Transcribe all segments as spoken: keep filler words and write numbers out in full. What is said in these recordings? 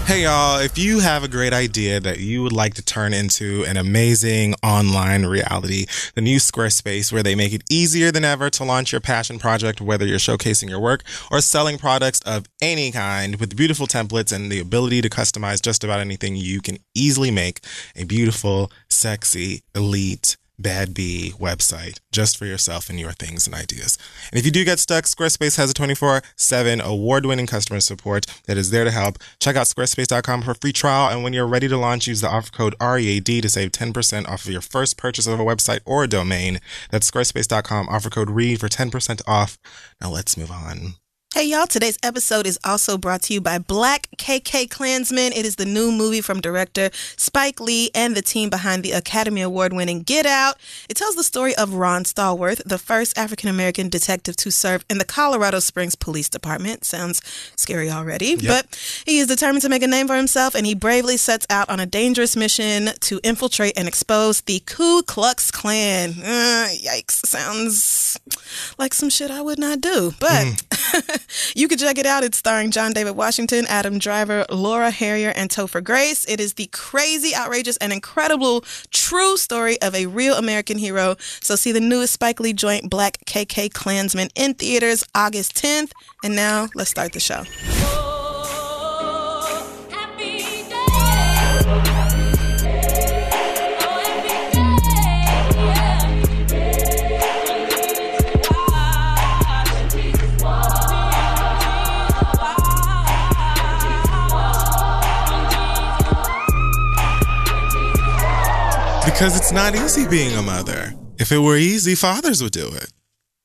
Hey y'all, if you have a great idea that you would like to turn into an amazing online reality, then use Squarespace, where they make it easier than ever to launch your passion project, whether you're showcasing your work or selling products of any kind. With beautiful templates and the ability to customize just about anything, you can easily make a beautiful, sexy, elite, bad bee website just for yourself and your things and ideas. And if you do get stuck, Squarespace has a twenty-four seven award-winning customer support that is there to help. Check out squarespace dot com for a free trial, and when you're ready to launch, use the offer code R E A D to save ten percent off of your first purchase of a website or a domain. That's squarespace dot com, offer code READ for ten percent off. Now let's move on. Hey y'all, today's episode is also brought to you by Black K K Klansman. It is the new movie from director Spike Lee and the team behind the Academy Award-winning Get Out. It tells the story of Ron Stallworth, the first African-American detective to serve in the Colorado Springs Police Department. Sounds scary already, yep. But he is determined to make a name for himself, and he bravely sets out on a dangerous mission to infiltrate and expose the Ku Klux Klan. Uh, yikes. Sounds like some shit I would not do, but... Mm. You can check it out. It's starring John David Washington, Adam Driver, Laura Harrier, and Topher Grace. It is the crazy, outrageous, and incredible true story of a real American hero. So see the newest Spike Lee joint, Black K K Klansman, in theaters August tenth. And now, let's start the show. Because it's not easy being a mother. If it were easy, fathers would do it.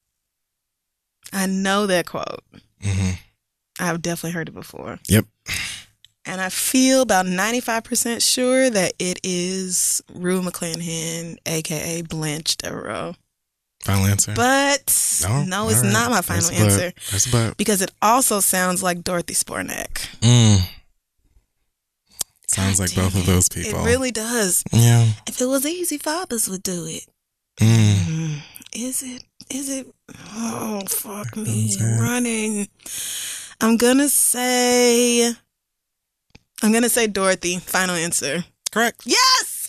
I know that quote. Mm-hmm. I've definitely heard it before. Yep. And I feel about ninety-five percent sure that it is Rue McClanahan, a k a. Blanche Devereaux. Final answer? But no, no it's right. Not my final That's answer. That's a but. Because it also sounds like Dorothy Spornak. Mm. Sounds God like both it. of those people. It really does. Yeah. If it was easy, fathers would do it. Mm. Mm. Is it? Is it? Oh, fuck me. Running. I'm going to say... I'm going to say Dorothy. Final answer. Correct. Yes!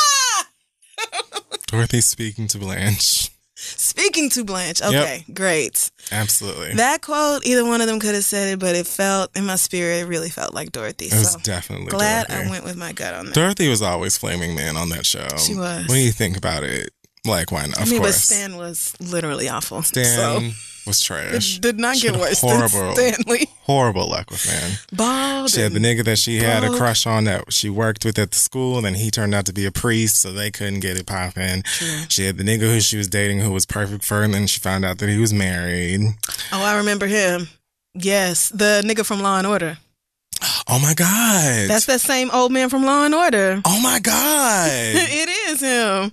Dorothy speaking to Blanche. Speaking to Blanche. Okay, yep. Great. Absolutely. That quote, either one of them could have said it, but it felt, in my spirit, it really felt like Dorothy. It was so definitely glad Dorothy. I went with my gut on that. Dorothy was always flaming man on that show. She was. When you think about it, like, why not? I of mean, course. but Stan was literally awful. Stan so. was trash. It did not she get worse horrible, than Stanley. Horrible luck with man. Bald she had the nigga that she had broke. a crush on that she worked with at the school, and then he turned out to be a priest, so they couldn't get it popping. True. She had the nigga who she was dating who was perfect for her, and then she found out that he was married. Oh, I remember him. Yes, the nigga from Law and Order. Oh my God. That's that same old man from Law and Order. Oh my God. It is him.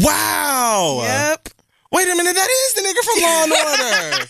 Wow. Yep. Wait a minute, that is the nigga from Law and Order.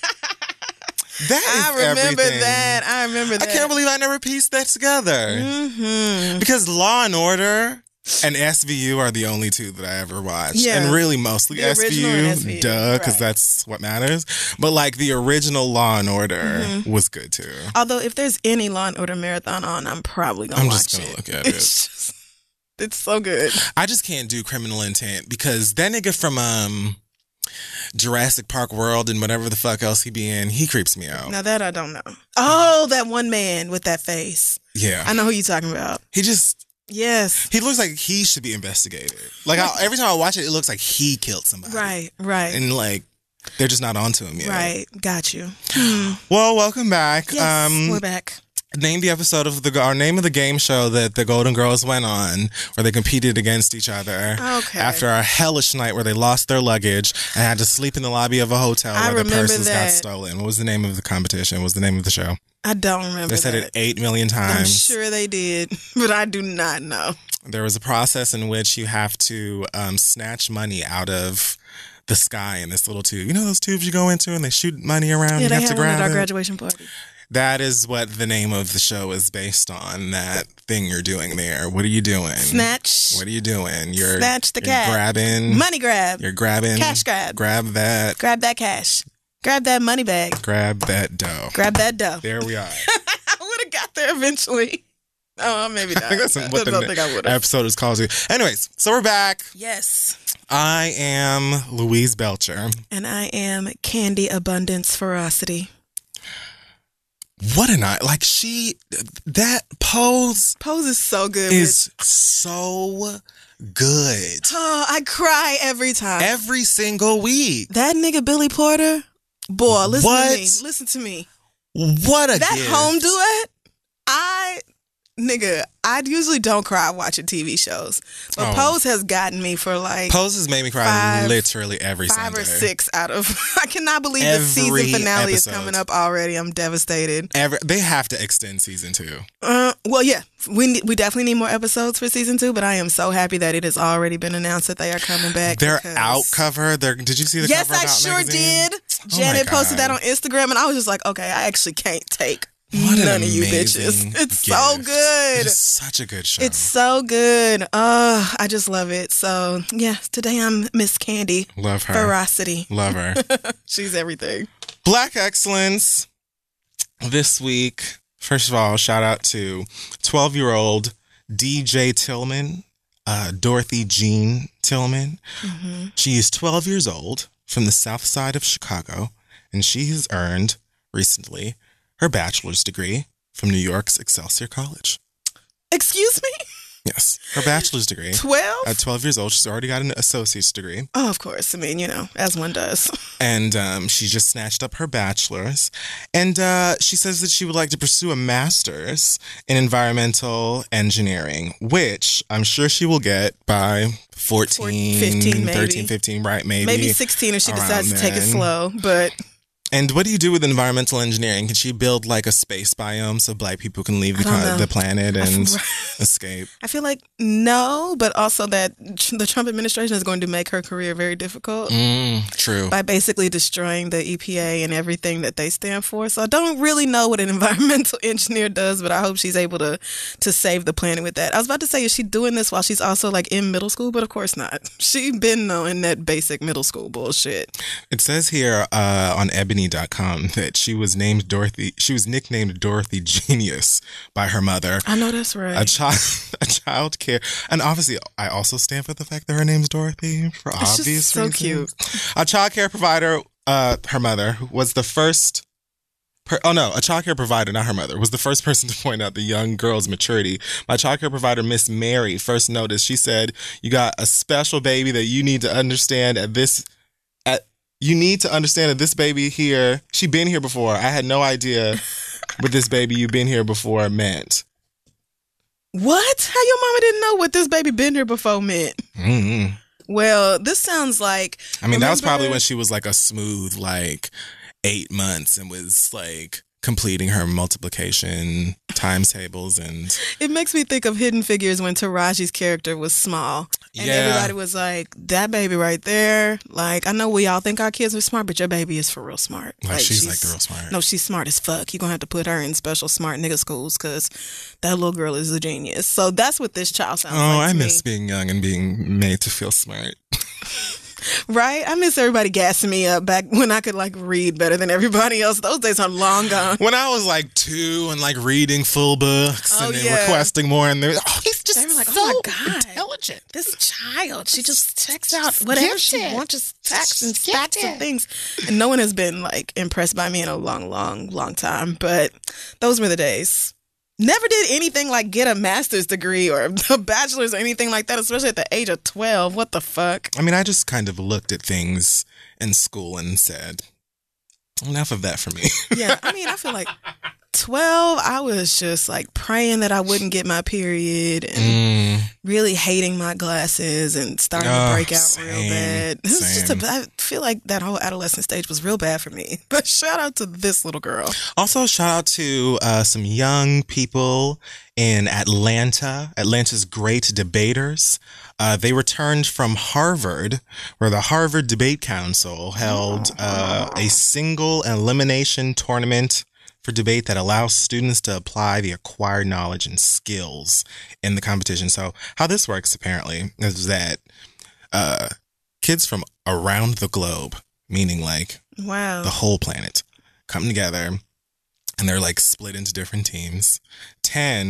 That is I remember everything. that. I remember that. I can't believe I never pieced that together. Mm-hmm. Because Law and Order and S V U are the only two that I ever watched. Yeah. And really mostly S V U, S V U, duh, because right. That's what matters. But like the original Law and Order mm-hmm. was good too. Although if there's any Law and Order marathon on, I'm probably going to watch it. I'm just going to look at it. It's just, it's so good. I just can't do Criminal Intent because that nigga from um, Jurassic Park World and whatever the fuck else he be in, he creeps me out. Now that I don't know. Oh, that one man with that face. Yeah. I know who you're talking about. He just... Yes. He looks like he should be investigated. Like, I, every time I watch it, it looks like he killed somebody. Right, right. And, like, they're just not onto him yet. Right, got you. Hmm. Well, welcome back. Yes, um, we're back. Name the episode of the, or name of the game show that the Golden Girls went on, where they competed against each other. Okay. After a hellish night where they lost their luggage and had to sleep in the lobby of a hotel I where their remember purses that. got stolen. What was the name of the competition? What was the name of the show? I don't remember They said that. it eight million times. I'm sure they did, but I do not know. There was a process in which you have to um, snatch money out of the sky in this little tube. You know those tubes you go into and they shoot money around? Yeah, you they have had to one grab at our it? graduation party. That is what the name of the show is based on, that thing you're doing there. What are you doing? Snatch. What are you doing? You're Snatch the you're cash. grabbing. Money grab. You're grabbing. Cash grab. Grab that. Grab that cash. Grab that money bag. Grab that dough. Grab that dough. There we are. I would have got there eventually. Oh, maybe not. I think that's what the I don't think I would've. episode is called. Anyways, so we're back. Yes. I am Louise Belcher. And I am Candy Abundance Ferocity. What a night. Like she, that pose. Pose is so good. Is bitch. so good. Oh, I cry every time. Every single week. That nigga Billy Porter. Boy, listen what? to me. Listen to me. What a That gift. home duet, I, nigga, I usually don't cry watching T V shows. But Oh. Pose has gotten me for like Pose has made me cry five- literally every five Sunday. or six out of, I cannot believe Every the season finale episode. is coming up already. I'm devastated. Every, they have to extend season two. Uh, well, yeah, we ne- we definitely need more episodes for season two, but I am so happy that it has already been announced that they are coming back. Their because- out cover. Their, did you see the Yes, cover? of I Out sure magazine? did. Oh my Janet posted God. that on Instagram, and I was just like, okay, I actually can't take What an none of you amazing bitches. It's so gift. good. It is such a good show. It's so good. Oh, I just love it. So, yeah, today I'm Miss Candy. Love her. Ferocity. Love her. She's everything. Black Excellence this week. First of all, shout out to twelve-year-old D J Tillman, uh, Dorothy Jean Tillman. Mm-hmm. She is twelve years old from the south side of Chicago, and she has earned recently her bachelor's degree from New York's Excelsior College. Excuse me? Yes, her bachelor's degree. twelve? At twelve years old, she's already got an associate's degree. Oh, of course. I mean, you know, as one does. And um, she just snatched up her bachelor's. And uh, she says that she would like to pursue a master's in environmental engineering, which I'm sure she will get by fourteen, fifteen, maybe. thirteen, fifteen, right? Maybe. Maybe sixteen if she around decides to take it then. slow, but And what do you do with environmental engineering? Can she build like a space biome so black people can leave the, I don't con- know. the planet and escape? I feel like no, but also that the Trump administration is going to make her career very difficult Mm, true. by basically destroying the E P A and everything that they stand for. So I don't really know what an environmental engineer does, but I hope she's able to to save the planet with that. I was about to say, is she doing this while she's also like in middle school? But of course not. She been knowing that basic middle school bullshit. It says here uh, on ebony dot com that she was named Dorothy. She was nicknamed Dorothy Genius by her mother. I know that's right. A child, a child care, and obviously, I also stand for the fact that her name's Dorothy for It's just obvious so reasons. A child care provider, uh, her mother was the first. Per, oh no, a child care provider, not her mother, was the first person to point out the young girl's maturity. My child care provider, Miss Mary, first noticed. She said, "You got a special baby that you need to understand at this." At you need to understand that this baby here, she been here before. I had no idea what this baby you been here before meant. What? How your mama didn't know what this baby been here before meant? Mm-hmm. Well, this sounds like. I mean, that was probably remember- when she was like a smooth, like eight months and was like completing her multiplication times tables and It makes me think of Hidden Figures when Taraji's character was small. And Yeah. everybody was like, that baby right there. Like, I know we all think our kids are smart, but your baby is for real smart. like, she's, like the real smart. No, she's smart as fuck. You're going to have to put her in special smart nigga schools because that little girl is a genius. So that's what this child sounds Oh, like I to miss me. being young and being made to feel smart. Right? I miss everybody gassing me up back when I could, like, read better than everybody else. Those days are long gone. When I was like two and like reading full books Oh, and then yeah. requesting more, and they're oh, he's just They were like, so oh, my God. intelligent. This child, she just checks out whatever she gifted. wants, just stacks and Just stacks gifted. of things. And no one has been like impressed by me in a long, long, long time. But those were the days. Never did anything like get a master's degree or a bachelor's or anything like that, especially at the age of twelve. What the fuck? I mean, I just kind of looked at things in school and said, enough of that for me. Yeah, I mean, I feel like twelve, I was just like praying that I wouldn't get my period and Mm, really hating my glasses and starting Oh, to break out real same, bad. It was just same. a, I feel like that whole adolescent stage was real bad for me. But shout out to this little girl. Also, shout out to uh, some young people in Atlanta, Atlanta's great debaters. Uh, they returned from Harvard, where the Harvard Debate Council held uh, a single elimination tournament for debate that allows students to apply the acquired knowledge and skills in the competition. So how this works, apparently, is that uh, kids from around the globe, meaning like Wow. the whole planet, come together and they're like split into different teams. ten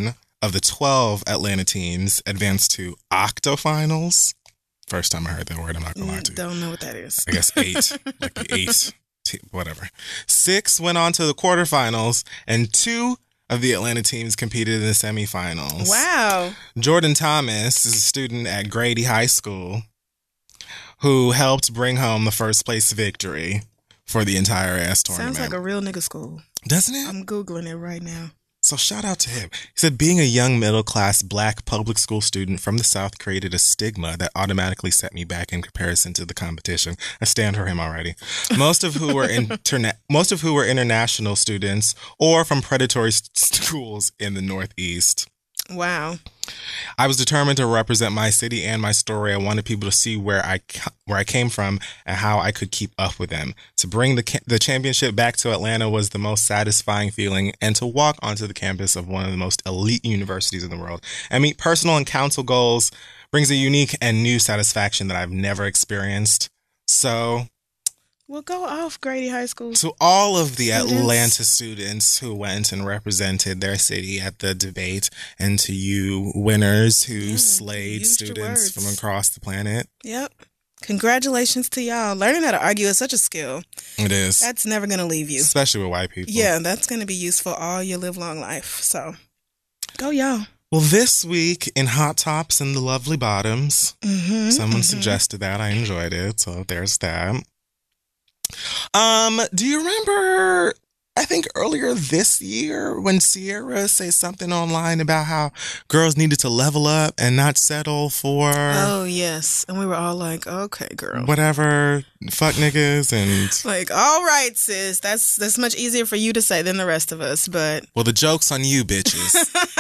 of the twelve Atlanta teams advanced to octofinals. First time I heard that word, I'm not going to lie to you. Don't know what that is. I guess eight, like the eight, te- whatever. Six went on to the quarterfinals, and two of the Atlanta teams competed in the semifinals. Wow. Jordan Thomas is a student at Grady High School who helped bring home the first place victory for the entire ass tournament. Sounds like a real nigga school. Doesn't it? I'm Googling it right now. So shout out to him. He said, being a young middle-class black public school student from the South created a stigma that automatically set me back in comparison to the competition. I stand for him already. Most of who were interna- most of who were international students or from predatory st- schools in the Northeast. Wow. I was determined to represent my city and my story. I wanted people to see where I ca- where I came from and how I could keep up with them. To bring the ca- the championship back to Atlanta was the most satisfying feeling, and to walk onto the campus of one of the most elite universities in the world and meet personal and council goals brings a unique and new satisfaction that I've never experienced. So, Well, go off, Grady High School. to all of the Students. Atlanta students who went and represented their city at the debate, and to you winners who Yeah, slayed used your students words. from across the planet. Yep. Congratulations to y'all. Learning how to argue is such a skill. It is. That's never going to leave you. Especially with white people. Yeah, that's going to be useful all your live long life. So, go y'all. Well, this week in Hot Tops and the Lovely Bottoms, Mm-hmm, someone mm-hmm. suggested that. I enjoyed it. So there's that. Um, do you remember, I think earlier this year when Sierra said something online about how girls needed to level up and not settle for Oh, yes. And we were all like, okay, girl. whatever, fuck niggas and... Like, all right, sis. That's that's much easier for you to say than the rest of us, but Well, the joke's on you, bitches.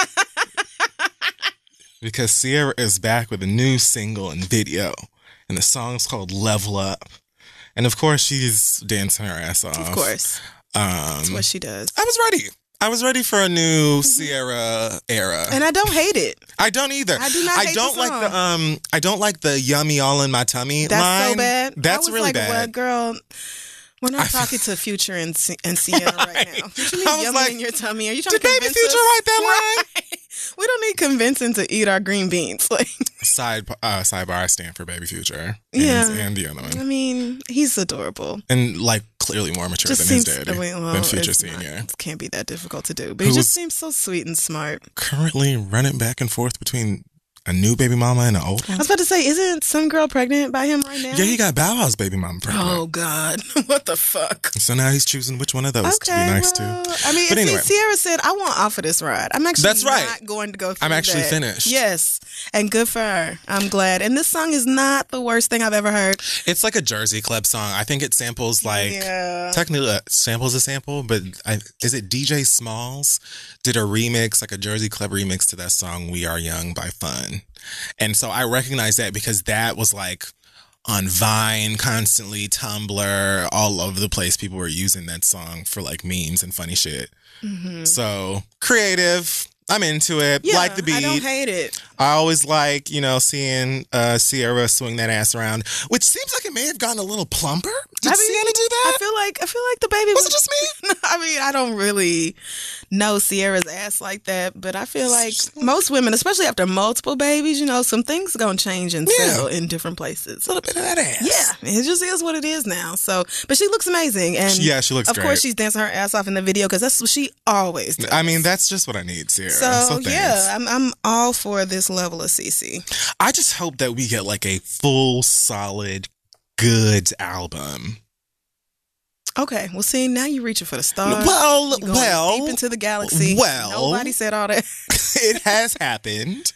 Because Sierra is back with a new single and video, and the song's called Level Up. And of course, she's dancing her ass off. of course, Um, that's what she does. I was ready. I was ready for a new Sierra era. And I don't hate it. I don't either. I do not I hate don't the like the um. I don't like the yummy all in my tummy That's line. so bad. That's I was really like, bad. What, girl? We're not I- talking to Future and, C- and Sierra right Right. now. What you mean I was yummy like, in your tummy? Are you trying Did to Baby convince Future us? write that line? Right. We don't need convincing to eat our green beans. Like, Side uh, sidebar. I stand for Baby Future. Yeah. and, and the other I one, mean, he's adorable. and like clearly more mature Just than his seems daddy, I mean, well, than Future it's not- Senior. It can't be that difficult to do, but Who he was- just seems so sweet and smart. Currently running back and forth between a new baby mama and an old I one. was about to say, isn't some girl pregnant by him right now? Yeah, he got Bow Wow's baby mama pregnant. Oh God, what the fuck? So now he's choosing which one of those Okay, to be nice well, to. I mean, But see, anyway. Sierra said, "I want off of this ride. I'm actually That's right. not going to go through I'm actually that." finished. Yes, and good for her. I'm glad. And this song is not the worst thing I've ever heard. It's like a Jersey Club song. I think it samples like yeah. technically uh, samples a sample, but I, is it D J Smalls did a remix, like a Jersey Club remix to that song "We Are Young" by Fun, and so I recognize that because that was like on Vine constantly, Tumblr, all over the place. People were using that song for like memes and funny shit. Mhm. So creative. I'm into it. Yeah, like the beat. I don't hate it. I always like, you know, seeing uh, Sierra swing that ass around, which seems like it may have gotten a little plumper. Did I Sienna mean, do I that? feel like I feel like the baby Was was. it just me? I mean, I don't really know Sierra's ass like that, but I feel like most women, especially after multiple babies, you know, some things gonna change and Yeah. settle in different places. A little bit of that ass. Yeah, it just is what it is now. So, but she looks amazing, and Yeah, she looks Of great. course, she's dancing her ass off in the video because that's what she always does. I mean, that's just what I need, Sierra. so, So, thanks. yeah, I'm I'm all for this level of Cece. I just hope that we get like a full, solid, good album. Okay, well, see, now you're reaching for the stars. Well, You're going well, deep into the galaxy. well. Nobody said all that. it has happened.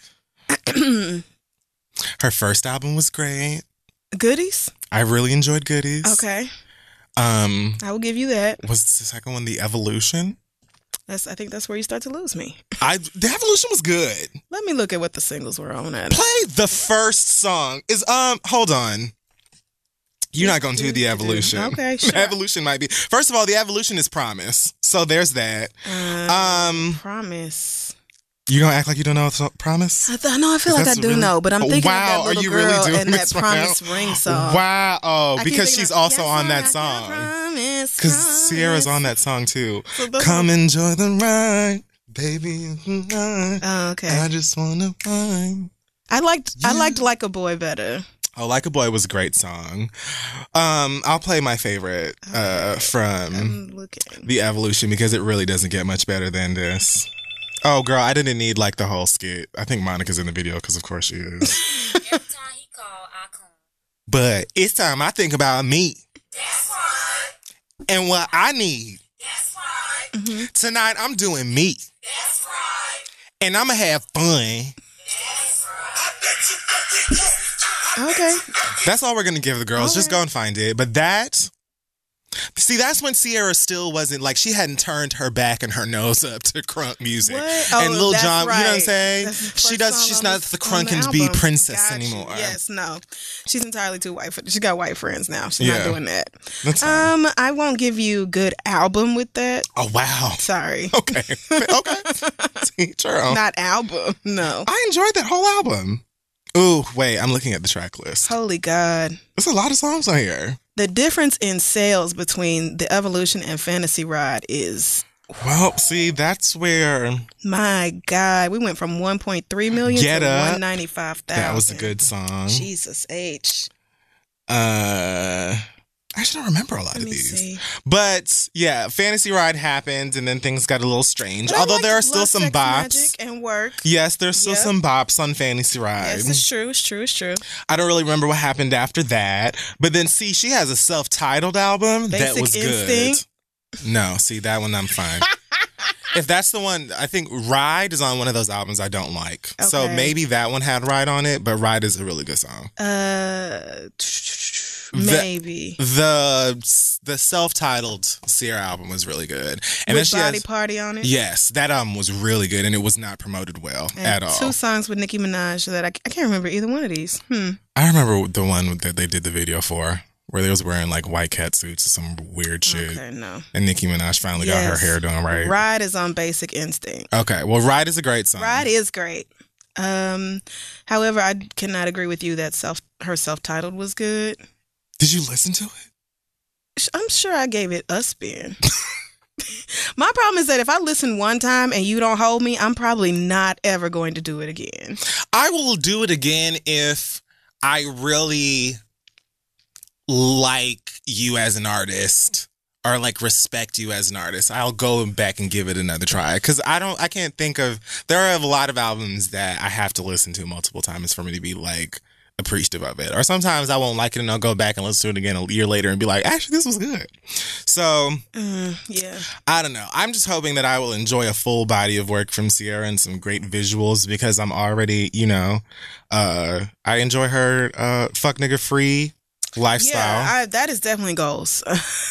Her first album was great. Goodies. I really enjoyed Goodies. Okay, Um, I will give you that. was the second one The Evolution? That's. I think that's where you start to lose me. I The Evolution was good. Let me look at what the singles were on that. Play the first song. Is um hold on. You're not gonna do the evolution. Okay, The sure. evolution might be. First of all, the evolution is Promise. So there's that. Uh, Um promise. you gonna act like you don't know it's Promise? I, th- no, I feel like I That's do really- know, but I'm thinking Wow, of that are little you girl really doing and that this right Promise now? Ring song. Wow. Oh, I keep because thinking she's of, also "Yes, on I that got song. promise, Because promise." Sierra's on that song too. So those Come are- enjoy the ride. Baby, I, Oh, okay. I just wanna find. I liked Yeah. I liked Like a Boy better. Oh, Like a Boy was a great song. Um, I'll play my favorite uh, from I'm looking. The Evolution because it really doesn't get much better than this. Oh, girl, I didn't need like the whole skit. I think Monica's in the video because of course she is. Every time he call, I come. But it's time I think about me That's right. and what I need. That's right. Mm-hmm. Tonight, I'm doing me. That's right. And I'm going to have fun. That's right. Okay. That's all we're going to give the girls. All Just right. go and find it. But that, see, that's when Sierra still wasn't, like, she hadn't turned her back and her nose up to crunk music. What? And Oh, Lil that's Jon, you know what I'm right. saying? That's the She first does, song she's on not this- the on crunk and be album. princess Got you. anymore. Yes, no. She's entirely too white. For, she got white friends now. She's Yeah. not doing that. That's fine. Um, I won't give you good album with that. Oh, wow. Sorry. Okay. Okay. Teach her own. Not album. No. I enjoyed that whole album. Ooh, wait, I'm looking at the track list. Holy God. There's a lot of songs on here. The difference in sales between The Evolution and Fantasy Ride is, Well, see, that's where my God, we went from one point three million Get to Up. one hundred ninety-five thousand. that was a good song. Jesus H. Uh, I actually don't remember a lot Let of me these. see. But yeah, Fantasy Ride happened and then things got a little strange. But I Although liked there are still Love, some Sex, bops. Magic and Work. Yes, there's still Yep. some bops on Fantasy Ride. Yes, it's true. It's true. It's true. I don't really remember what happened after that. But then see, she has a self-titled album that Basic was Instinct. good. No, see that one I'm fine. If that's the one, I think Ride is on one of those albums I don't like. So Okay. maybe that one had Ride on it, but Ride is a really good song. Uh, maybe. The the self-titled Sierra album was really good. And then With she Body has, Party on it. yes, that album was really good and it was not promoted well And at all. Two songs with Nicki Minaj that I, I can't remember either one of these. Hmm. I remember the one that they did the video for where they was wearing like white cat suits or some weird shit. Okay, no. And Nicki Minaj finally got her Yes. hair done right. Ride is on Basic Instinct. Okay, well, Ride is a great song. Ride is great. Um, however, I cannot agree with you that self her self titled was good. Did you listen to it? Sh- I'm sure I gave it a spin. My problem is that if I listen one time and you don't hold me, I'm probably not ever going to do it again. I will do it again if I really like you as an artist or like respect you as an artist. I'll go back and give it another try because I don't, I can't think of, there are a lot of albums that I have to listen to multiple times for me to be like appreciative of it. Or sometimes I won't like it and I'll go back and listen to it again a year later and be like, actually, this was good. So Mm, yeah. I don't know. I'm just hoping that I will enjoy a full body of work from Sierra and some great visuals because I'm already, you know, uh, I enjoy her uh, fuck nigga free lifestyle. Yeah, I, that is definitely goals.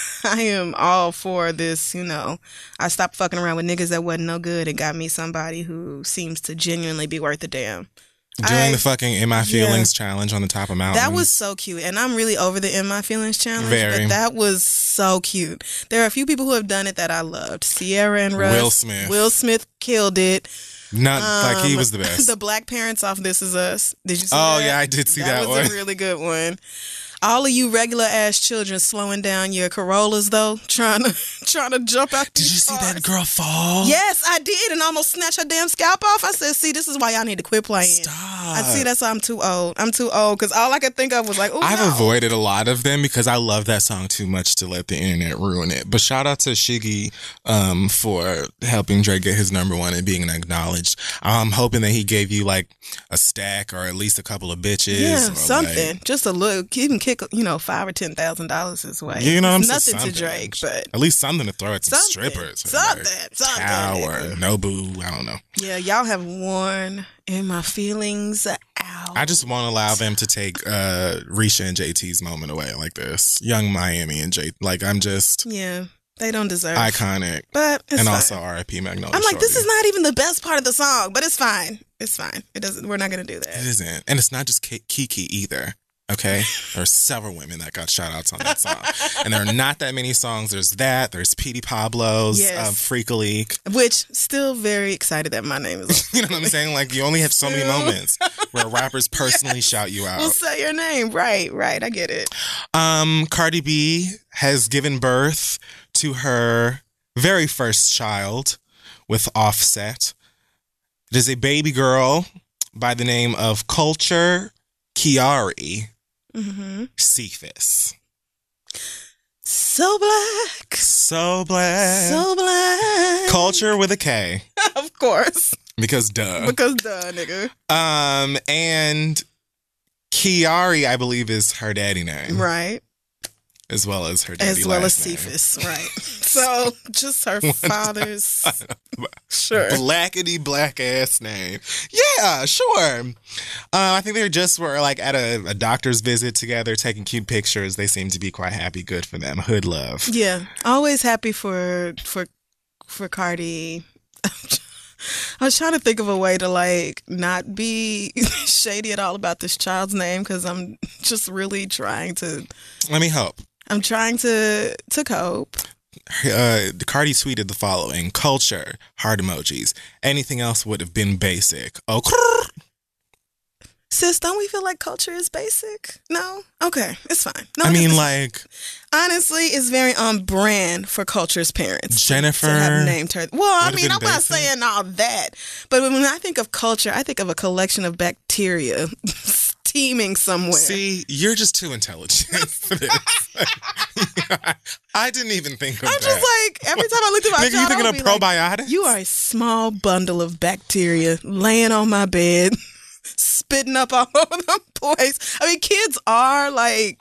I am all for this, you know. I stopped fucking around with niggas that wasn't no good and got me somebody who seems to genuinely be worth a damn. Doing I- the fucking In My Feelings challenge on the top of mountains. That was so cute. And I'm really over the In My Feelings challenge. Very. But that was so cute. There are a few people who have done it that I loved. Sierra and Russ. Will Smith. Will Smith killed it. not like he Um, was the best. The black parents off This Is Us. Did you see Oh, that? yeah, I did see that was one. a really good one. All of you regular ass children slowing down your Corollas though, trying to trying to jump out. Did you these see cars. that girl fall? Yes, I did, and almost snatch her damn scalp off. I said, "See, this is why y'all need to quit playing." Stop. I see. That's why I'm too old. I'm too old because all I could think of was like, "Oh, I've no. avoided a lot of them because I love that song too much to let the internet ruin it. But shout out to Shiggy um, for helping Drake get his number one and being acknowledged. I'm hoping that he gave you like a stack or at least a couple of bitches. Yeah, or something. like- Just a look. You can kick, you know, five or ten thousand dollars his way. you know what I'm It's saying? nothing to Something. Drake, but At least something to throw at some something, strippers. or, something, like, something. Cow or Nobu. I don't know. yeah, y'all have worn In My Feelings out. I just won't allow them to take uh, Risha and J T's moment away like this. Young Miami and J. Like, I'm just yeah, they don't deserve. iconic. But it's And fine. also R I P Magnolia I'm like, this Shorty. is not even the best part of the song, but it's fine. It's fine. It doesn't. We're not gonna do It that. isn't. And it's not just Ki- Kiki either. Okay? There are several women that got shout outs on that song. And there are not that many songs. There's that. There's Petey Pablo's Yes. um, Freak a Leak. Which still very excited that my name is. You know what I'm saying? Like, you only have so many Still. moments where rappers personally shout you out. We'll say your name. Right. Right. I get it. Um, Cardi B has given birth to her very first child, with Offset. It is a baby girl by the name of Culture Kiari Mm-hmm. Cephas. So black. So black. So black. Culture with a K. Of course. Because duh. Because duh, nigga. Um, and Kiari, I believe, is her daddy name. Right. As well as her daddy As well as last name. Cephas, right. So, just her father's... Sure. Blackety black ass name. Yeah, sure. Uh, I think they just were like at a, a doctor's visit together, taking cute pictures. They seem to be quite happy. Good for them. Hood love. Yeah. Always happy for for for Cardi. I was trying to think of a way to like not be shady at all about this child's name because I'm just really trying to. Let me hope. I'm trying to to cope. Uh, Cardi tweeted the following: "Culture, heart emojis. Anything else would have been basic." Oh, Sis, don't we feel like culture is basic? No? Okay, it's fine. No, I mean, it's- like honestly, it's very on brand for Culture's parents. to- Jennifer to have named her. Well, I would've mean, been I'm not basic. saying all that, but when I think of culture, I think of a collection of bacteria steaming somewhere. See, you're just too intelligent for this. I didn't even think of I'm that. just like every time I looked at my Nigga, you child, I thinking would of be like, probiotics? you are a small bundle of bacteria laying on my bed, spitting up all over the place. I mean, kids are like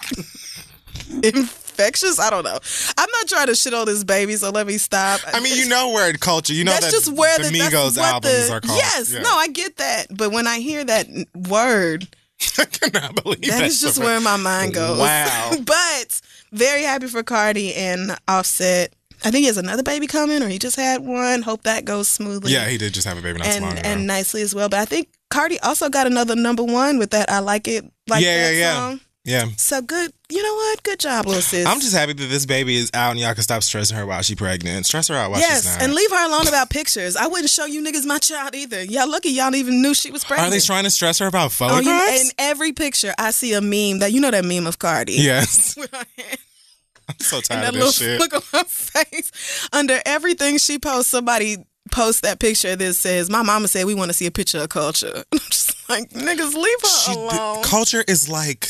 infectious. I don't know. I'm not trying to shit on this baby, so let me stop. I mean, you know where in culture, you know that's that just where the the, Migos that's what albums the, are called. Yes, Yeah. no, I get that. But when I hear that word, I cannot believe that that's is just the- where my mind goes. Wow. But very happy for Cardi and Offset. I think he has another baby coming, or he just had one. Hope that goes smoothly. Yeah, he did just have a baby not too long and ago. and nicely as well. But I think Cardi also got another number one with that "I Like It" like Yeah, that yeah, yeah. song. yeah. So good. You know what? Good job, little sis. I'm just happy that this baby is out and y'all can stop stressing her while she's pregnant. Stress her out while yes, she's not. and leave her alone about pictures. I wouldn't show you niggas my child either. Y'all lucky y'all even knew she was pregnant. Are they trying to stress her about Oh, photographs? you, in every picture, I see a meme that you know that meme of Cardi. Yes. With her hand I'm so and tired that of little this shit. look on her face. Under everything she posts, somebody posts that picture that says, "My mama said we want to see a picture of Culture." I'm just like, niggas, leave her She did- alone. culture is like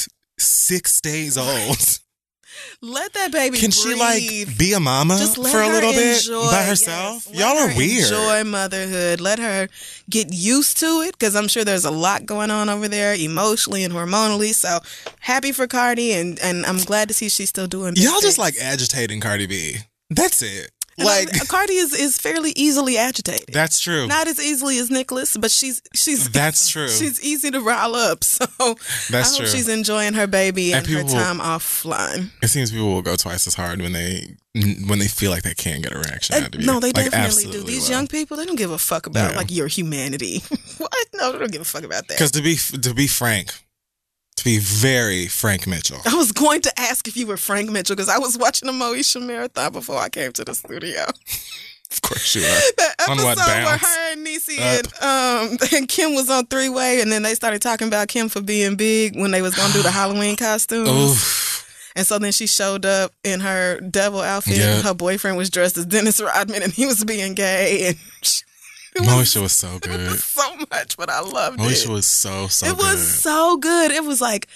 six days old. Let that baby Can breathe. she like be a mama Just let for a her little bit enjoy, by yes. herself? Let Y'all are her weird. Enjoy motherhood. Let her get used to it because I'm sure there's a lot going on over there emotionally and hormonally. So happy for Cardi, and, and I'm glad to see she's still doing big Y'all just things. like agitating Cardi B. That's it. And Like I- Cardi is, is fairly easily agitated. that's true. Not as easily as Nicholas, but she's she's That's true. She's easy to rile up. So That's I hope true. she's enjoying her baby and, And her people will- time offline. It seems people will go twice as hard when they when they feel like they can't get a reaction Uh, out of you. no, they Like, definitely do. absolutely These will. young people, they don't give a fuck about Yeah. like your humanity. What? No, they don't give a fuck about that. Because to be to be frank, to be very Frank Mitchell, I was going to ask if you were Frank Mitchell because I was watching a Moesha marathon before I came to the studio. of course you are. That On episode what where bounce? her and Niecy and, um, and Kim was on three way, and then they started talking about Kim for being big when they was gonna do the Halloween costumes. Oof. And so then she showed up in her devil outfit, Yeah. and her boyfriend was dressed as Dennis Rodman, and he was being gay, and she, it was Moesha was so good. so much, but I loved Moesha it. was so so it good. was so good. It was like,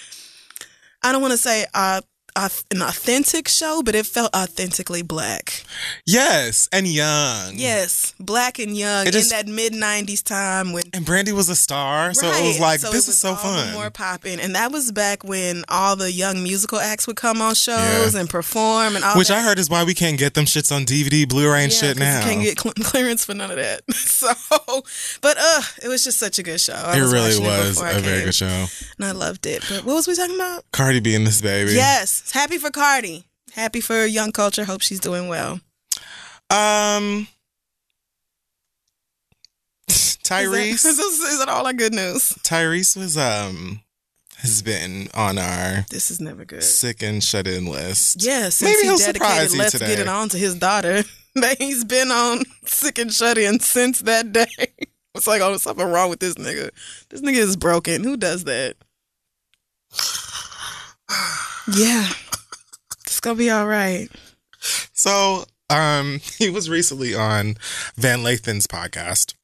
I don't want to say uh, uh, an authentic show, but it felt authentically black. Yes, and young. Yes, black and young It just- in that mid nineties time when. And Brandy was a star, so it Right. was like So this it is was so all the fun. more popping, and that was back when all the young musical acts would come on shows Yeah. and perform and all Which that. I heard is why we can't get them shits on D V D, Blu-ray, and Yeah, shit 'cause now. you can't get cl- clearance for none of that. So, but uh, it was just such a good show. I it was really watching was before I a very came, good show. and I loved it. But what was we talking about? Cardi B and this baby. Yes, happy for Cardi. Happy for Young Culture. Hope she's doing well. Um. Is Tyrese. that, is, this, is that all our good news? Tyrese was um has been on our This is never good. sick and shut in list. Yeah, since Maybe he he'll dedicated surprise you Let's today. Get It On to his daughter. That he's been on Sick and Shut In since that day. It's like, oh, there's something wrong with this nigga. This nigga is broken. Who does that? Yeah. It's gonna be all right. So Um, he was recently on Van Lathan's podcast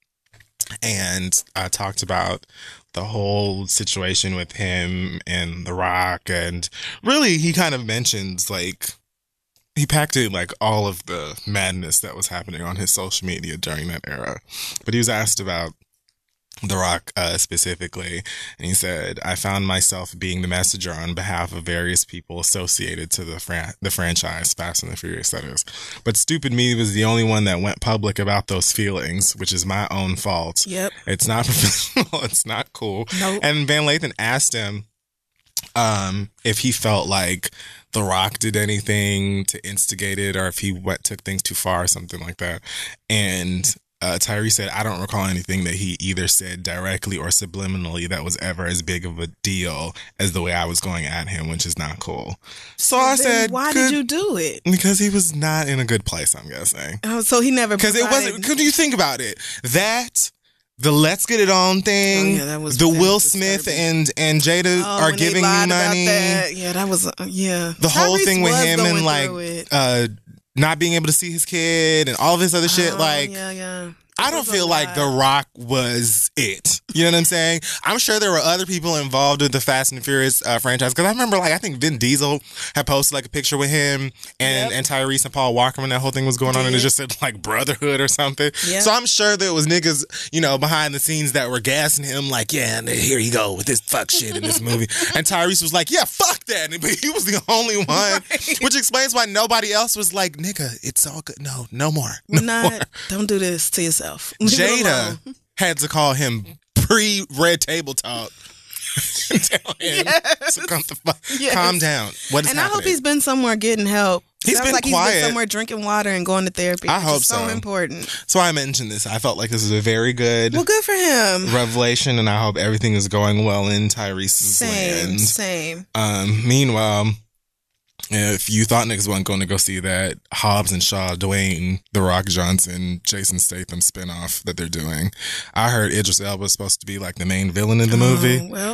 and uh, talked about the whole situation with him and The Rock. And really, he kind of mentions, like, he packed in, like, all of the madness that was happening on his social media during that era. But he was asked about The Rock uh, specifically, and he said, I found myself being the messenger on behalf of various people associated to the fran- the franchise, Fast and the Furious, that is. But stupid me was the only one that went public about those feelings, which is my own fault. Yep. It's not professional. It's not cool. Nope. And Van Lathan asked him um, if he felt like The Rock did anything to instigate it, or if he went, took things too far or something like that. And Uh, Tyrese said, I don't recall anything that he either said directly or subliminally that was ever as big of a deal as the way I was going at him, which is not cool. So I Then said, why good- did you do it? Because he was not in a good place, I'm guessing. Oh, so he never Because it provided- wasn't, could you think about it? That, the Let's Get It On thing, Oh, yeah, that was the very Will Smith disturbing. and, and Jada Oh, are when they giving me lied about money. that. Yeah, that was uh, yeah. The whole Tyrese thing with was him going and like through it. uh, not being able to see his kid and all this other shit. Oh, like, yeah, yeah. I It don't was a feel like lot. The Rock was it. You know what I'm saying? I'm sure there were other people involved with the Fast and Furious uh, franchise. Because I remember, like, I think Vin Diesel had posted, like, a picture with him and, Yep. and Tyrese and Paul Walker when that whole thing was going on. And it Did. just said, like, brotherhood or something. Yep. So I'm sure there was niggas, you know, behind the scenes that were gassing him, like, yeah, and here you go with this fuck shit in this movie. And Tyrese was like, yeah, fuck that. But he was the only one, Right. which explains why nobody else was like, nigga, it's all good. No, no more. No We're not. more. Don't do this to yourself. Leave it Jada alone. had to call him pre Red Table Talk. Tell him Yes. to come the fuck, Yes. calm down. What is And I happening? hope he's been somewhere getting help. He's Sounds been like he's quiet. been somewhere drinking water and going to therapy. I which hope is so. so. important. So I mentioned this. I felt like this was a very good Well, good for him. revelation, and I hope everything is going well in Tyrese's Same, land. same. Um, meanwhile, if you thought niggas wasn't going to go see that Hobbs and Shaw, Dwayne, The Rock Johnson, Jason Statham spinoff that they're doing, I heard Idris Elba was supposed to be like the main villain in the movie. Oh, well,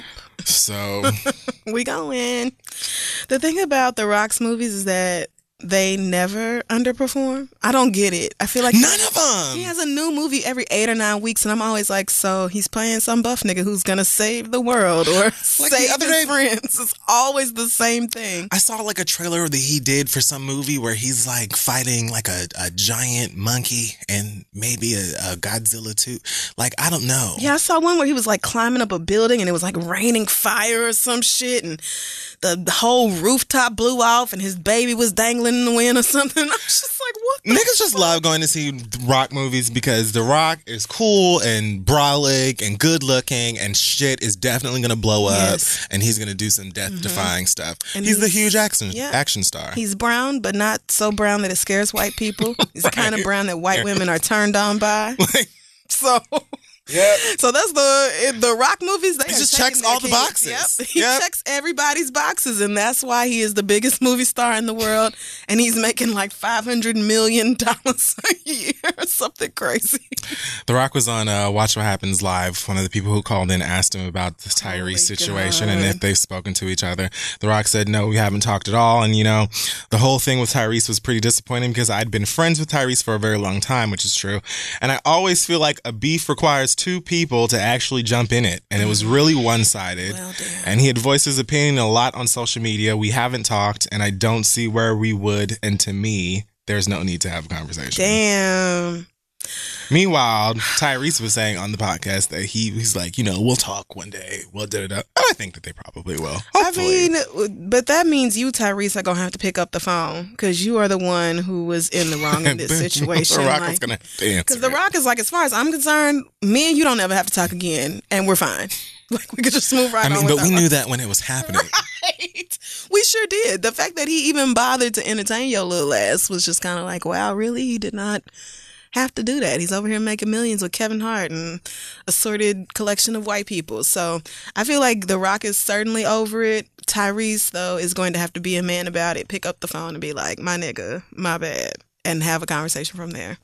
So we going. The thing about the Rock's movies is that they never underperform. I don't get it. I feel like none of them. he has a new movie every eight or nine weeks, and I'm always like, so he's playing some buff nigga who's gonna save the world or save other his day- friends. It's always the same thing. I saw like a trailer that he did for some movie where he's like fighting like a, a giant monkey and maybe a, a Godzilla too. Like, I don't know. Yeah, I saw one where he was like climbing up a building and it was like raining fire or some shit, and the whole rooftop blew off and his baby was dangling in the wind or something. I was just like, what the Niggas just love going to see Rock movies because The Rock is cool and brolic and good looking, and shit is definitely gonna blow up, Yes. and he's gonna do some death defying stuff. And he's, the he's- huge action yeah. action star. He's brown, but not so brown that it scares white people. He's the kind of brown that white women are turned on by. So, yeah. so that's the it- the Rock movies. They He are just taking checks their all the kids. boxes. Yep, he Yep. checks everybody's boxes, and that's why he is the biggest movie star in the world. And he's making like five hundred million dollars a year, or something crazy. The Rock was on uh, Watch What Happens Live. One of the people who called in asked him about the Tyrese Oh my situation and God. if they've spoken to each other. The Rock said, no, we haven't talked at all. And, you know, the whole thing with Tyrese was pretty disappointing because I'd been friends with Tyrese for a very long time, which is true. And I always feel like a beef requires two people to actually jump in it. And it was really one-sided. Well, damn. And he had voiced his opinion a lot on social media. We haven't talked, and I don't see where we would. And to me, there's no need to have a conversation. Damn. Meanwhile, Tyrese was saying on the podcast that he he's like, you know, we'll talk one day. We'll da da da. I think that they probably will. Hopefully. I mean, but that means you, Tyrese, are gonna have to pick up the phone because you are the one who was in the wrong in this situation. The Rock like- is gonna have to answer. Because The it. Rock is like, as far as I'm concerned, me and you don't ever have to talk again, and we're fine. Like, we could just move right I mean, on. but with we our knew lives. that when it was happening. Right. We sure did. The fact that he even bothered to entertain your little ass was just kind of like, wow, really? He did not have to do that. He's over here making millions with Kevin Hart and assorted collection of white people. So I feel like The Rock is certainly over it. Tyrese, though, is going to have to be a man about it. Pick up the phone and be like, my nigga, my bad, and have a conversation from there.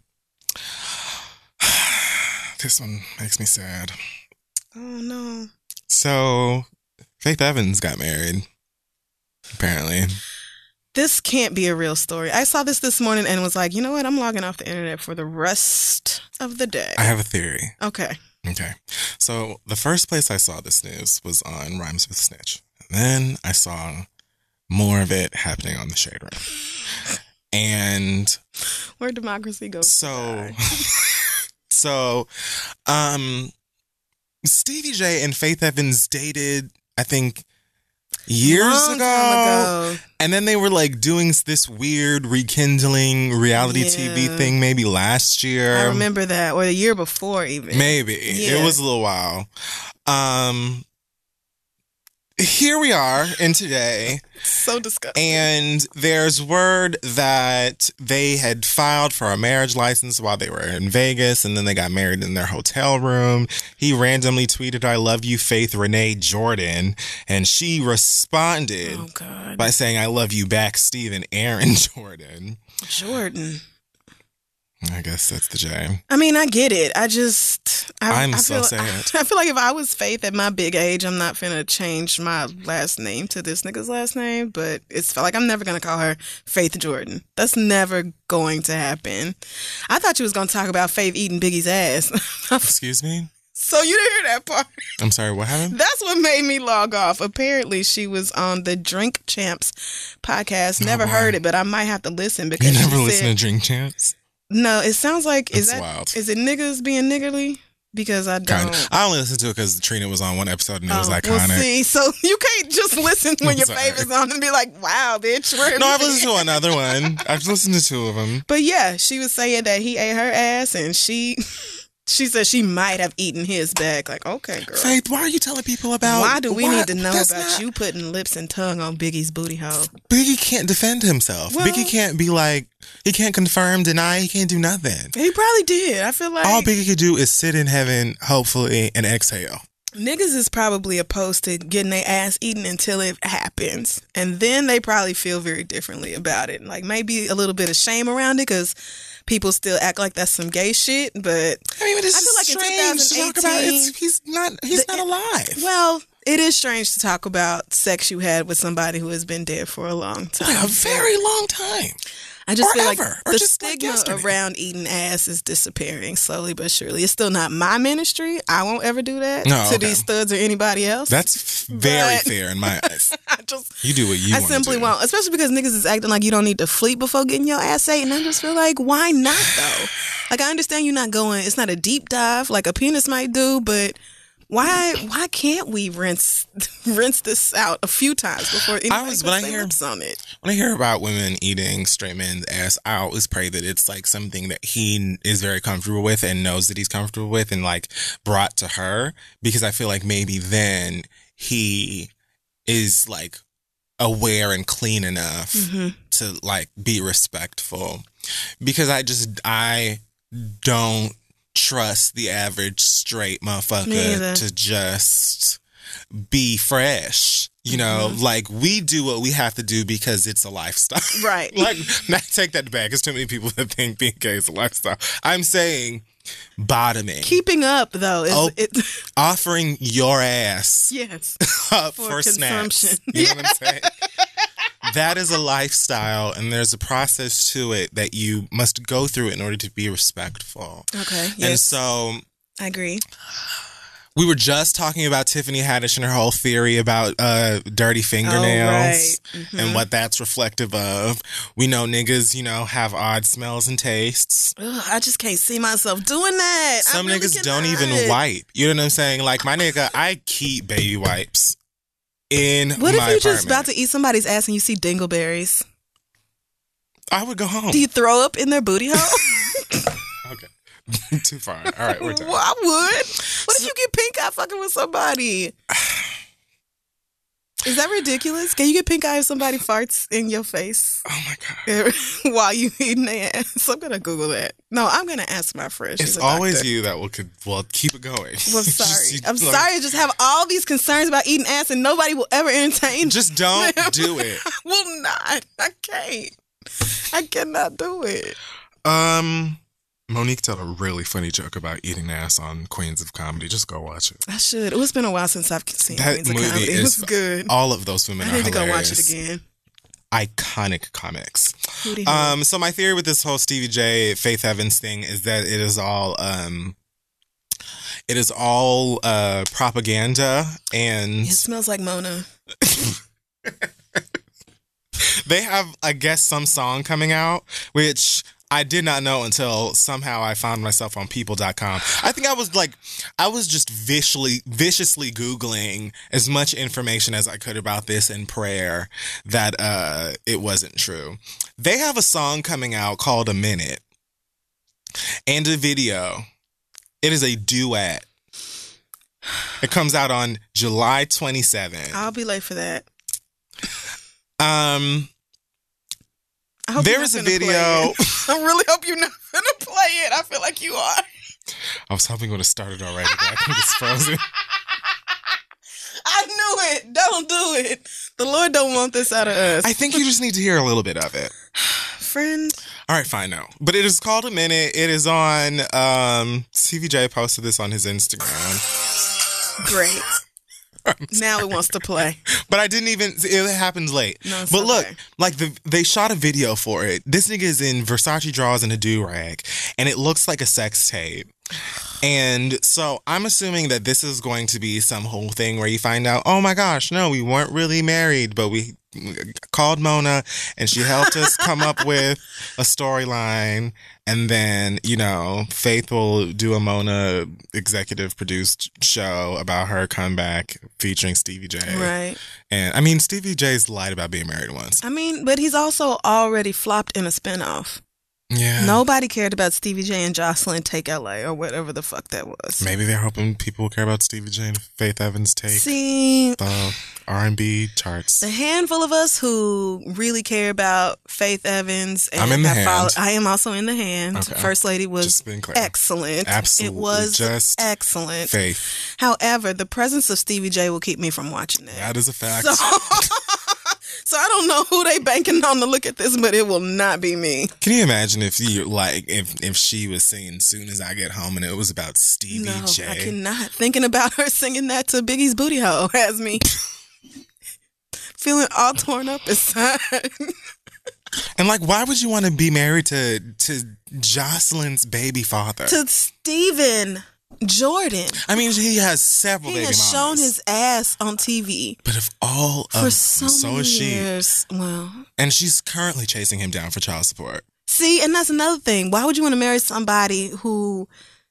This one makes me sad. Oh, no. So, Faith Evans got married. Apparently. This can't be a real story. I saw this this morning and was like, you know what? I'm logging off the internet for the rest of the day. I have a theory. Okay. Okay. So the first place I saw this news was on Rhymes with Snitch. And then I saw more of it happening on the Shade Room. And where democracy goes. So, so, um, Stevie J and Faith Evans dated, I think, years Long ago. time ago. And then they were like doing this weird rekindling reality Yeah. T V thing maybe last year. I remember that, or the year before even. Maybe. Yeah. It was a little while. Um, here we are in today. So disgusting. And there's word that they had filed for a marriage license while they were in Vegas, and then they got married in their hotel room. He randomly tweeted, "I love you, Faith Renee Jordan." And she responded Oh, God. by saying, "I love you back, Stephen Aaron Jordan." Jordan. I guess that's the J. I mean, I get it. I just... I, I'm I so feel, sad. I feel like if I was Faith at my big age, I'm not finna change my last name to this nigga's last name, but it's like I'm never gonna call her Faith Jordan. That's never going to happen. I thought you was gonna talk about Faith eating Biggie's ass. Excuse me? So you didn't hear that part. I'm sorry, what happened? That's what made me log off. Apparently, she was on the Drink Champs podcast. Never Oh, boy. heard it, but I might have to listen because You she never said, listen to Drink Champs? No, it sounds like is That's that wild. is it niggas being niggerly? Because I don't. Kind of. I only listened to it because Trina was on one episode and it was Oh, iconic. well, see, so you can't just listen when I'm your sorry. favorite's on and be like, "Wow, bitch." Where No, I've is listened it?" to another one. I've listened to two of them. But yeah, she was saying that he ate her ass, and she she said she might have eaten his back. Like, okay, girl. Faith, why are you telling people about? Why do we Why- need to know that's about not- you putting lips and tongue on Biggie's booty hole? Biggie can't defend himself. Well- Biggie can't be like, he can't confirm, deny, he can't do nothing. He probably did. I feel like All Biggie could do is sit in heaven, hopefully, and exhale. niggas is probably opposed to getting their ass eaten until it happens. And then they probably feel very differently about it. Like maybe a little bit of shame around it because people still act like that's some gay shit. But I mean, but it's I feel just like in strange to talk about. twenty eighteen It's, he's not, he's the- not alive. well, it is strange to talk about sex you had with somebody who has been dead for a long time. Like a very long time. I just or feel like ever, or the just like stigma yesterday. around eating ass is disappearing slowly but surely. It's still not my ministry. I won't ever do that No, to okay. these studs or anybody else. That's f- very But- fair in my eyes. I just You do what you I want simply to do. won't, especially because niggas is acting like you don't need to fleet before getting your ass ate, and I just feel like, why not though? Like I understand you're not going. It's not a deep dive like a penis might do, but why? Why can't we rinse rinse this out a few times before anybody was- puts when I their hear- lips on it? When I hear about women eating straight men's ass, I always pray that it's like something that he is very comfortable with and knows that he's comfortable with and like brought to her, because I feel like maybe then he is like aware and clean enough Mm-hmm. to like be respectful, because I just, I don't trust the average straight Me motherfucker either. to just be fresh. You know, Mm-hmm. like we do what we have to do because it's a lifestyle. Right. Like, not take that back. There's too many people that think being gay is a lifestyle. I'm saying bottoming, Keeping up though is Oh. it. offering your ass Yes. up For for, snaps. consumption. You know what I'm saying? That is a lifestyle, and there's a process to it that you must go through in order to be respectful. Okay. And Yes. so I agree. we were just talking about Tiffany Haddish and her whole theory about uh, dirty fingernails Oh, right. Mhm. and what that's reflective of. We know niggas, you know, have odd smells and tastes. Ugh, I just can't see myself doing that. I Some really niggas don't cannot. even wipe. You know what I'm saying? Like my nigga, I keep baby wipes in What my if you're just about apartment. to eat somebody's ass and you see dingleberries? I would go home. Do you throw up in their booty hole? Okay. Too far. All right, we're done. Well, I would. What if you get pink eye fucking with somebody? Is that ridiculous? Can you get pink eye if somebody farts in your face Oh my God. while you eating their ass? I'm gonna Google that. No, I'm gonna ask my friend. She's It's a always doctor. you that will could well keep it going. Well, I'm Just- sorry. you- I'm like, sorry to just have all these concerns about eating ass and nobody will ever entertain. Just don't do it. I will not. I can't. I cannot do it. Um, Monique told a really funny joke about eating ass on Queens of Comedy. Just go watch it. I should. It's been a while since I've seen That Queens of movie Comedy. It is was good. All of those women I are need to go watch hilarious. it again. iconic comics. Hootie hoo. Um, so my theory with this whole Stevie J, Faith Evans thing is that it is all um, it is all uh, propaganda, and It smells like Mona. they have, I guess, some song coming out, which I did not know until somehow I found myself on people dot com. I think I was like, I was just viciously, viciously Googling as much information as I could about this in prayer that uh, it wasn't true. They have a song coming out called A Minute and a video. It is a duet. It comes out on July twenty-seventh. I'll be late for that. Um, I hope there you're is a not finna video. play it. I really hope you're not gonna play it. I feel like you are. I was hoping it would have started already, but I think it's frozen. I knew it. Don't do it. The Lord don't want this out of us. I think you just need to hear a little bit of it. Friend. All right, fine, no. But it is called A Minute. It is on, um, C V J posted this on his Instagram. Great. Now it wants to play. But I didn't even, it happened late. No, it's but look, okay. like the they shot a video for it. This nigga is in Versace drawers and a do-rag, and it looks like a sex tape. And so I'm assuming that this is going to be some whole thing where you find out, oh my gosh, no, we weren't really married, but we called Mona and she helped us come up with a storyline. And then, you know, Faith will do a Mona executive produced show about her comeback featuring Stevie J. Right. And I mean, Stevie J's lied about being married once. I mean, but he's also already flopped in a spinoff. Yeah. Nobody cared about Stevie J and Jocelyn Take L A or whatever the fuck that was. Maybe they're hoping people care about Stevie J and Faith Evans take See, the R and B charts. the handful of us who really care about Faith Evans. And I'm in the have hand. followed- I am also in the hand. Okay. First Lady was Just being clear. excellent. Absolutely. It was Just excellent. Faith. However, the presence of Stevie J will keep me from watching that. That is a fact. So, so I don't know who they banking on to look at this, but it will not be me. Can you imagine if you like if if she was singing "Soon as I Get Home" and it was about Stevie No, J? I cannot. Thinking about her singing that to Biggie's Booty Hole has me feeling all torn up inside. And like, why would you want to be married to to Jocelyn's baby father? To Stephen Jordan. I mean, he has several He baby has mamas. shown his ass on T V But if all for of so, so many is she, years. Well, and she's currently chasing him down for child support. see, and that's another thing. Why would you want to marry somebody who...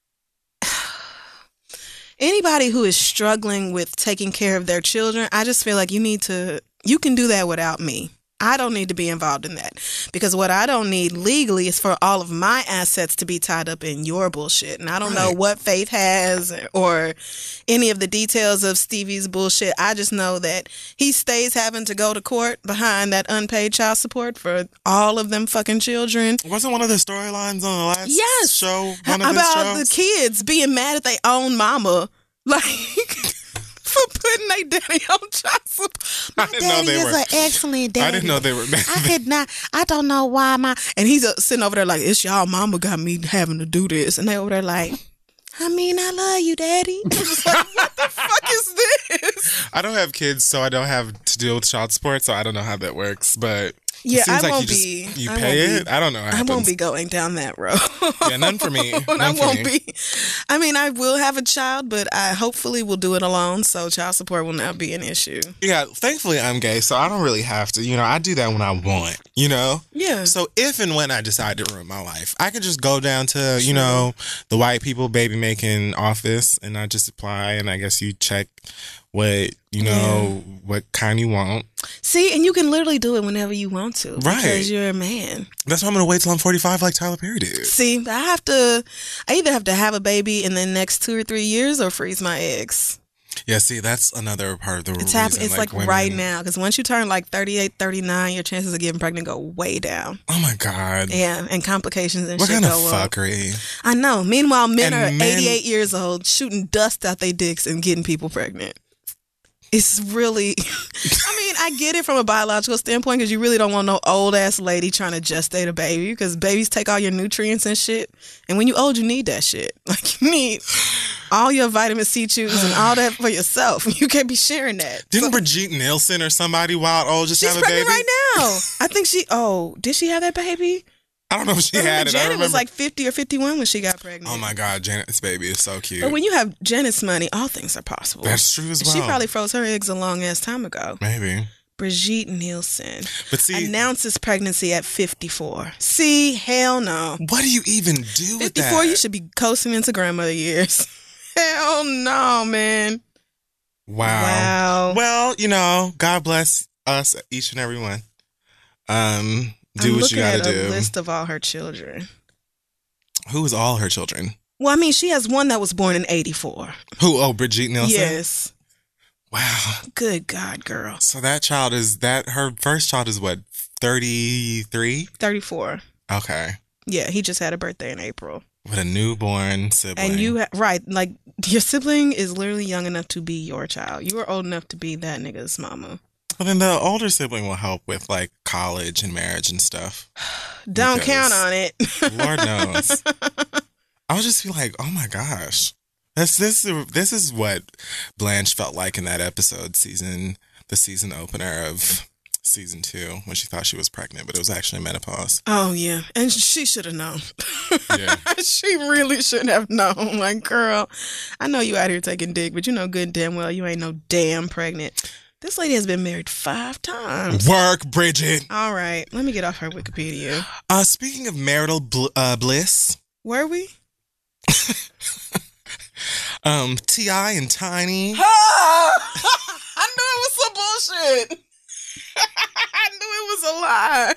Anybody who is struggling with taking care of their children, I just feel like you need to... You can do that without me. I don't need to be involved in that. Because what I don't need legally is for all of my assets to be tied up in your bullshit. And I don't know Right. what Faith has or any of the details of Stevie's bullshit. I just know that he stays having to go to court behind that unpaid child support for all of them fucking children. Wasn't one of the storylines on the last Yes. show one of his About shows? the kids being mad at their own mama. Like... for putting their daddy on child support. My I didn't know daddy they is were- an excellent daddy. I didn't know they were mad. I could not. I don't know why my. And he's uh, sitting over there like, it's y'all mama got me having to do this, and they over there like, I mean, I love you, daddy. I'm just like, what the fuck is this? I don't have kids, so I don't have to deal with child support, so I don't know how that works. But Yeah, it seems I like won't you just be. you I pay won't it. be- I don't know. How it I won't happens. be going down that road. Yeah, none for me. I None for won't me. be. I mean, I will have a child, but I hopefully will do it alone, so child support will not be an issue. Yeah, thankfully I'm gay, so I don't really have to. You know, I do that when I want. You know. Yeah. So if and when I decide to ruin my life, I can just go down to, you know, the white people baby making office and I just apply and I guess you check what, you know, what kind you want. See, and you can literally do it whenever you want to. Right. Because you're a man. That's why I'm going to wait till I'm forty-five like Tyler Perry did. See, I have to, I either have to have a baby in the next two or three years or freeze my eggs. Yeah, see, that's another part of the It's reason. happening. It's like, women- right now. Because once you turn like thirty-eight, thirty-nine, your chances of getting pregnant go way down. Oh my God. Yeah, and complications and What shit kind of go up. fuckery? I know. Meanwhile, men And are men- eighty-eight years old shooting dust out their dicks and getting people pregnant. it's really, I mean, I get it from a biological standpoint because you really don't want no old ass lady trying to gestate a baby because babies take all your nutrients and shit. And when you old, you need that shit. Like, you need all your vitamin C chews and all that for yourself. You can't be sharing that. Didn't Brigitte Nielsen or somebody wild old just She's have a baby? pregnant right now. I think she, oh, did she have that baby? I don't know if she I had it. I Janet remember. was like fifty or fifty-one when she got pregnant. Oh my God, Janet's baby is so cute. But when you have Janet's money, all things are possible. That's true as well. She probably froze her eggs a long ass time ago. Maybe. Brigitte Nielsen But see, announces pregnancy at fifty-four. See, hell no. what do you even do with that? fifty-four, you should be coasting into grandmother years. Hell no, man. Wow. Wow. Well, you know, God bless us, each and every one. Um, do I'm what you got to looking at do. a list of all her children. Who is all her children? Well, I mean, she has one that was born in eighty-four. Who? Oh, Brigitte Nielsen? Yes. Wow. Good God, girl. So that child is that her first child is what, thirty-three? thirty-four. Okay. Yeah, he just had a birthday in April. With a newborn sibling. And you, ha- right, like your sibling is literally young enough to be your child. You are old enough to be that nigga's mama. Well, then the older sibling will help with like college and marriage and stuff. Don't Because count on it. Lord knows. I would just be like, oh my gosh. This this this is what Blanche felt like in that episode, season the season opener of season two, when she thought she was pregnant, but it was actually menopause. Oh, yeah. And she should have known. Yeah. She really should have known. Like, girl, I know you out here taking dick, but you know good and damn well you ain't no damn pregnant. This lady has been married five times. Work, Bridget. All right. Let me get off her Wikipedia. Uh, speaking of marital bl- uh, bliss, Were we? um, T I and Tiny. I knew it was some bullshit. I knew it was a lie.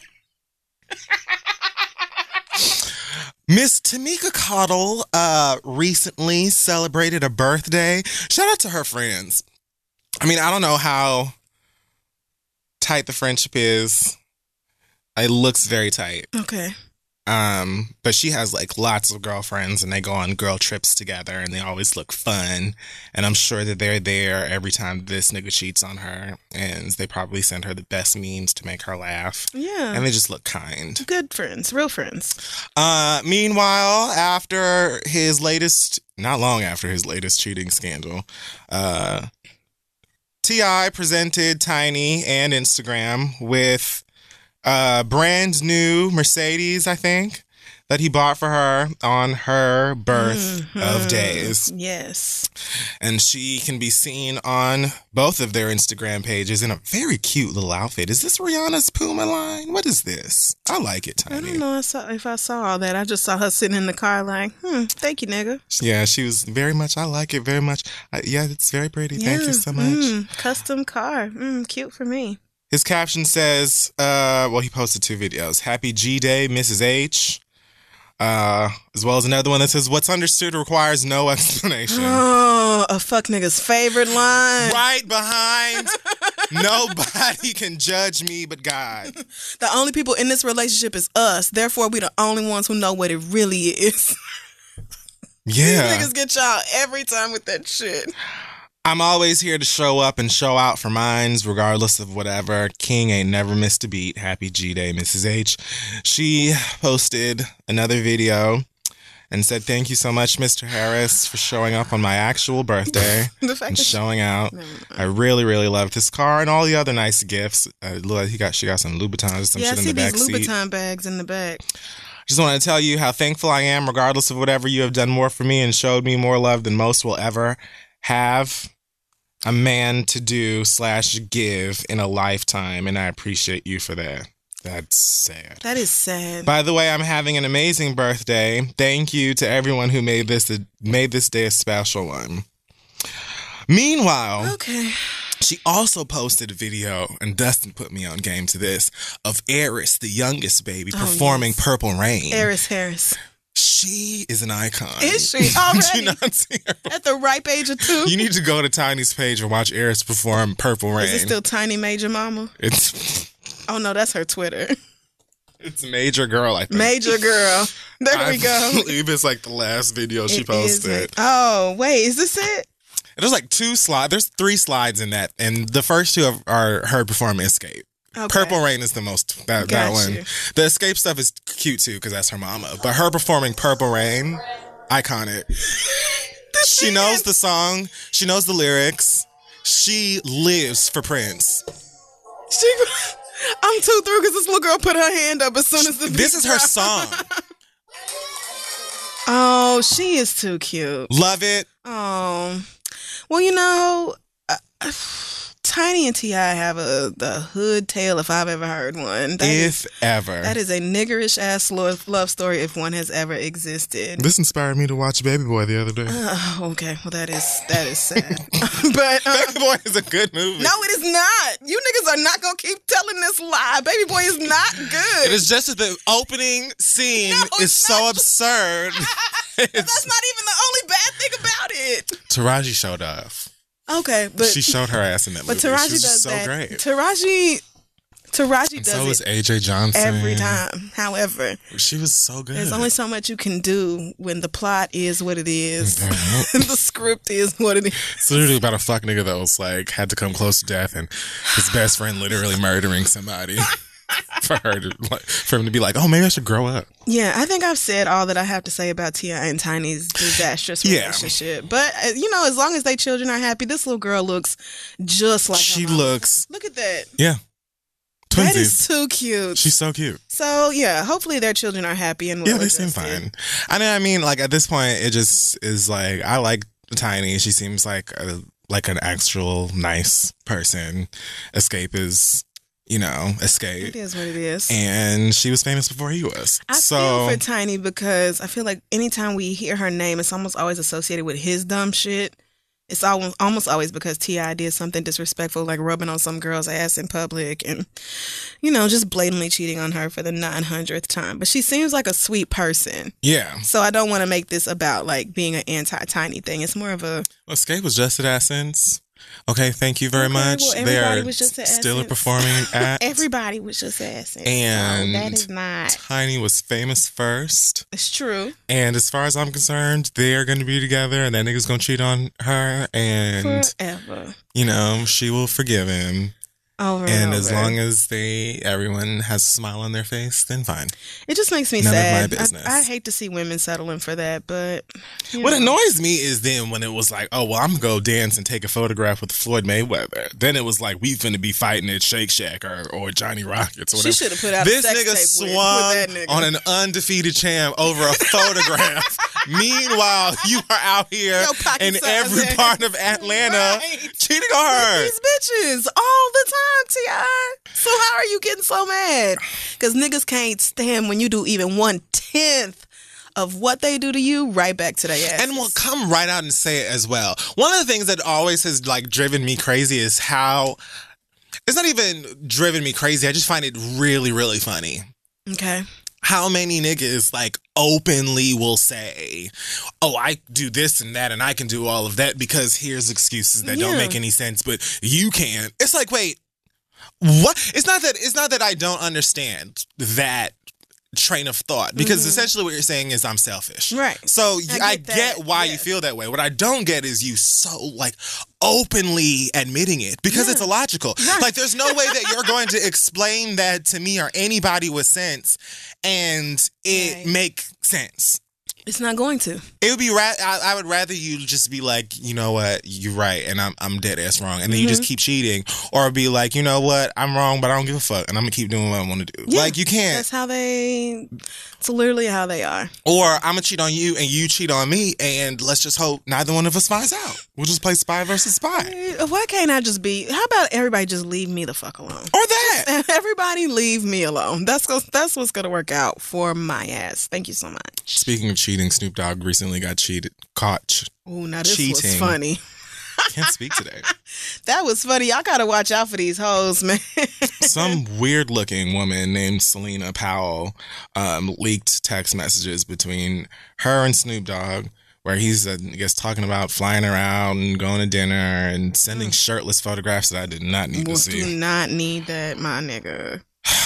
Miss Tamika Cottle uh, recently celebrated a birthday. Shout out to her friends. I mean, I don't know how tight the friendship is. It looks very tight. Okay. Um, but she has like lots of girlfriends and they go on girl trips together and they always look fun. And I'm sure that they're there every time this nigga cheats on her. And they probably send her the best memes to make her laugh. Yeah. And they just look kind. Good friends. Real friends. Uh, meanwhile, after his latest, not long after his latest cheating scandal, uh, T I presented Tiny and Instagram with a brand new Mercedes, I think, that he bought for her on her birth Mm-hmm. of days. Yes. And she can be seen on both of their Instagram pages in a very cute little outfit. Is this Rihanna's Puma line? What is this? I like it, I Tiny. don't know I saw, if I saw all that. I just saw her sitting in the car like, hmm, thank you, nigga. Yeah, she was very much, I like it very much. I, yeah, it's very pretty. Thank you so much. Mm, custom car. Mm, cute for me. His caption says, uh, well, he posted two videos. Happy G-Day, Missus H. Uh, as well as another one that says, what's understood requires no explanation. Oh, a fuck nigga's favorite line. Right behind, nobody can judge me but God. The only people in this relationship is us. Therefore, we the only ones who know what it really is. Yeah. These niggas get y'all every time with that shit. I'm always here to show up and show out for mines, regardless of whatever. King ain't never missed a beat. Happy G-Day, Missus H. She posted another video and said, thank you so much, Mister Harris, for showing up on my actual birthday The fact and that showing out. Never mind. I really, really love this car and all the other nice gifts. Uh, look, he got, she got some Louboutins, some Yeah, I shit in see the back these seat. Louboutin bags in the back. Just want to tell you how thankful I am, regardless of whatever you have done more for me and showed me more love than most will ever have. A man to do slash give in a lifetime, and I appreciate you for that. That's sad. That is sad. By the way, I'm having an amazing birthday. Thank you to everyone who made this a, made this day a special one. Meanwhile, Okay. she also posted a video, and Dustin put me on game to this, of Eris, the youngest baby, Oh, performing yes. Purple Rain. Eris Harris. She is an icon. Is she? Did Already? you not see her? At the ripe age of two? You need to go to Tiny's page and watch Eris perform Purple Rain. Is it still Tiny Major Mama? It's Oh, no, that's her Twitter. it's Major Girl, I think. Major girl. There I we go. believe it's like the last video she It is posted. ma- oh, wait, is this it? There's like two slides. There's three slides in that, and the first two are, are her performing Escape. Okay. Purple Rain is the most that, that Got one. you. The Escape stuff is cute too because that's her mama. But her performing Purple Rain, iconic. She knows the song. She knows the lyrics. She lives for Prince. She, I'm too through because this little girl put her hand up as soon as the This beat is her dropped. song. Oh, she is too cute. Love it. Oh, well, you know, uh, Tiny and T I have a the hood tale if I've ever heard one. That If is, ever. that is a niggerish ass love, love story if one has ever existed. This inspired me to watch Baby Boy the other day. Uh, okay, well that is that is sad, but um, Baby Boy is a good movie. no, it is not. You niggas are not gonna keep telling this lie. Baby Boy is not good. It is just that the opening scene No, is it's so not. absurd. But that's not even the only bad thing about it. Taraji showed off. Okay, but She showed her ass in that but movie. Taraji She was does so that. great. Taraji, Taraji And does so it was A J Johnson. every time. However, She was so good. there's only so much you can do when the plot is what it is, and the script is what it is. It's literally about a fuck nigga that was like had to come close to death and his best friend literally murdering somebody for her to like for him to be like, oh, maybe I should grow up. Yeah, I think I've said all that I have to say about T I and Tiny's disastrous Yeah. relationship. But uh, you know, as long as they children are happy, this little girl looks just like her She mama. looks Look at that. yeah, That is twinsies. too cute. She's so cute. So yeah, hopefully their children are happy and Yeah, well they seem adjusted. fine. I know. I mean, like at this point, it just is like I like Tiny. She seems like a, like an actual nice person. Escape is, you know, It Escape, is what it is. and she was famous before he was. I so feel for Tiny because I feel like anytime we hear her name, it's almost always associated with his dumb shit. It's almost almost always because T I did something disrespectful, like rubbing on some girl's ass in public and, you know, just blatantly cheating on her for the nine hundredth time. But she seems like a sweet person. yeah, So I don't want to make this about, like, being an anti-Tiny thing. It's more of a... Escape was just at Essence. Okay, thank you very Okay, much. well, they everybody are was just at still a Essence. performing act. Everybody was just asking. And so that is not... Tiny was famous first. It's true. And as far as I'm concerned, they are going to be together, and that nigga's going to cheat on her, and Forever. you know she will forgive him. Over and, And as over. long as they, everyone has a smile on their face, then fine. It just makes me None of sad. my business. I, I hate to see women settling for that, but you What know. annoys me is then when it was like, oh, well, I'm going to go dance and take a photograph with Floyd Mayweather. Then it was like, we finna be fighting at Shake Shack or, or Johnny Rockets or whatever. She should have put out This a sex nigga tape with, swung with that nigga. on an undefeated champ over a photograph. Meanwhile, you are out here Yo, pocket in size every ass. part of Atlanta Right. cheating on her. These bitches all the time, T I. So how are you getting so mad? Because niggas can't stand when you do even one tenth of what they do to you right back to their ass. And will come right out and say it as well. One of the things that always has like driven me crazy is how it's not even driven me crazy. I just find it really, really funny. Okay. How many niggas like openly will say, oh, I do this and that and I can do all of that because here's excuses that don't Yeah. make any sense, but you can't. It's like, wait, what? It's not that it's not that I don't understand that train of thought because essentially what you're saying is I'm selfish. Mm-hmm. Right. So I I, get get, that, why you yes. feel that way. What I don't get is you so like openly admitting it because it's illogical. Like there's no way that you're going to explain that to me or anybody with sense and it Right. make sense. It's not going to. It would be ra- I, I would rather you just be like, you know what, you're right, and I'm I'm dead ass wrong, and then you Mm-hmm. just keep cheating, or be like, you know what, I'm wrong, but I don't give a fuck, and I'm gonna keep doing what I want to do. Yeah. Like you can't, That's how they. It's literally how they are. or I'm gonna cheat on you and you cheat on me, and let's just hope neither one of us finds out. We'll just play spy versus spy, Eh, Why can't I just be? How about everybody just leave me the fuck alone? or that. Everybody leave me alone. That's go- that's what's gonna work out for my ass. Thank you so much. Speaking of cheating, Snoop Dogg recently got cheated, caught. ch- Oh, now this was Cheating. funny. Can't speak today. That was funny. Y'all gotta watch out for these hoes, man. Some weird looking woman named Selena Powell um, leaked text messages between her and Snoop Dogg where he's, uh, I guess, talking about flying around and going to dinner and sending shirtless photographs that I did not need Well, to do see. not need that, my nigga.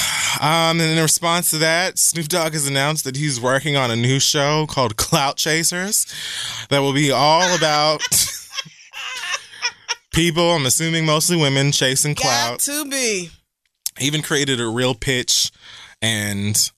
Um, and in response to that, Snoop Dogg has announced that he's working on a new show called Clout Chasers that will be all about People, I'm assuming mostly women, chasing Got clout. to be. He even created a real pitch and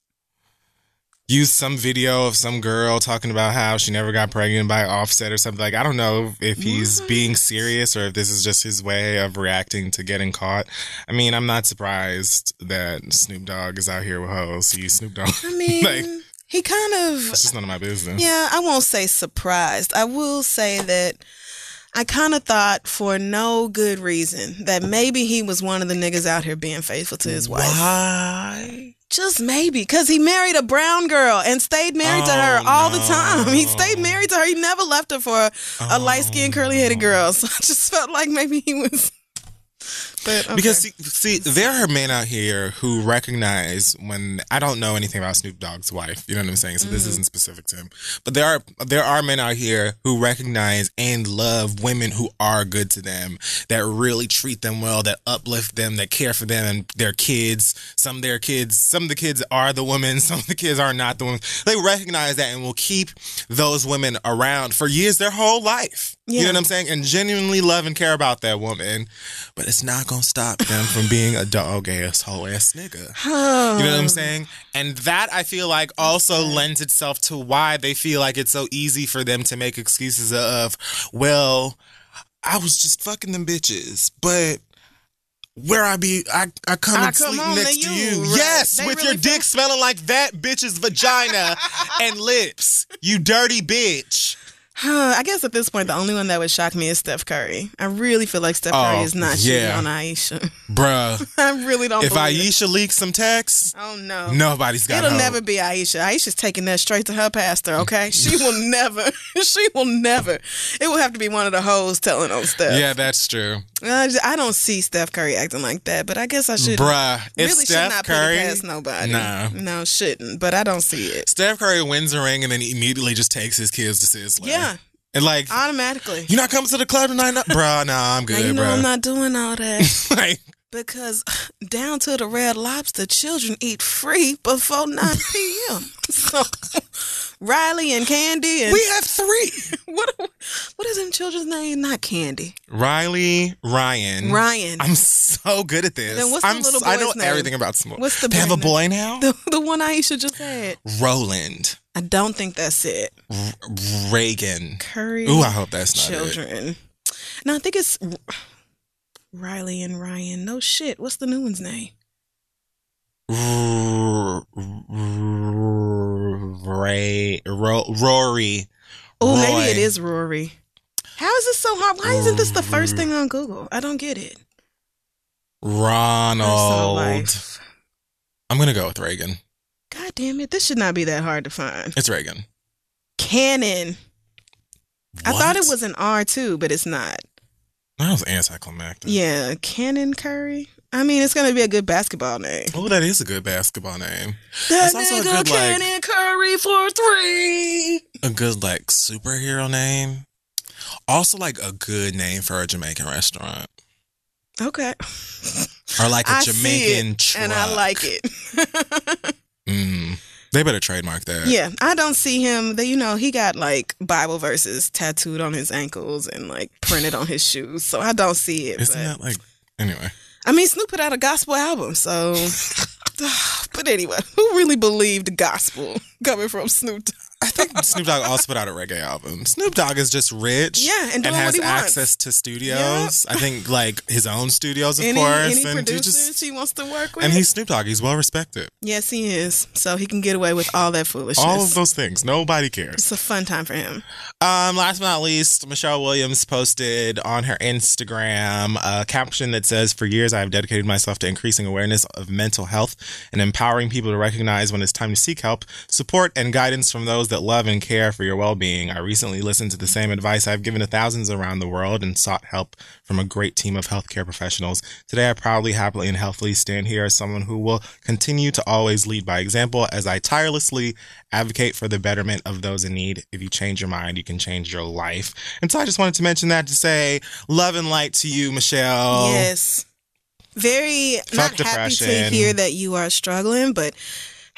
used some video of some girl talking about how she never got pregnant by Offset or something. Like, I don't know if he's What? being serious or if this is just his way of reacting to getting caught. I mean, I'm not surprised that Snoop Dogg is out here with hoes. He's Snoop Dogg. I mean, Like, he kind of. it's just none of my business. Yeah, I won't say surprised. I will say that I kind of thought for no good reason that maybe he was one of the niggas out here being faithful to his wife. Why? Just maybe, because he married a brown girl and stayed married to her Oh, all the no. time. He stayed married to her. He never left her for a, a Oh. light-skinned, curly-headed girl. So I just felt like maybe he was... But, okay. Because see, see, there are men out here who recognize when I don't know anything about Snoop Dogg's wife. You know what I'm saying? So this Mm-hmm. isn't specific to him. But there are there are men out here who recognize and love women who are good to them, that really treat them well, that uplift them, that care for them and their kids. Some of their kids, some of the kids are the women, some of the kids are not the women. They recognize that and will keep those women around for years, their whole life. You Yeah. know what I'm saying? And genuinely love and care about that woman. But it's not going to stop them from being a dog ass, hoe ass nigga. You know what I'm saying? And that, I feel like, also lends itself to why they feel like it's so easy for them to make excuses of, well, I was just fucking them bitches, but where I be, I, I come I and come sleep home to next to you, you. right. Yes, They with really your dick feel- smelling like that bitch's vagina and lips. You dirty bitch. Huh, I guess at this point, the only one that would shock me is Steph Curry. I really feel like Steph Curry Oh, is not cheating yeah. on Aisha. Bruh. I really don't If believe it. Aisha leaks some texts, Oh, no. nobody's got It'll hope. never be Aisha. Aisha's taking that straight to her pastor, okay? She will never. She will never. It will have to be one of the hoes telling on Steph. Yeah, that's true. I, just- I don't see Steph Curry acting like that, but I guess I should. Bruh, if really Steph should not Curry, put it past nobody. nah. No, shouldn't. But I don't see it. Steph Curry wins a ring and then he immediately just takes his kids to Sizzler. Yeah, And like, automatically. you not coming to the club tonight? No? Bruh, nah, I'm Now, good, you know I'm bruh. not doing all that. Like, Because down to the Red Lobster, children eat free before nine p.m. So Riley and Candy and we have three. what what is them children's name? Not Candy. Riley, Ryan. Ryan. I'm so good at this. Then what's the I'm little s- I know boy's name? everything about smoke. What's the They have a boy boy now? the the one Aisha just had. Roland. I don't think that's it. R- Reagan. Curry. Ooh, I hope that's not it. children. No, I think it's Riley and Ryan. No shit. What's the new one's name? R- R- Ray, Ro- Rory. Oh, Roy. maybe it is Rory. How is this so hard? Why isn't this the first thing on Google? I don't get it. Personal Ronald. life. I'm gonna go with Reagan. God damn it. This should not be that hard to find. It's Reagan. Cannon. I thought it What? was an R too, but it's not. That was anticlimactic. Yeah, Cannon Curry. I mean, it's going to be a good basketball name. Oh, that is a good basketball name. That That's also a nigga good, like- Cannon Curry for three. A good like superhero name. Also like a good name for a Jamaican restaurant. Okay. Or like a I Jamaican see it, truck. and I like it. Mm. They better trademark that. Yeah, I don't see him. That you know, he got like Bible verses tattooed on his ankles and like printed on his shoes. So I don't see it. Isn't but- that like anyway? I mean, Snoop put out a gospel album, so. But anyway, who really believed gospel coming from Snoop Dogg? I think Snoop Dogg also put out a reggae album. Snoop Dogg is just rich. Yeah, and doing has what he wants. access to studios. I think like his own studios, of Any, course. any and he producers just he wants to work with? and he's Snoop Dogg. He's well respected. Yes, he is. So he can get away with all that foolishness. All of those things. Nobody cares. It's a fun time for him. Um, last but not least, Michelle Williams posted on her Instagram a caption that says, "For years, I have dedicated myself to increasing awareness of mental health and empowering people to recognize when it's time to seek help, support, and guidance from those that love and care for your well-being. I recently listened to the same advice I've given to thousands around the world and sought help from a great team of healthcare professionals. Today, I proudly, happily, and healthily stand here as someone who will continue to always lead by example as I tirelessly advocate for the betterment of those in need. If you change your mind, you can change your life." And so I just wanted to mention that to say love and light to you, Michelle. Yes. Very Fuck not happy to depression. hear that you are struggling, but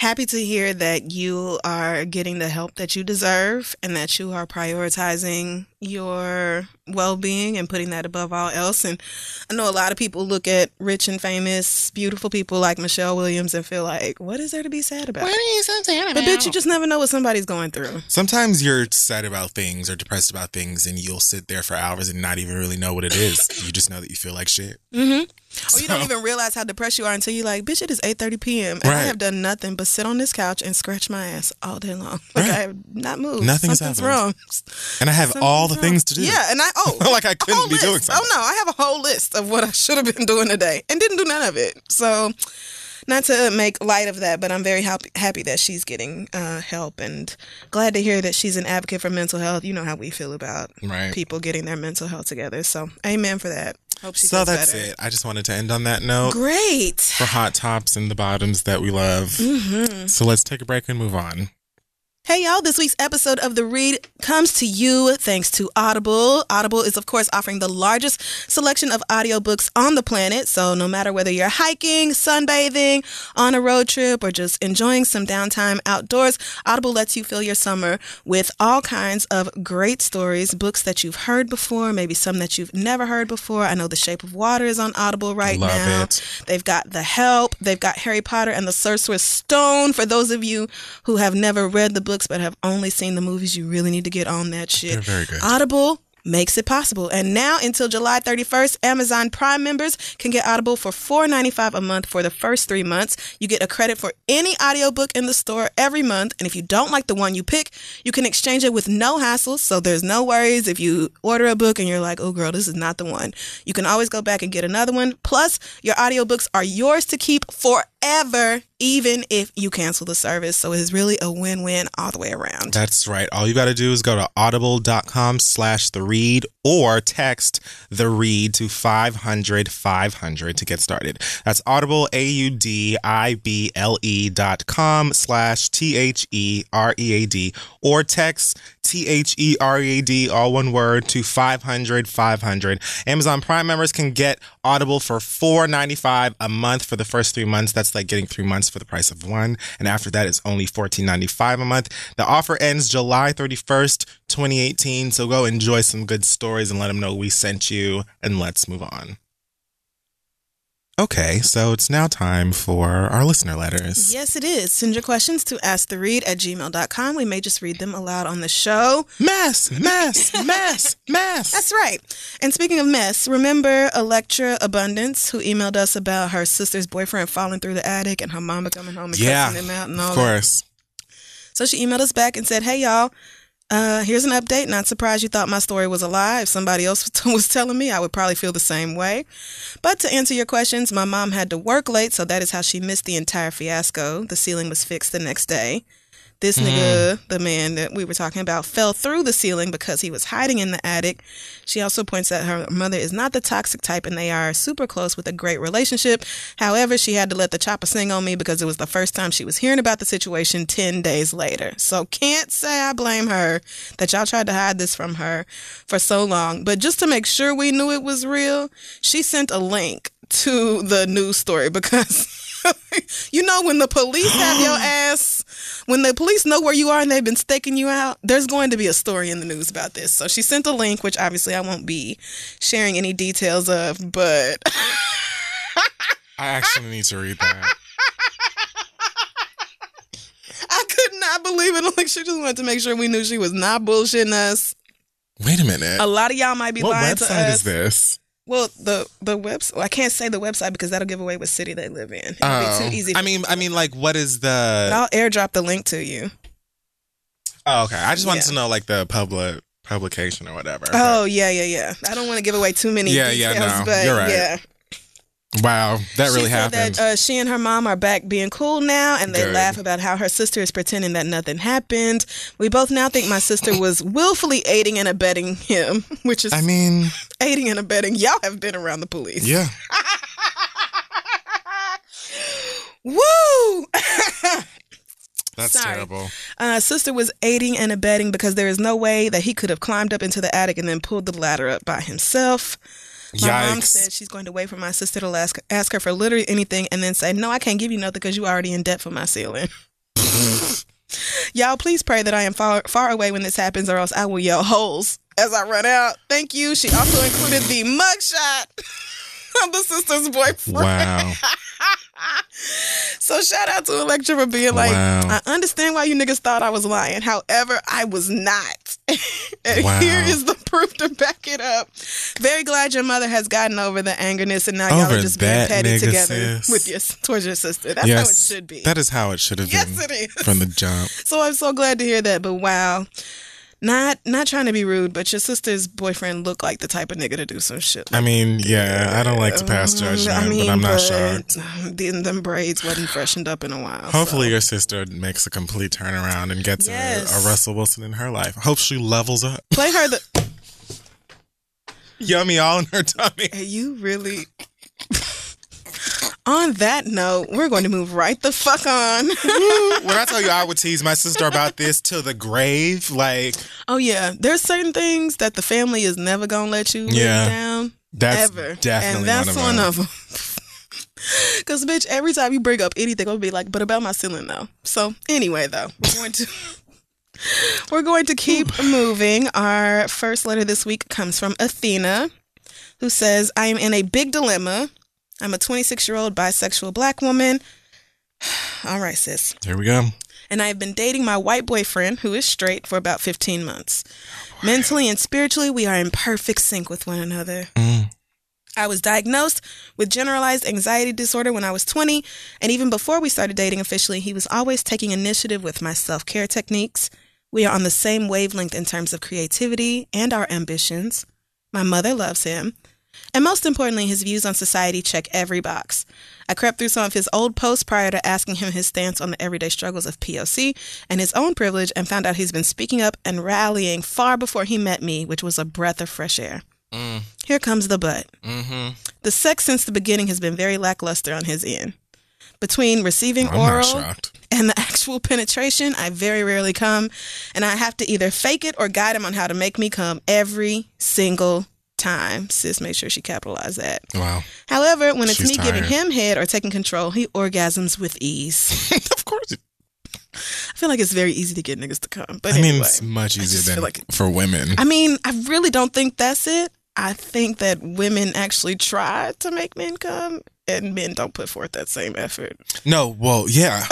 Happy to hear that you are getting the help that you deserve and that you are prioritizing your well-being and putting that above all else. And I know a lot of people look at rich and famous, beautiful people like Michelle Williams and feel like, what is there to be sad about? What are you so sad But about? bitch, you just never know what somebody's going through. Sometimes you're sad about things or depressed about things, and you'll sit there for hours and not even really know what it is. You just know that you feel like shit. Mm-hmm. So, Or you don't even realize how depressed you are until you're like, bitch, it is eight thirty p.m. and I Right. have done nothing but sit on this couch and scratch my ass all day long. Like Right. I have not moved. Nothing has Something's happened. wrong. and I have all the Something's wrong. things to do. Yeah, and I oh Like I a couldn't whole be doing list. something. Oh no, I have a whole list of what I should have been doing today and didn't do none of it. So, not to make light of that, but I'm very happy happy that she's getting uh, help and glad to hear that she's an advocate for mental health. You know how we feel about Right. people getting their mental health together. So, amen for that. Hope she So feels that's better. it. I just wanted to end on that note Great. for hot tops and the bottoms that we love. Mm-hmm. So let's take a break and move on. Hey y'all, this week's episode of The Read comes to you thanks to Audible. Audible is of course offering the largest selection of audiobooks on the planet. So no matter whether you're hiking, sunbathing, on a road trip, or just enjoying some downtime outdoors, Audible lets you fill your summer with all kinds of great stories, books that you've heard before, maybe some that you've never heard before. I know The Shape of Water is on Audible right Love now. it. They've got The Help. They've got Harry Potter and the Sorcerer's Stone. For those of you who have never read the books but have only seen the movies, you really need to get on that shit. They're very good. Audible makes it possible. And now until July thirty-first, Amazon Prime members can get Audible for four dollars and ninety-five cents a month for the first three months. You get a credit for any audiobook in the store every month. And if you don't like the one you pick, you can exchange it with no hassle. So there's no worries if you order a book and you're like, oh girl, this is not the one. You can always go back and get another one. Plus, your audiobooks are yours to keep forever, even if you cancel the service. So it's really a win-win all the way around. That's right. All you got to do is go to audible.com slash the read or text the read to five hundred five hundred to get started. That's audible, A U D I B L E dot com slash T H E R E A D or text T H E R E A D, all one word, to five hundred five hundred. Amazon Prime members can get Audible for four dollars and ninety-five cents a month for the first three months. That's like getting three months for the price of one. And after that, it's only fourteen dollars and ninety-five cents a month. The offer ends July thirty-first, twenty eighteen. So go enjoy some good stories and let them know we sent you. And let's move on. Okay, so it's now time for our listener letters. Yes, it is. Send your questions to asktheread at gmail dot com. We may just read them aloud on the show. Mess, mess, mess, mess. That's right. And speaking of mess, remember Electra Abundance, who emailed us about her sister's boyfriend falling through the attic and her mama coming home and Yeah, cussing him out and all of that? course. So she emailed us back and said, hey, y'all. Uh, here's an update. Not surprised you thought my story was a lie. If somebody else was telling me, I would probably feel the same way. But to answer your questions, my mom had to work late, so that is how she missed the entire fiasco. The ceiling was fixed the next day. This nigga, the man that we were talking about, fell through the ceiling because he was hiding in the attic. She also points out her mother is not the toxic type and they are super close with a great relationship. However, she had to let the chopper sing on me because it was the first time she was hearing about the situation ten days later. So can't say I blame her that y'all tried to hide this from her for so long. But just to make sure we knew it was real, she sent a link to the news story because... you know, when the police have your ass, when the police know where you are and they've been staking you out, there's going to be a story in the news about this. So she sent a link, which obviously I won't be sharing any details of, but I actually need to read that. I could not believe it. Like, she just wanted to make sure we knew she was not bullshitting us. Wait a minute. A lot of y'all might be What lying to us. website is this? Well, the the website. Well, I can't say the website because that'll give away what city they live in. It'd Oh. be too easy. I for mean, me I to- mean, like, what is But the? I'll airdrop the link to you. Oh, okay. I just wanted Yeah. to know, like, the public publication or whatever. Oh yeah, yeah, yeah. I don't want to give away too many Yeah, yeah, details, no, but you're right. yeah. Wow, that really she said happened. that uh, she and her mom are back being cool now, and they Good. laugh about how her sister is pretending that nothing happened. We both now think my sister was willfully aiding and abetting him, which is I mean, aiding and abetting. Y'all have been around the police. yeah. Woo! That's Sorry. terrible. Uh, sister was aiding and abetting because there is no way that he could have climbed up into the attic and then pulled the ladder up by himself. My mom Yikes. said she's going to wait for my sister to ask, ask her for literally anything and then say, no, I can't give you nothing because you already in debt for my ceiling. Y'all, please pray that I am far, far away when this happens, or else I will yell holes as I run out. Thank you. She also included the mugshot of the sister's boyfriend. Wow. So shout out to Electra for being like, Wow. I understand why you niggas thought I was lying. However, I was not. And Wow. here is the proof to back it up. Very glad your mother has gotten over the angerness and now y'all Over are just being that, petty nigga, together sis. with your towards your sister. That's yes, how it should be. That is how it should have Yes, been it is. from the jump. So I'm so glad to hear that. But wow. Not not trying to be rude, but your sister's boyfriend looked like the type of nigga to do some shit. I mean, yeah, I don't like to pass judgment, I mean, but I'm not but shocked. Them, them braids wasn't freshened up in a while. Hopefully so. your sister makes a complete turnaround and gets Yes. a, a Russell Wilson in her life. Hope she levels up. Play her the... Yummy all in her tummy. Are you really... On that note, we're going to move right the fuck on. When I tell you I would tease my sister about this to the grave, like, Oh, yeah. There's certain things that the family is never going to let you live Yeah. down. that's Ever. definitely And that's one of them. them. Because, bitch, every time you bring up anything, I'll be like, but about my ceiling, though. So, anyway, though, we're going to... We're going to keep moving. Our first letter this week comes from Athena, who says, I am in a big dilemma. I'm a twenty-six-year-old bisexual black woman. All right, sis. Here we go. And I have been dating my white boyfriend, who is straight, for about fifteen months. Mentally and spiritually, we are in perfect sync with one another. Mm. I was diagnosed with generalized anxiety disorder when I was twenty, and even before we started dating officially, he was always taking initiative with my self-care techniques. We are on the same wavelength in terms of creativity and our ambitions. My mother loves him. And most importantly, his views on society check every box. I crept through some of his old posts prior to asking him his stance on the everyday struggles of P O C and his own privilege, and found out he's been speaking up and rallying far before he met me, which was a breath of fresh air. Mm. Here comes the but. Mm-hmm. The sex since the beginning has been very lackluster on his end. Between receiving I'm not oral shocked. and the actual penetration, I very rarely come, and I have to either fake it or guide him on how to make me come every single time. Sis, make sure she capitalized that. Wow. However, when it's She's me tired. giving him head or taking control, he orgasms with ease. Of course. I feel like it's very easy to get niggas to come. But I anyway, mean, it's much I just easier feel than like- for women. I mean, I really don't think that's it. I think that women actually try to make men come, and men don't put forth that same effort. No, well, yeah.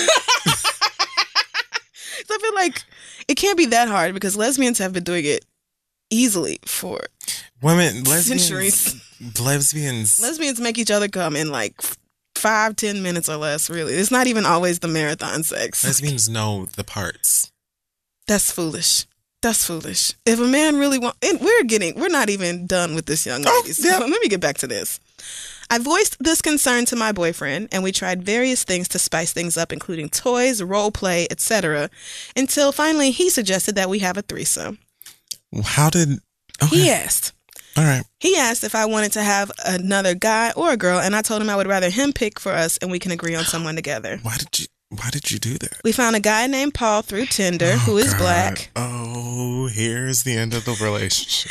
So I feel like it can't be that hard because lesbians have been doing it easily for Women, lesbians, centuries. lesbians. Lesbians make each other come in like f- five, ten minutes or less, really. It's not even always the marathon sex. Lesbians know the parts. That's foolish. That's foolish. If a man really want, and we're getting, we're not even done with this young Oh, lady. yeah. So let me get back to this. I voiced this concern to my boyfriend, and we tried various things to spice things up, including toys, role play, et cetera, until finally he suggested that we have a threesome. How did? Okay. He asked. All right. He asked if I wanted to have another guy or a girl, and I told him I would rather him pick for us, and we can agree on someone together. Why did you? Why did you do that? We found a guy named Paul through Tinder Oh, who is God. black. Oh, here's the end of the relationship.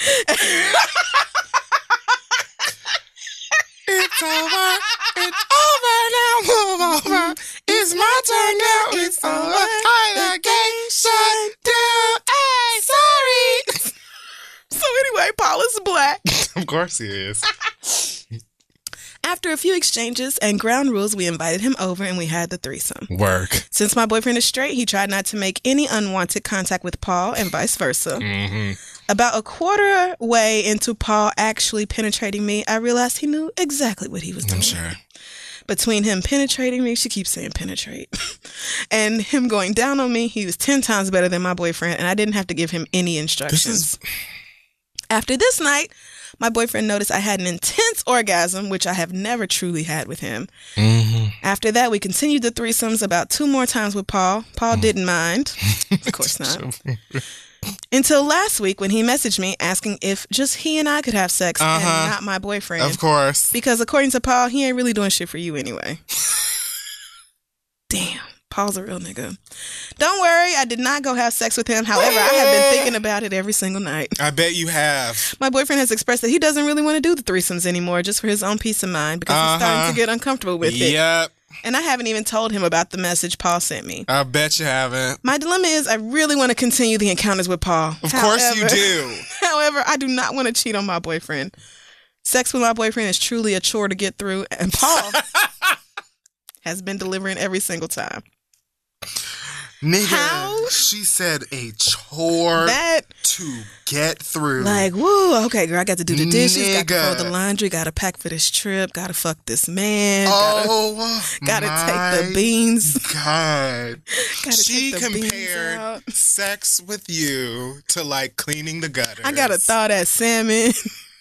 It's over. It's over now. Move over. It's my turn now. It's over. Hi, the game shut down. Hey, sorry. So anyway, Paul is black. Of course he is. After a few exchanges and ground rules, we invited him over and we had the threesome. Work. Since my boyfriend is straight, he tried not to make any unwanted contact with Paul and vice versa. Mm-hmm. About a quarter way into Paul actually penetrating me, I realized he knew exactly what he was doing. I'm sure. Between him penetrating me, she keeps saying penetrate, and him going down on me, he was ten times better than my boyfriend, and I didn't have to give him any instructions. This is. After this night, my boyfriend noticed I had an intense orgasm, which I have never truly had with him. Mm-hmm. After that, we continued the threesomes about two more times with Paul. Paul didn't mind. Of course not. Until last week when he messaged me asking if just he and I could have sex Uh-huh. and not my boyfriend. Of course. Because according to Paul, he ain't really doing shit for you anyway. Damn. Paul's a real nigga. Don't worry, I did not go have sex with him. However, I have been thinking about it every single night. I bet you have. My boyfriend has expressed that he doesn't really want to do the threesomes anymore just for his own peace of mind because he's starting Uh-huh. to get uncomfortable with it. Yep. And I haven't even told him about the message Paul sent me. I bet you haven't. My dilemma is I really want to continue the encounters with Paul. Of course you do. However, I do not want to cheat on my boyfriend. Sex with my boyfriend is truly a chore to get through, and Paul has been delivering every single time. Nigga, How? She said a chore That, to get through. like, woo, okay, girl, I got to do the dishes, got to Nigga. fold the laundry, got to pack for this trip, got to fuck this man, gotta, oh, gotta my take the beans. God. Gotta She take the beans compared out. sex with you to like cleaning the gutters. I got to thaw that salmon.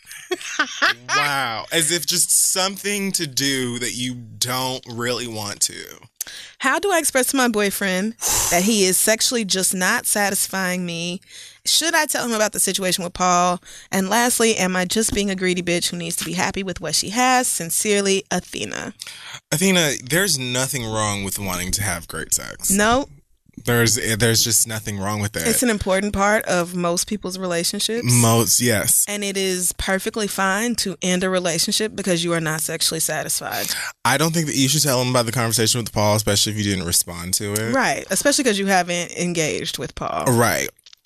Wow. As if just something to do that you don't really want to. How do I express to my boyfriend that he is sexually just not satisfying me? Should I tell him about the situation with Paul? And lastly, am I just being a greedy bitch who needs to be happy with what she has? Sincerely, Athena. Athena, there's nothing wrong with wanting to have great sex. No, There's there's just nothing wrong with that. it's an important part of most people's relationships. Most, yes. And it is perfectly fine to end a relationship because you are not sexually satisfied. I don't think that you should tell him about the conversation with Paul, especially if you didn't respond to it. Right. Especially because you haven't engaged with Paul. Right.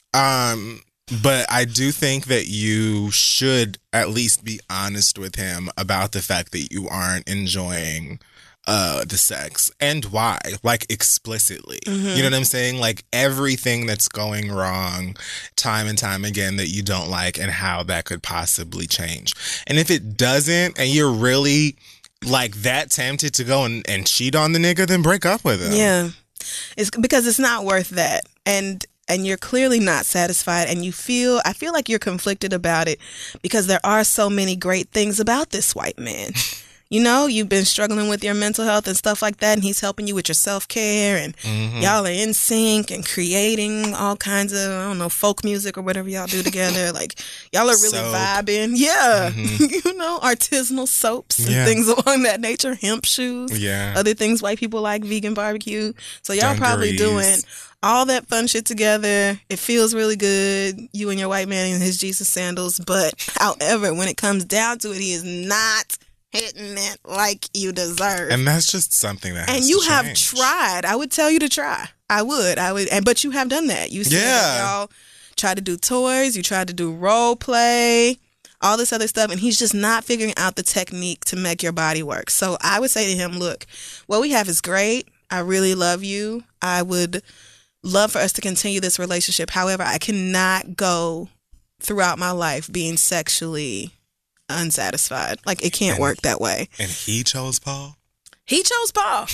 Um, but I do think that you should at least be honest with him about the fact that you aren't enjoying uh the sex and why, like explicitly. Mm-hmm. You know what I'm saying? Like everything that's going wrong time and time again that you don't like and how that could possibly change. And if it doesn't and you're really like that tempted to go and, and cheat on the nigga, then break up with him. Yeah. It's because it's not worth that. And and you're clearly not satisfied and you feel I feel like you're conflicted about it because there are so many great things about this white man. You know, you've been struggling with your mental health and stuff like that, and he's helping you with your self-care, and Mm-hmm. y'all are in sync and creating all kinds of, I don't know, folk music or whatever y'all do together. Like, y'all are really Soap. vibing. Yeah. You know, artisanal soaps and Yeah. things along that nature, hemp shoes, Yeah. other things white people like, vegan barbecue. So y'all probably Dungarees. doing all that fun shit together. It feels really good, you and your white man in his Jesus sandals. But however, when it comes down to it, he is not hitting it like you deserve. And that's just something that has And you to have change. tried. I would tell you to try. I would. I would. And but you have done that. You said that Yeah. y'all tried to do toys. You tried to do role play, all this other stuff, and he's just not figuring out the technique to make your body work. So I would say to him, look, what we have is great. I really love you. I would love for us to continue this relationship. However, I cannot go throughout my life being sexually unsatisfied. Like, it can't work that way. And he chose Paul? He chose Paul.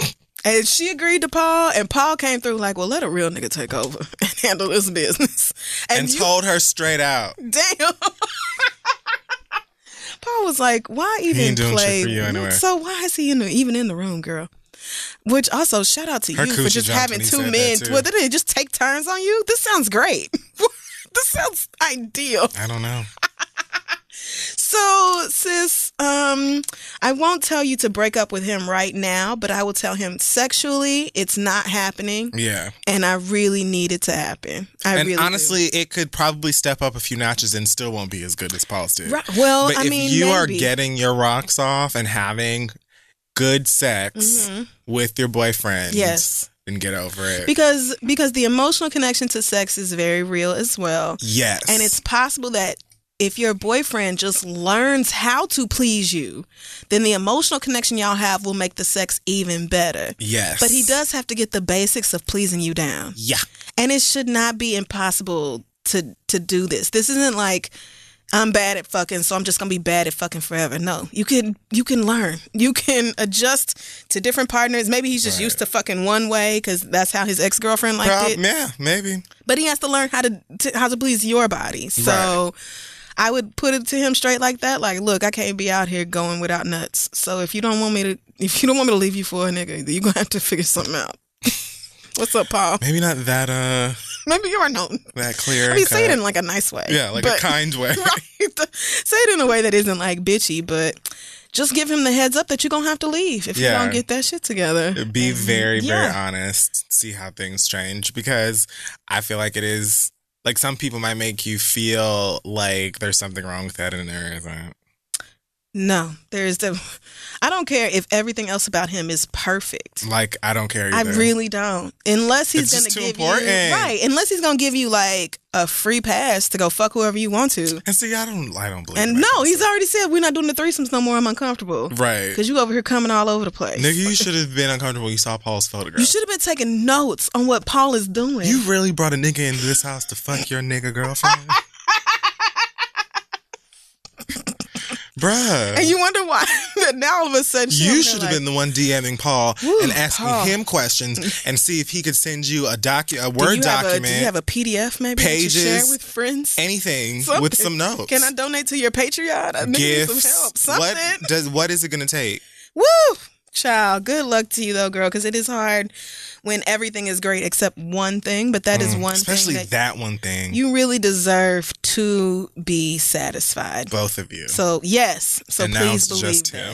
And she agreed to Paul, and Paul came through like, well, let a real nigga take over and handle this business. And, you- told her straight out. damn. Paul was like, why even ain't doing shit play? for you anyway. So why is he in the, even in the room, girl? Which also, shout out to Her you for coochie just jumped having when he two said men. that, too. Well, did they just take turns on you? This sounds great. This sounds ideal. I don't know. So, sis, um, I won't tell you to break up with him right now, but I will tell him sexually it's not happening, Yeah. and I really need it to happen. I And really do. honestly, it could probably step up a few notches and still won't be as good as Paul's did. Right. Well, But I if mean, you are maybe. getting your rocks off and having good sex with your boyfriend, Yes. then get over it. because because the emotional connection to sex is very real as well, yes. and it's possible that if your boyfriend just learns how to please you, then the emotional connection y'all have will make the sex even better. Yes. But he does have to get the basics of pleasing you down. Yeah. And it should not be impossible to to do this. This isn't like I'm bad at fucking, so I'm just gonna be bad at fucking forever. No, you can you can learn. You can adjust to different partners. Maybe he's just Right. used to fucking one way because that's how his ex girlfriend liked Prob- it. yeah, maybe. But he has to learn how to, to how to please your body. So I would put it to him straight like that. Like, look, I can't be out here going without nuts. So if you don't want me to, if you don't want me to leave you for a nigga, you're gonna have to figure something out. What's up, Paul? Maybe not that uh Maybe you are known. that clear. I mean, cut. say it in like a nice way. Yeah, like But- a kind way. right. Say it in a way that isn't like bitchy, but just give him the heads up that you're gonna have to leave if Yeah. you don't get that shit together. Be very, very Yeah. honest. See how things change, because I feel like it is like some people might make you feel like there's something wrong with that and there isn't. No, there's the. I don't care if everything else about him is perfect. Like, I don't care I either. really don't. Unless he's It's going just to too give important. you right. Unless he's going to give you like a free pass to go fuck whoever you want to. And see, I don't, I don't believe And that no, kind of he's stuff. already said we're not doing the threesomes no more. I'm uncomfortable. Right. Because you over here coming all over the place. Nigga, you should have been uncomfortable when you saw Paul's photograph. You should have been taking notes on what Paul is doing. You really brought a nigga into this house to fuck your nigga girlfriend? Bruh. and you wonder why that now all of a sudden she You over should there have like, been the one DMing Paul Woo, and asking Paul. him questions and see if he could send you a docu a do Word you have a- document, do you have a P D F maybe pages, that you share with friends? anything with Something. some notes. Can I donate to your Patreon? I need Gifts. some help. Something. What does what is it gonna take? Woo! Child, good luck to you though, girl, because it is hard when everything is great except one thing, but that is Mm, one especially thing that, that one thing. you really deserve to be satisfied. Both of you. So, yes. So And now please it's believe just that. him.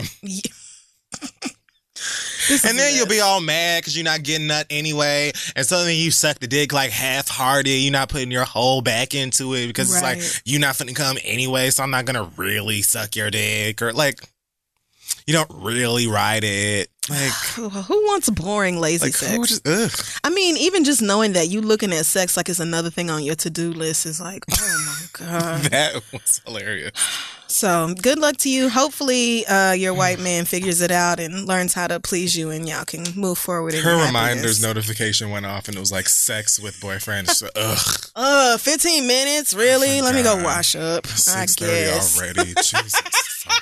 Yeah. This is And then a you'll mess. be all mad because you're not getting nut anyway. And suddenly you suck the dick like half-hearted. You're not putting your whole back into it because it's Right. like, you're not finna come anyway, so I'm not going to really suck your dick. Or like, you don't really ride it. Like, Who wants boring, lazy like sex? who just, ugh. I mean, even just knowing that you looking at sex like it's another thing on your to-do list is like, oh my God. That was hilarious. So good luck to you. Hopefully uh, your white man figures it out and learns how to please you and y'all can move forward in Her your reminders happiness. notification went off and it was like sex with boyfriend. So, ugh. Uh, fifteen minutes? Really? Oh, Let me go God. wash up. I six thirty guess. already. Jesus. fuck.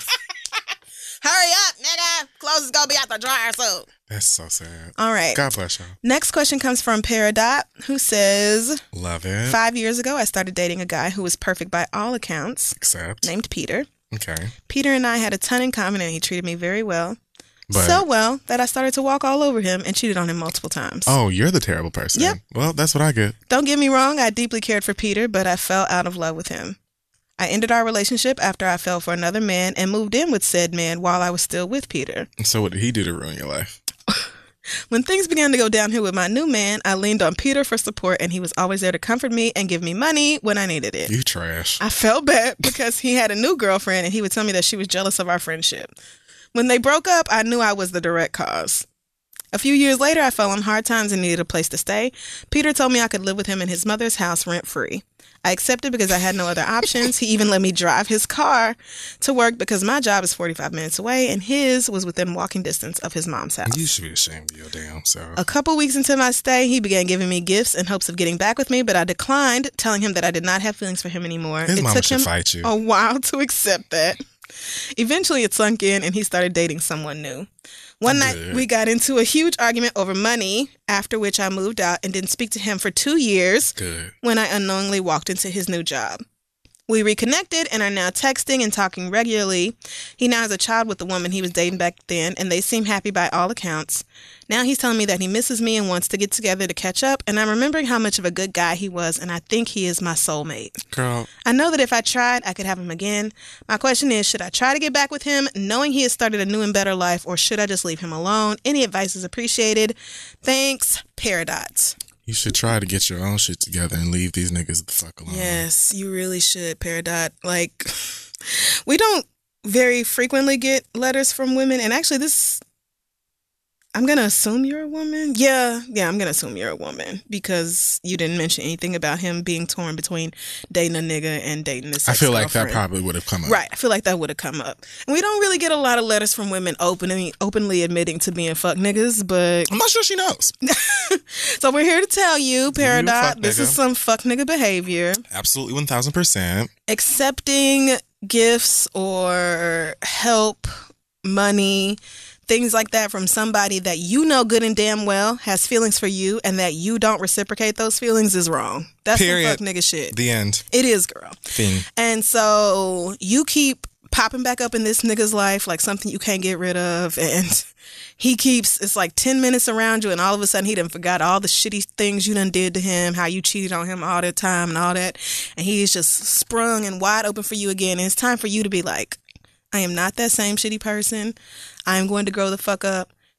Hurry up, nigga. Clothes is gonna be out the dryer soon. That's so sad. All right. God bless y'all. Next question comes from Peridot, who says, Love it. five years ago, I started dating a guy who was perfect by all accounts, Except. named Peter. Okay. Peter and I had a ton in common, and he treated me very well. But, So well that I started to walk all over him and cheated on him multiple times. oh, you're the terrible person. Yep. Well, that's what I get. Don't get me wrong, I deeply cared for Peter, but I fell out of love with him. I ended our relationship after I fell for another man and moved in with said man while I was still with Peter. So what did he do to ruin your life? When things began to go downhill with my new man, I leaned on Peter for support, and he was always there to comfort me and give me money when I needed it. You trash. I felt bad because he had a new girlfriend and he would tell me that she was jealous of our friendship. When they broke up, I knew I was the direct cause. A few years later, I fell on hard times and needed a place to stay. Peter told me I could live with him in his mother's house rent-free. I accepted because I had no other options. He even let me drive his car to work because my job is forty-five minutes away and his was within walking distance of his mom's house. You should be ashamed of your damn self. A couple weeks into my stay, he began giving me gifts in hopes of getting back with me, but I declined, telling him that I did not have feelings for him anymore. His it mama took should him fight you. a while to accept that. Eventually, it sunk in, and he started dating someone new. One night, Good. we got into a huge argument over money, after which I moved out and didn't speak to him for two years Good. when I unknowingly walked into his new job. We reconnected and are now texting and talking regularly. He now has a child with the woman he was dating back then, and they seem happy by all accounts. Now he's telling me that he misses me and wants to get together to catch up, and I'm remembering how much of a good guy he was, and I think he is my soulmate. Girl, I know that if I tried, I could have him again. My question is, should I try to get back with him, knowing he has started a new and better life, or should I just leave him alone? Any advice is appreciated. Thanks, Paradots. you should try to get your own shit together and leave these niggas the fuck alone. Yes, you really should, Peridot. Like, we don't very frequently get letters from women, and actually this, I'm going to assume you're a woman. Yeah, yeah, I'm going to assume you're a woman because you didn't mention anything about him being torn between dating a nigga and dating a I feel like that ex-girlfriend. probably would have come up. Right, I feel like that would have come up. And we don't really get a lot of letters from women openly, openly admitting to being fuck niggas, but I'm not sure she knows. so we're here to tell you, fuck Peridot, this nigga. is some fuck nigga behavior. Absolutely one thousand percent. Accepting gifts or help, money, things like that from somebody that you know good and damn well has feelings for you and that you don't reciprocate those feelings is wrong. That's some Period. fuck nigga shit. The end. It is, girl. Thing. And so you keep popping back up in this nigga's life like something you can't get rid of, and he keeps, it's like ten minutes around you and all of a sudden he done forgot all the shitty things you done did to him, how you cheated on him all the time and all that, and he is just sprung and wide open for you again, and it's time for you to be like, I am not that same shitty person. I am going to grow the fuck up.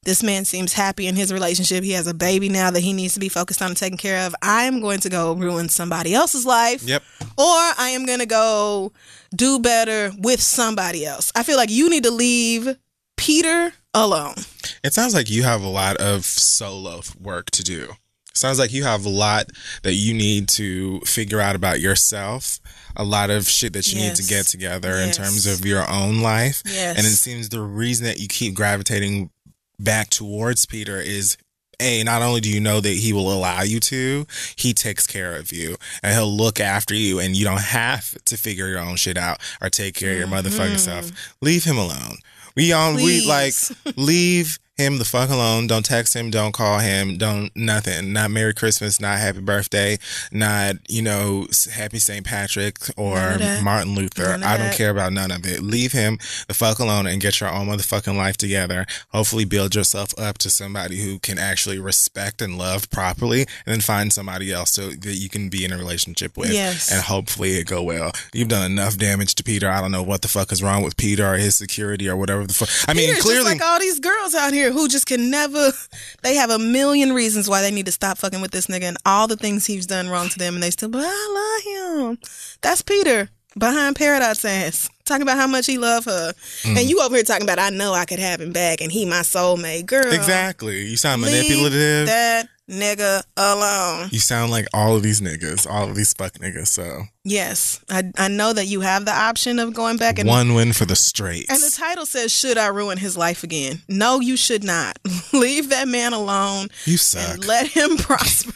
This man seems happy in his relationship. He has a baby now that he needs to be focused on and taken care of. I am going to go ruin somebody else's life. Yep. Or I am going to go do better with somebody else. I feel like you need to leave Peter alone. It sounds like you have a lot of solo work to do. Sounds like you have a lot that you need to figure out about yourself, a lot of shit that you Yes. need to get together Yes. in terms of your own life. Yes. And it seems the reason that you keep gravitating back towards Peter is, A, not only do you know that he will allow you to, he takes care of you and he'll look after you and you don't have to figure your own shit out or take care of your motherfucking self. Leave him alone. We on we like Please. leave him the fuck alone. Don't text him. Don't call him. Don't nothing. Not Merry Christmas. Not Happy Birthday. Not you know Happy Saint Patrick or None of that. Martin Luther. None of I don't that. care about none of it. Leave him the fuck alone and get your own motherfucking life together. Hopefully, build yourself up to somebody who can actually respect and love properly, and then find somebody else so that you can be in a relationship with. Yes. And hopefully it go well. You've done enough damage to Peter. I don't know what the fuck is wrong with Peter or his security or whatever the fuck. I mean, Peter's clearly. just like all these girls out here who just can never. They have a million reasons why they need to stop fucking with this nigga and all the things he's done wrong to them, and they still, but I love him. That's Peter behind Paradise ass talking about how much he love her, Mm. and you over here talking about I know I could have him back and he my soulmate. Girl, Exactly. You sound leave manipulative. that nigga alone. You sound like all of these niggas, all of these fuck niggas. So Yes, I I know that you have the option of going back and one win for the straights. And the title says, should I ruin his life again? No, you should not. Leave that man alone you suck. and let him prosper.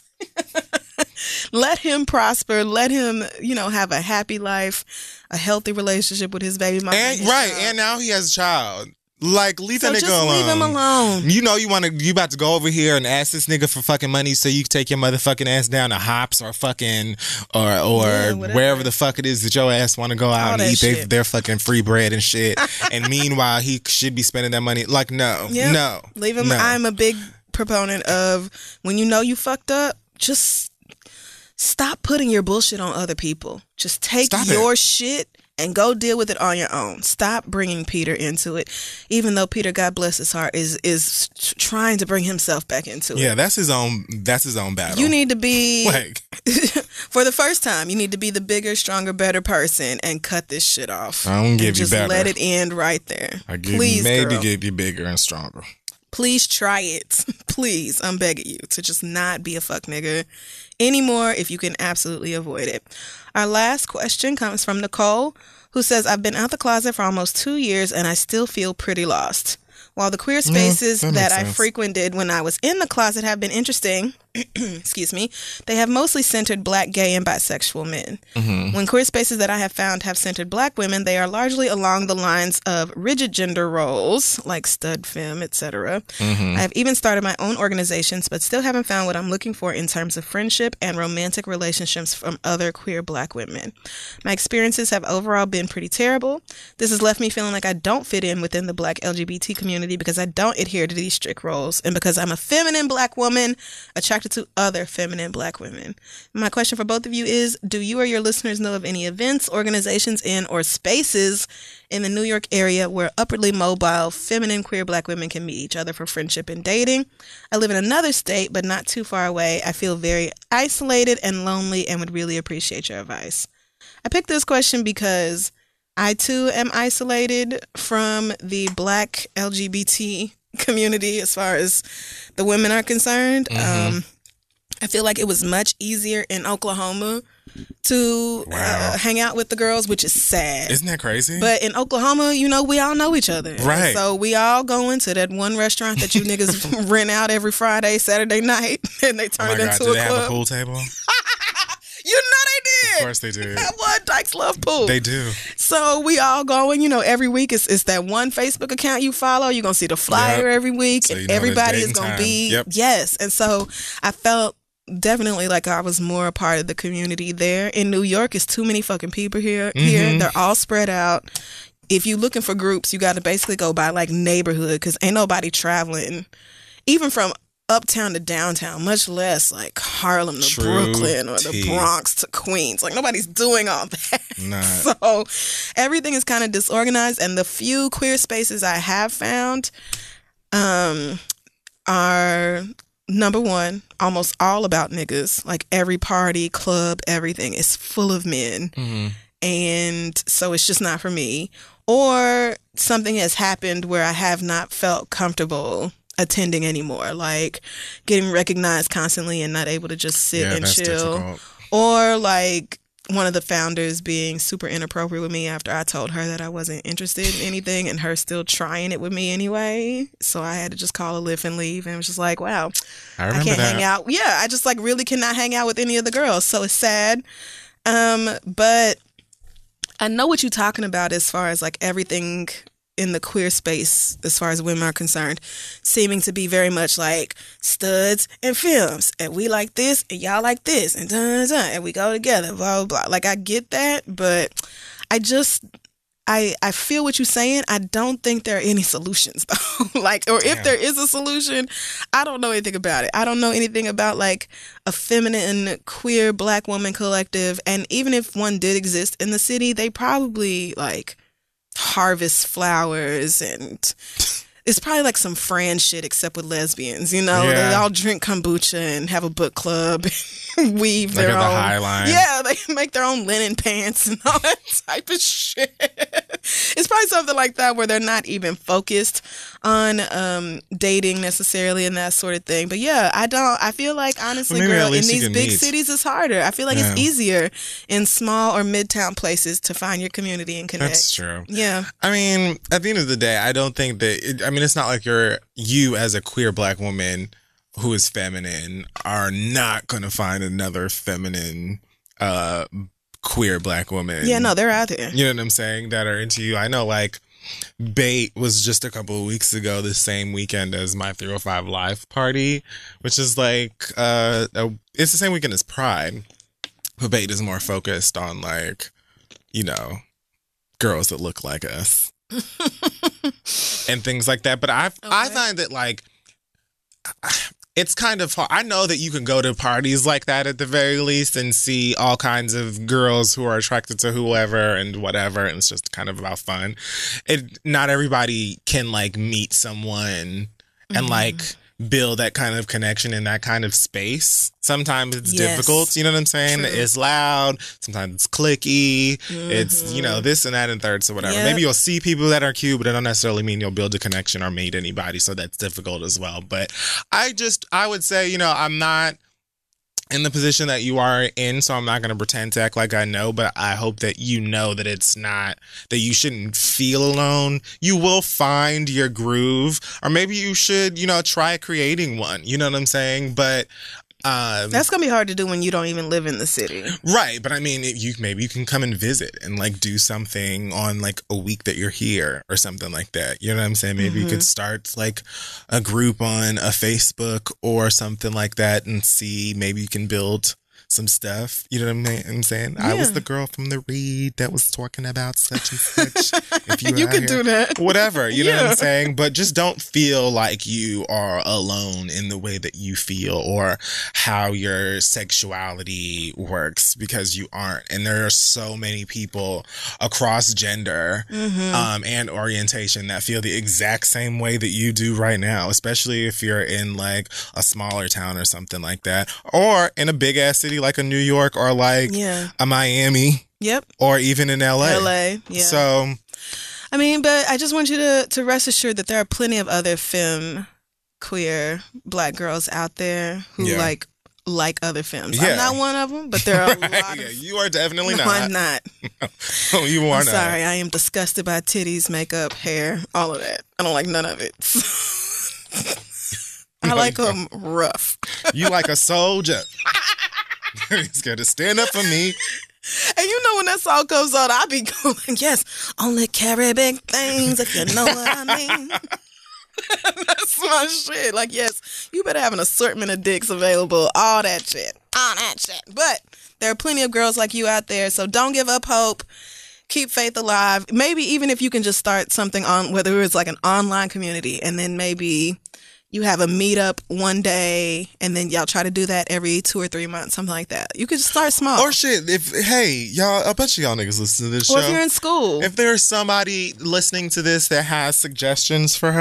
Let him prosper. Let him, you know, have a happy life, a healthy relationship with his baby mama. And his right, child. and now he has a child. Like, leave so that nigga just alone. leave him alone. You know you want to. You about to go over here and ask this nigga for fucking money so you can take your motherfucking ass down to Hops or fucking or or Yeah, whatever. wherever the fuck it is that your ass want to go out All and that eat their, shit. their fucking free bread and shit. And meanwhile, he should be spending that money. Like, no, Yep. no, Leave him. No. I'm a big proponent of when you know you fucked up, just stop putting your bullshit on other people. Just take Stop it. your shit and go deal with it on your own. Stop bringing Peter into it, even though Peter, God bless his heart, is is t- trying to bring himself back into Yeah, it. that's his own. That's his own battle. You need to be, like for the first time, you need to be the bigger, stronger, better person and cut this shit off. I don't give and you just better. let it end right there. I give Please, maybe girl. give you bigger and stronger. Please try it. Please, I'm begging you to just not be a fuck nigga anymore if you can absolutely avoid it. Our last question comes from Nicole, who says, I've been out the closet for almost two years and I still feel pretty lost. While the queer spaces that that, makes I sense. frequented when I was in the closet have been interesting, excuse me, they have mostly centered black, gay, and bisexual men. Mm-hmm. When queer spaces that I have found have centered black women, they are largely along the lines of rigid gender roles, like stud femme, et cetera. Mm-hmm. I have even started my own organizations, but still haven't found what I'm looking for in terms of friendship and romantic relationships from other queer black women. My experiences have overall been pretty terrible. This has left me feeling like I don't fit in within the black L G B T community because I don't adhere to these strict roles and because I'm a feminine black woman attracted to other feminine black women. My question for both of you is, do you or your listeners know of any events, organizations, and or spaces in the New York area where upwardly mobile, feminine, queer black women can meet each other for friendship and dating? I live in another state, but not too far away. I feel very isolated and lonely and would really appreciate your advice. I picked this question because I too am isolated from the black L G B T community as far as the women are concerned. Mm-hmm. Um, I feel like it was much easier in Oklahoma to Wow. uh, hang out with the girls, which is sad. Isn't that crazy? But in Oklahoma, you know, we all know each other. Right. So we all go into that one restaurant that you niggas rent out every Friday, Saturday night, and they oh turn my it god, into do a they have club. a pool table? You know they did. Of course they do. That one Dykes Love Pool. They do. So we all going, you know, every week it's, it's that one Facebook account you follow. You're going to see the flyer Yep. every week. So and you know the everybody date is and going to time. be. Yep. Yes. And so I felt definitely like I was more a part of the community there. In New York, it's too many fucking people here. Here, Mm-hmm. they're all spread out. If you're looking for groups, you got to basically go by like neighborhood because ain't nobody traveling, even from uptown to downtown, much less like Harlem to True Brooklyn or the tea. Bronx to Queens. Like nobody's doing all that. Nah. So everything is kind of disorganized, and the few queer spaces I have found, um, are number one, almost all about niggas. Like every party, club, everything is full of men. Mm-hmm. And so it's just not for me. Or something has happened where I have not felt comfortable attending anymore, like getting recognized constantly and not able to just sit Yeah, and that's chill. difficult. Or like one of the founders being super inappropriate with me after I told her that I wasn't interested in anything and her still trying it with me anyway. So I had to just call a lift and leave, and it was just like, wow, I I remember can't that. hang out. Yeah, I just like really cannot hang out with any of the girls. So it's sad. Um, but I know what you're talking about as far as like everything in the queer space, as far as women are concerned, seeming to be very much like studs and films, and we like this and y'all like this, and dun, dun, dun, and we go together, blah, blah, blah. Like, I get that, but I just, I I feel what you're saying. I don't think there are any solutions, though. Like, or if Damn. there is a solution, I don't know anything about it. I don't know anything about like a feminine queer black woman collective, and even if one did exist in the city, they probably like harvest flowers, and it's probably like some Fran shit except with lesbians, you know. Yeah. They all drink kombucha and have a book club and weave Like their at the own High Line. Yeah, they make their own linen pants and all that type of shit. It's probably something like that where they're not even focused on um dating necessarily and that sort of thing. But yeah, I don't I feel like honestly, Well, maybe at girl, in least you these can big meet. cities it's harder. I feel like Yeah. it's easier in small or midtown places to find your community and connect. That's true. Yeah. I mean, at the end of the day, I don't think that, it, I mean, it's not like you're, you as a queer black woman who is feminine are not going to find another feminine, uh, queer black woman. Yeah, no, they're out there. You know what I'm saying? That are into you. I know, like, Bait was just a couple of weeks ago, the same weekend as my three oh five Live party, which is like, uh, a, it's the same weekend as Pride, but Bait is more focused on, like, you know, girls that look like us and things like that. But I I Okay. find that, like, it's kind of hard. I know that you can go to parties like that at the very least and see all kinds of girls who are attracted to whoever and whatever, and it's just kind of about fun. It not everybody can like meet someone and like build that kind of connection in that kind of space. Sometimes it's Yes. difficult, you know what I'm saying? True. It's loud, sometimes it's clicky, it's, you know, this and that and third, so whatever. Yep. Maybe you'll see people that are cute, but it don't necessarily mean you'll build a connection or meet anybody, so that's difficult as well. But I just, I would say, you know, I'm not in the position that you are in, so I'm not going to pretend to act like I know, but I hope that you know that it's not, that you shouldn't feel alone. You will find your groove, or maybe you should, you know, try creating one. You know what I'm saying? But um, That's gonna be hard to do when you don't even live in the city. right, but I mean, if you maybe you can come and visit and like do something on like a week that you're here or something like that. You know what I'm saying? Maybe you could start like a group on a Facebook or something like that and see, maybe you can build some stuff. You know what I'm, I'm saying? I was Yeah. the girl from the Read that was talking about such and such. If you, You out could do here- that. Whatever, you know what Yeah. I'm saying? But just don't feel like you are alone in the way that you feel or how your sexuality works, because you aren't. And there are so many people across gender Mm-hmm. um, and orientation that feel the exact same way that you do right now, especially if you're in like a smaller town or something like that, or in a big ass city like a New York or like Yeah. a Miami Yep. or even in L A. L A. Yeah. So I mean, but I just want you to, to rest assured that there are plenty of other femme queer black girls out there who Yeah. like like other films. Yeah. I'm not one of them, but there are a lot yeah, of. you are definitely No, not. I'm not. No, you are I'm not. sorry. I am disgusted by titties, makeup, hair, all of that. I don't like none of it. I like them rough. You like a soldier. He's got to stand up for me. And you know when that song comes on, I be going, yes, only carry big things if you know what I mean. That's my shit. Like, yes, you better have an assortment of dicks available, all that shit, all that shit. But there are plenty of girls like you out there, so don't give up hope. Keep faith alive. Maybe even if you can just start something on, whether it's like an online community, and then maybe you have a meetup one day, and then y'all try to do that every two or three months, something like that. You could just start small. Or shit, if, hey, y'all, a bunch of y'all niggas listen to this Or show. if you're in school. If there's somebody listening to this that has suggestions for her,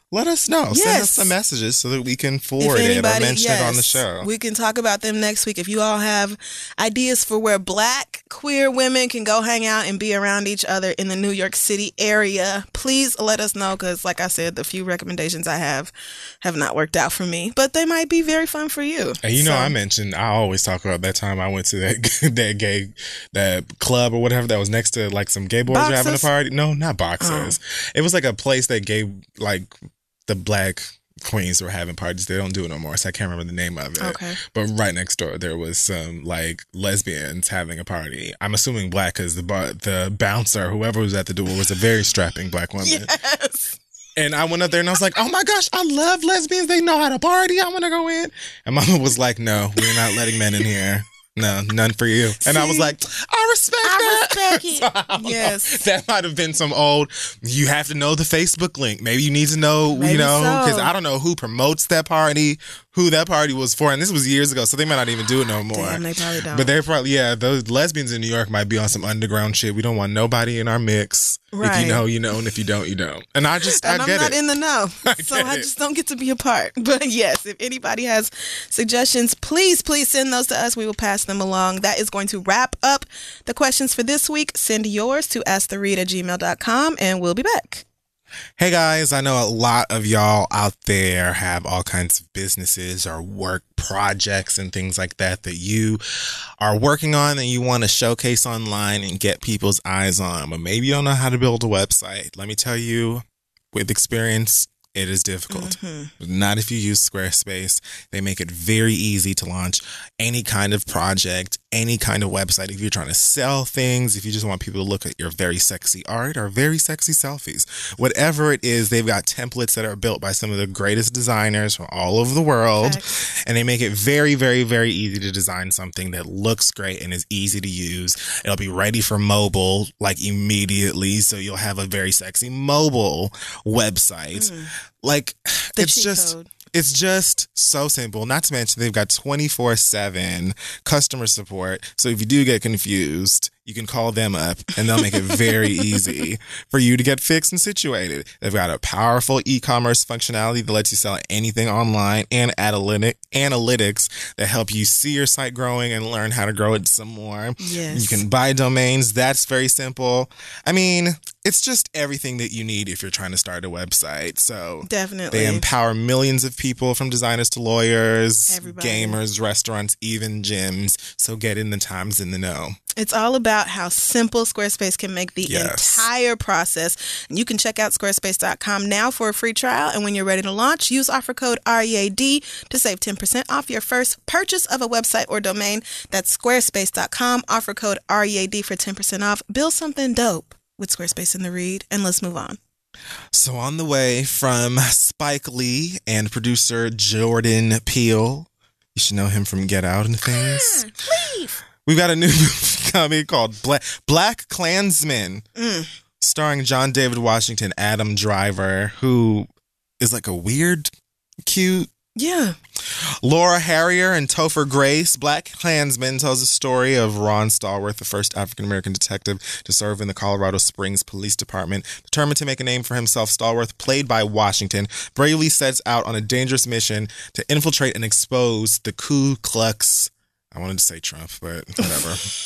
let us know. Send us Yes. some messages so that we can If forward it or anybody, mention it on the yes, show. we can talk about them next week. If you all have ideas for where black queer women can go hang out and be around each other in the New York City area, please let us know, because like I said, the few recommendations I have have not worked out for me, but they might be very fun for you. And you know, So- I mentioned, I always talk about that time I went to that that gay, that club or whatever that was next to like some gay boys were having a Boxers? party. No, not boxers. It was like a place that gay, like the black queens were having parties. They don't do it no more, so I can't remember the name of it. Okay. But right next door, there was some like lesbians having a party. I'm assuming black because the bar, the bouncer, whoever was at the door, was a very strapping black woman. Yes. And I went up there and I was like, oh my gosh, I love lesbians. They know how to party. I want to go in. And mama was like, no, we're not letting men in here. No, none for you. And I was See? like, I respect I that. respect it. So, I don't know. Yes. That might have been some old, you have to know the Facebook link. Maybe you need to know, Maybe you know, because so. I don't know who promotes that party, who that party was for. And this was years ago, so they might not even do it no more. Damn, they probably don't. But they're probably, yeah, those lesbians in New York might be on some underground shit. We don't want nobody in our mix. If Right. you know, you know, and if you don't, you don't. And I just, And I I'm get not it. in the know. I So get I it. just don't get to be a part. But yes, if anybody has suggestions, please, please send those to us. We will pass them along. That is going to wrap up the questions for this week. Send yours to asktheread at gmail dot com and we'll be back. Hey guys, I know a lot of y'all out there have all kinds of businesses or work projects and things like that that you are working on and you want to showcase online and get people's eyes on, but maybe you don't know how to build a website. Let me tell you, with experience, it is difficult. Not if you use Squarespace. They make it very easy to launch any kind of project, any kind of website. If you're trying to sell things, if you just want people to look at your very sexy art or very sexy selfies, whatever it is, they've got templates that are built by some of the greatest designers from all over the world. Facts. And they make it very, very, very easy to design something that looks great and is easy to use. It'll be ready for mobile like immediately. So you'll have a very sexy mobile website. Like The it's cheat just code. it's just so simple. Not to mention they've got twenty-four seven customer support. So if you do get confused, you can call them up and they'll make it very easy for you to get fixed and situated. They've got a powerful e-commerce functionality that lets you sell anything online and analytic analytics that help you see your site growing and learn how to grow it some more. Yes. You can buy domains. That's very simple. I mean, it's just everything that you need if you're trying to start a website. So Definitely. they empower millions of people, from designers to lawyers, Everybody. gamers, restaurants, even gyms. So get in the times in the know. It's all about how simple Squarespace can make the Yes. entire process. And you can check out squarespace dot com now for a free trial. And when you're ready to launch, use offer code R E A D to save ten percent off your first purchase of a website or domain. That's squarespace dot com, offer code R E A D for ten percent off. Build something dope with Squarespace in the read. And let's move on. So on the way from Spike Lee and producer Jordan Peele, you should know him from Get Out and things. Leave. We've got a new movie coming called Black, Black Klansman, starring John David Washington, Adam Driver, who is like a weird, cute Yeah. Laura Harrier and Topher Grace. Black Klansman tells the story of Ron Stallworth, the first African-American detective to serve in the Colorado Springs Police Department. Determined to make a name for himself, Stallworth, played by Washington, bravely sets out on a dangerous mission to infiltrate and expose the Ku Klux. I wanted to say Trump, but whatever.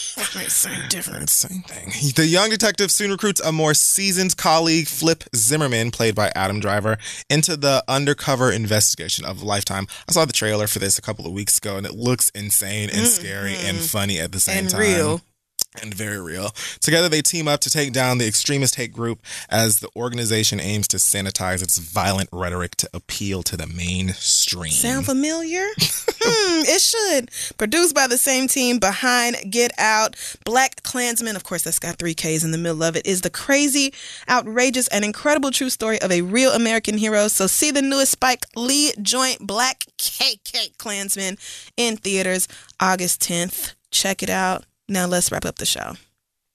Same difference. It's the same thing. The young detective soon recruits a more seasoned colleague, Flip Zimmerman, played by Adam Driver, into the undercover investigation of a lifetime. I saw the trailer for this a couple of weeks ago, and it looks insane and scary and funny at the same And time. real. And very real. Together, they team up to take down the extremist hate group as the organization aims to sanitize its violent rhetoric to appeal to the mainstream. Sound familiar? hmm, it should. Produced by the same team behind Get Out. Black Klansman, of course, that's got three Ks in the middle of it, is the crazy, outrageous, and incredible true story of a real American hero. So see the newest Spike Lee joint, Black K K Klansman, in theaters August tenth. Check it out. Now let's wrap up the show.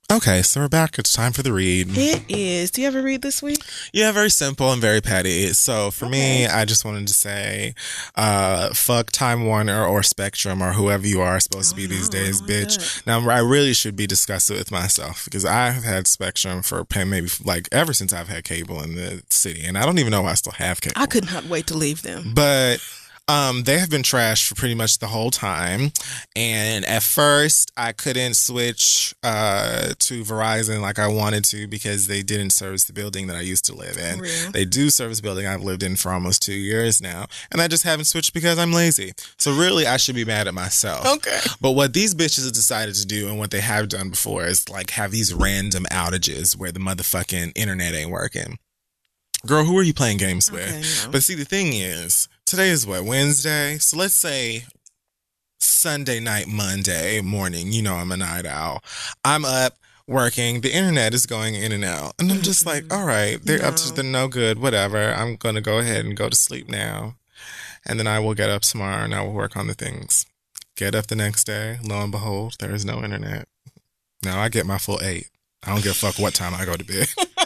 Okay, so we're back. It's time for the read. It is. Do you ever read this week? Yeah, very simple and very petty. So for Okay. me, I just wanted to say, uh, fuck Time Warner or Spectrum or whoever you are supposed to be Oh, these no, I days, don't like bitch. Now, I really should be discussing it with myself because I have had Spectrum for pay- maybe like ever since I've had cable in the city, and I don't even know why I still have cable. I could not wait to leave them. But um, they have been trashed for pretty much the whole time. And at first, I couldn't switch uh, to Verizon like I wanted to because they didn't service the building that I used to live in. Real. They do service the building I've lived in for almost two years now. And I just haven't switched because I'm lazy. So really, I should be mad at myself. Okay. But what these bitches have decided to do and what they have done before is like have these random outages where the motherfucking internet ain't working. Girl, who are you playing games with? Okay, no. But see, the thing is, today is what, Wednesday? So let's say Sunday night, Monday morning. You know I'm a night owl. I'm up working. The internet is going in and out. And I'm just like, all right, they're up to No. the no good, whatever. I'm going to go ahead and go to sleep now. And then I will get up tomorrow and I will work on the things. Get up the next day. Lo and behold, there is no internet. Now I get my full eight. I don't give a fuck what time I go to bed.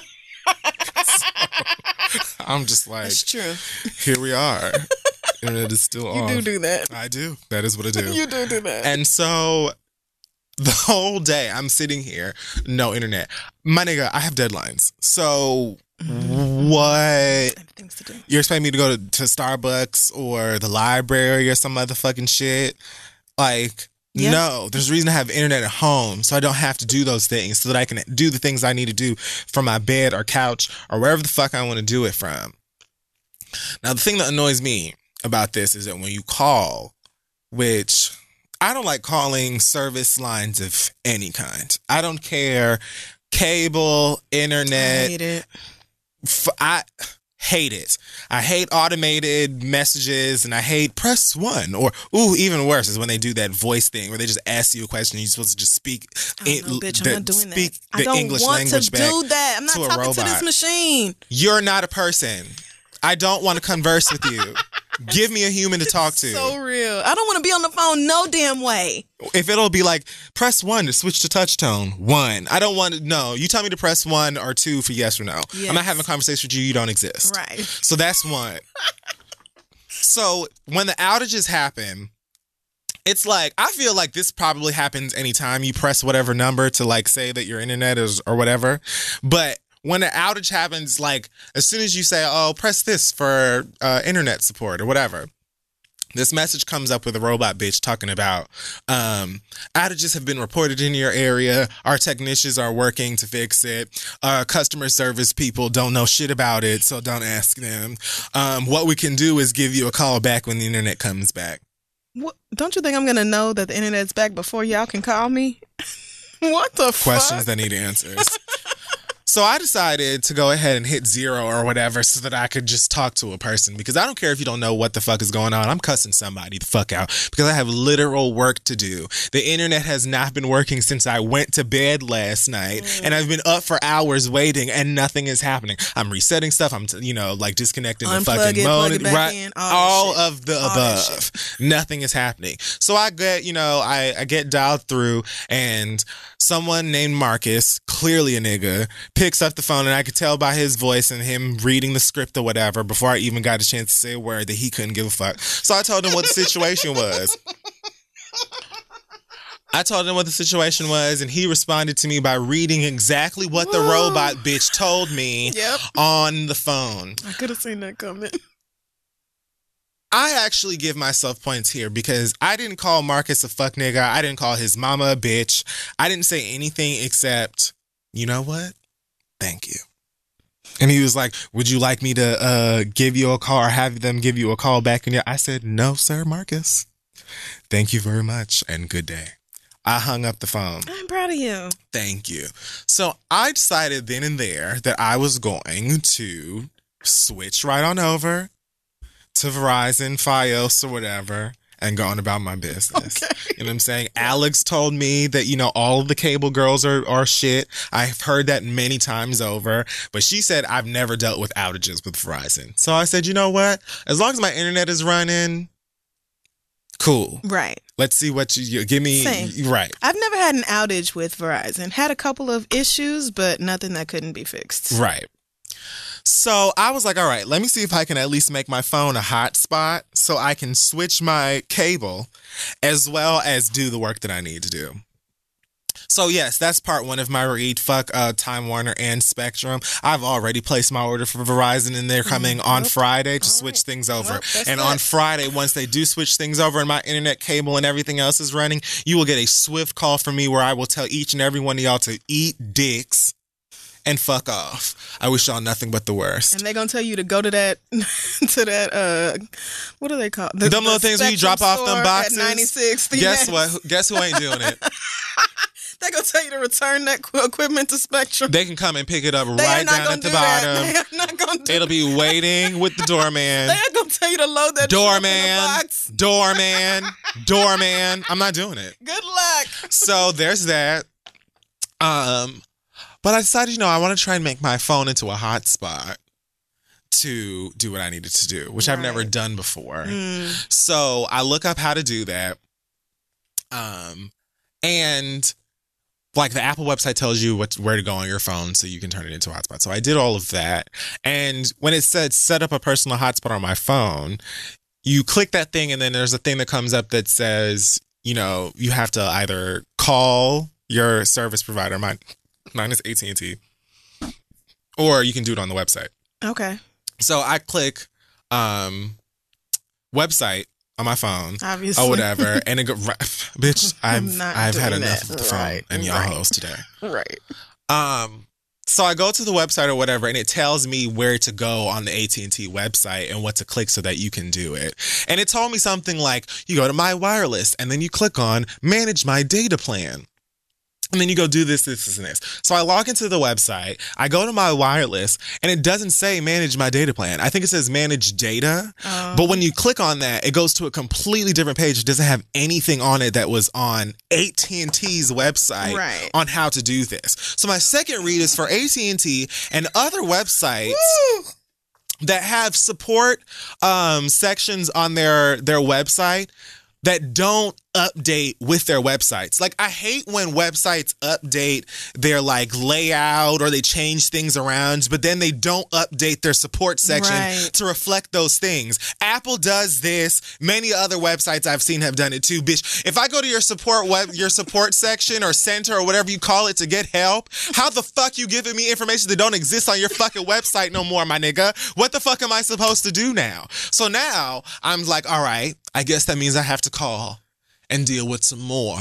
So, I'm just like, That's true. here we are. Internet is still You off. do do that. I do. That is what I do. You do do that. And so the whole day I'm sitting here, no internet. My nigga, I have deadlines. So what? I have things to do. You're expecting me to go to, to Starbucks or the library or some motherfucking shit? Like, Yeah. no. There's a reason to have internet at home so I don't have to do those things so that I can do the things I need to do from my bed or couch or wherever the fuck I want to do it from. Now, the thing that annoys me about this is that when you call, which I don't like calling service lines of any kind. I don't care. Cable, I internet. hate it. F- I hate it. I hate automated messages and I hate press one. Or, ooh, even worse is when they do that voice thing where they just ask you a question and you're supposed to just speak, Oh, it- no, bitch, the, I'm not doing that. speak I the don't English want language to back do that. I'm not to a talking to robot. this machine. You're not a person. I don't want to converse with you. Give me a human to talk to. So real. I don't want to be on the phone no damn way. If it'll be like, press one to switch to touch tone. One. I don't want to, no. You tell me to press one or two for yes or no. Yes. I'm not having a conversation with you. You don't exist. Right. So that's one. So when the outages happen, it's like, I feel like this probably happens anytime you press whatever number to like say that your internet is or whatever. But when an outage happens, like as soon as you say, oh, press this for uh, internet support or whatever, this message comes up with a robot bitch talking about um, outages have been reported in your area. Our technicians are working to fix it. Uh, customer service people don't know shit about it, so don't ask them. Um, what we can do is give you a call back when the internet comes back. What, don't you think I'm going to know that the internet's back before y'all can call me? What the Questions fuck? that need answers. So I decided to go ahead and hit zero or whatever so that I could just talk to a person because I don't care if you don't know what the fuck is going on. I'm cussing somebody the fuck out because I have literal work to do. The internet has not been working since I went to bed last night Mm. and I've been up for hours waiting and nothing is happening. I'm resetting stuff. I'm, t- you know, like disconnecting the Unplug fucking it, plug monitor. it back Right. in, all that all shit. of the All that above. Nothing is happening. So I get, you know, I, I get dialed through and someone named Marcus, clearly a nigga, picks up the phone and I could tell by his voice and him reading the script or whatever before I even got a chance to say a word that he couldn't give a fuck. So I told him what the situation was. I told him what the situation was and he responded to me by reading exactly what the Whoa. robot bitch told me Yep. on the phone. I could have seen that coming. I actually give myself points here because I didn't call Marcus a fuck nigga. I didn't call his mama a bitch. I didn't say anything except, you know what? Thank you. And he was like, would you like me to uh, give you a call or have them give you a call back? And I said, no, sir, Marcus. Thank you very much and good day. I hung up the phone. I'm proud of you. Thank you. So I decided then and there that I was going to switch right on over to Verizon, Fios, or whatever, and going about my business. Okay. You know what I'm saying? Alex told me that, you know, all of the cable girls are, are shit. I've heard that many times over. But she said I've never dealt with outages with Verizon. So I said, you know what? As long as my internet is running, cool. Right. Let's see what you, you give me. Same. Right. I've never had an outage with Verizon. Had a couple of issues, but nothing that couldn't be fixed. Right. So I was like, all right, let me see if I can at least make my phone a hotspot so I can switch my cable as well as do the work that I need to do. So yes, that's part one of my read. Fuck uh, Time Warner and Spectrum. I've already placed my order for Verizon and they're coming mm-hmm. on Friday to All switch right. things over. Well, and that. on Friday, once they do switch things over and my internet cable and everything else is running, you will get a swift call from me where I will tell each and every one of y'all to eat dicks and fuck off. I wish y'all nothing but the worst. And they're going to tell you to go to that, to that, uh, what do they call it? The, them little the things where you drop off them boxes. At ninety-six. Guess what? Guess who ain't doing it? They're going to tell you to return that equipment to Spectrum. They can come and pick it up they right down at the bottom. They are not going to do It'll be waiting with the doorman. They are going to tell you to load that doorman, in the box. Doorman, doorman. I'm not doing it. Good luck. So there's that. Um, But I decided, you know, I want to try and make my phone into a hotspot to do what I needed to do, which right. I've never done before. Mm. So I look up how to do that. Um, and... Like the Apple website tells you what where to go on your phone so you can turn it into a hotspot. So I did all of that. And when it said set up a personal hotspot on my phone, you click that thing and then there's a thing that comes up that says, you know, you have to either call your service provider. Mine, mine is A T and T. Or you can do it on the website. Okay. So I click um, website on my phone, obviously, or whatever, and it go, bitch. I've I've had enough that. of the phone right. and y'all right. hoes today. Right. Um. So I go to the website or whatever, and it tells me where to go on the A T and T website and what to click so that you can do it. And it told me something like, you go to My Wireless, and then you click on Manage My Data Plan. And then you go do this, this, this, and this. So I log into the website, I go to My Wireless, and it doesn't say manage my data plan. I think it says manage data. Oh. But when you click on that, it goes to a completely different page. It doesn't have anything on it that was on A T and T's website right. on how to do this. So my second read is for A T and T and other websites Woo! that have support um, sections on their, their website that don't update with their websites. Like, I hate when websites update their like layout or they change things around, but then they don't update their support section right. to reflect those things. Apple does this. Many other websites I've seen have done it too. Bitch, if I go to your support web, your support section or center or whatever you call it to get help, how the fuck you giving me information that don't exist on your fucking website no more, my nigga? What the fuck am I supposed to do now? So now I'm like, all right, I guess that means I have to call and deal with some more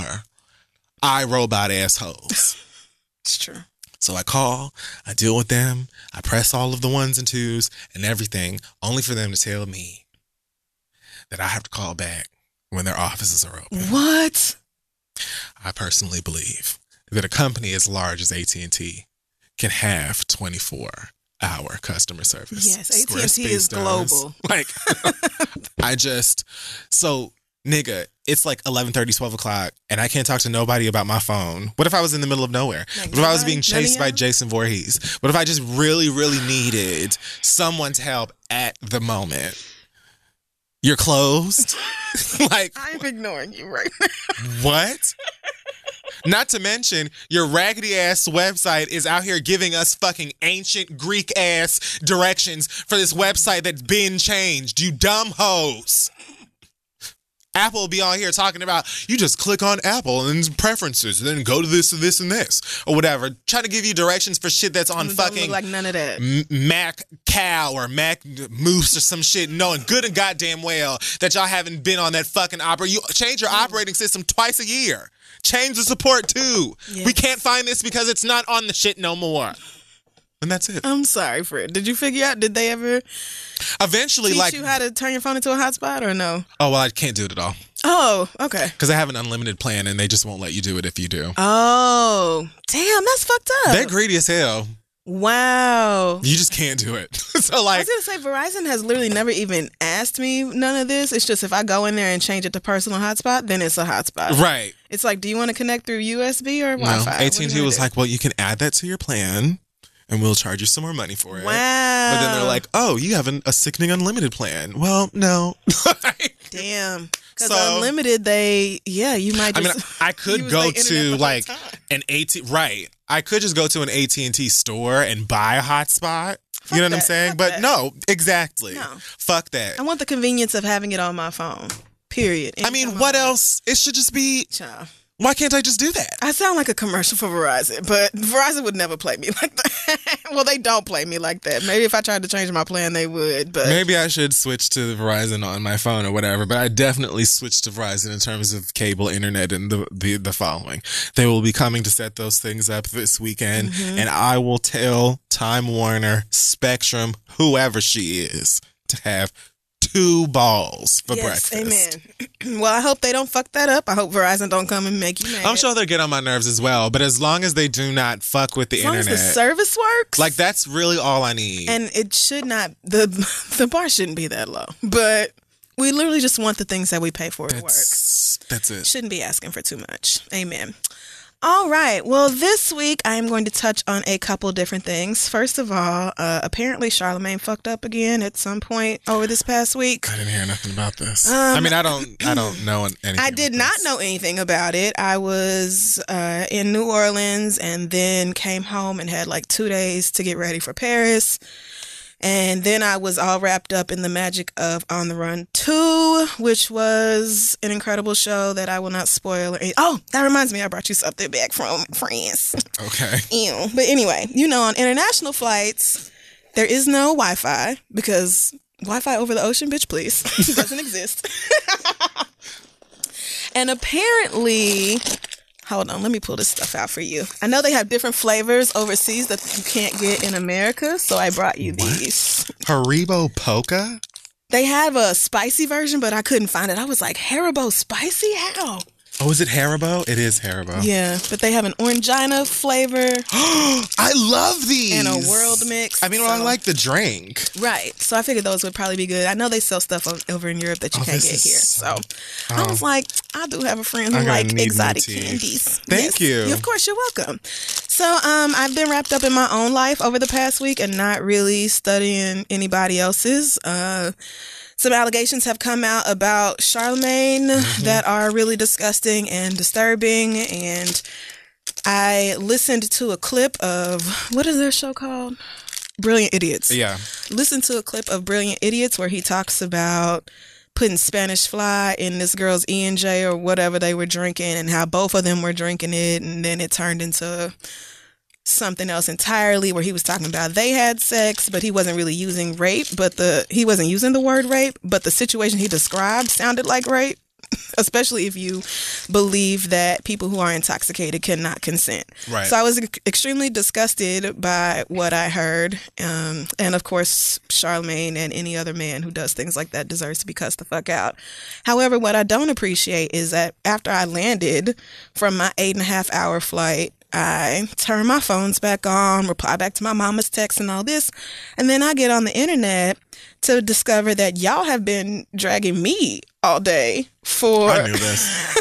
iRobot assholes. It's true. So I call, I deal with them, I press all of the ones and twos and everything, only for them to tell me that I have to call back when their offices are open. What? I personally believe that a company as large as A T and T can have twenty-four hour customer service. Yes, A T and T is global. Like, I just, so... Nigga, it's like eleven thirty, twelve o'clock, and I can't talk to nobody about my phone. What if I was in the middle of nowhere? Like, what if I was being chased by Jason Voorhees? What if I just really, really needed someone's help at the moment? You're closed? Like, I'm ignoring you right now. What? Not to mention, your raggedy ass website is out here giving us fucking ancient Greek ass directions for this website that's been changed. You dumb hoes. Apple will be on here talking about, you just click on Apple and preferences and then go to this and this and this or whatever. Trying to give you directions for shit that's on Don't fucking look like none of that. M- Mac Cow or Mac Moose or some shit, knowing good and goddamn well that y'all haven't been on that fucking opera. You change your mm. operating system twice a year. Change the support too. Yes. We can't find this because it's not on the shit no more. And that's it. I'm sorry, Fred. Did you figure out, did they ever eventually teach like you how to turn your phone into a hotspot or no? Oh, well, I can't do it at all. Oh, okay. Because I have an unlimited plan and they just won't let you do it if you do. Oh, damn, that's fucked up. They're greedy as hell. Wow. You just can't do it. So like, I was going to say, Verizon has literally never even asked me none of this. It's just if I go in there and change it to personal hotspot, then it's a hotspot. Right. It's like, do you want to connect through U S B or no, Wi-Fi? A T and T was like, well, you can add that to your plan. And we'll charge you some more money for it. Wow. But then they're like, oh, you have an, a sickening unlimited plan. Well, no. Damn. Because So unlimited, they yeah, you might. I Just mean, I could use go their internet to the whole like time. an A T right. I could just go to an A T and T store and buy a hotspot. Fuck You know what I'm that. saying? Fuck But that. no, exactly. No. Fuck that. I want the convenience of having it on my phone. Period. I mean, Anytime what want else? It should just be. it. Child. Why can't I just do that? I sound like a commercial for Verizon, but Verizon would never play me like that. Well, they don't play me like that. Maybe if I tried to change my plan, they would. But Maybe I should switch to Verizon on my phone or whatever, but I definitely switched to Verizon in terms of cable internet and the, the, the following. They will be coming to set those things up this weekend, Mm-hmm. and I will tell Time Warner, Spectrum, whoever she is, to have two balls for yes, breakfast. amen. Well, I hope they don't fuck that up. I hope Verizon don't come and make you mad. I'm sure they'll get on my nerves as well, but as long as they do not fuck with the as long internet, as the service works, like that's really all I need. and it should not the the bar shouldn't be that low. But we literally just want the things that we pay for to work. that's, that's it. Shouldn't be asking for too much. Amen. All right. Well, this week I am going to touch on a couple different things. First of all, uh, apparently Charlemagne fucked up again at some point over this past week. I didn't hear nothing about this. Um, I mean, I don't, I don't know anything. I did about not this. know anything about it. I was uh, in New Orleans and then came home and had like two days to get ready for Paris. And then I was all wrapped up in the magic of On the Run two, which was an incredible show that I will not spoil. Or any- oh, that reminds me, I brought you something back from France. Okay. Ew. But anyway, you know, on international flights, there is no Wi-Fi because Wi-Fi over the ocean, bitch, please, doesn't exist. And apparently, hold on, let me pull this stuff out for you. I know they have different flavors overseas that you can't get in America, so I brought you these. Haribo Polka? They have a spicy version, but I couldn't find it. I was like, Haribo spicy? How? Oh, is it Haribo? It is Haribo. Yeah, but they have an Orangina flavor I love these. and a world mix. I mean, well, I so- like the drink. Right. So I figured those would probably be good. I know they sell stuff o- over in Europe that you Oh, can't this get is here. So so- I was like, I do have a friend who I'm gonna like need new exotic teeth. candies. Thank you. Of course, you're welcome. So um, I've been wrapped up in my own life over the past week and not really studying anybody else's. Uh, some allegations have come out about Charlemagne Mm-hmm. that are really disgusting and disturbing. And I listened to a clip of, what is their show called? Brilliant Idiots. Yeah. Listen to a clip of Brilliant Idiots where he talks about putting Spanish fly in this girl's E and J or whatever they were drinking and how both of them were drinking it, and then it turned into something else entirely where he was talking about they had sex, but he wasn't really using rape, but the he wasn't using the word rape, but the situation he described sounded like rape. Especially if you believe that people who are intoxicated cannot consent. Right. So I was ex- extremely disgusted by what I heard. Um, and of course, Charlemagne and any other man who does things like that deserves to be cussed the fuck out. However, what I don't appreciate is that after I landed from my eight and a half hour flight, I turn my phones back on, reply back to my mama's text and all this. And then I get on the internet to discover that y'all have been dragging me all day for... I knew this.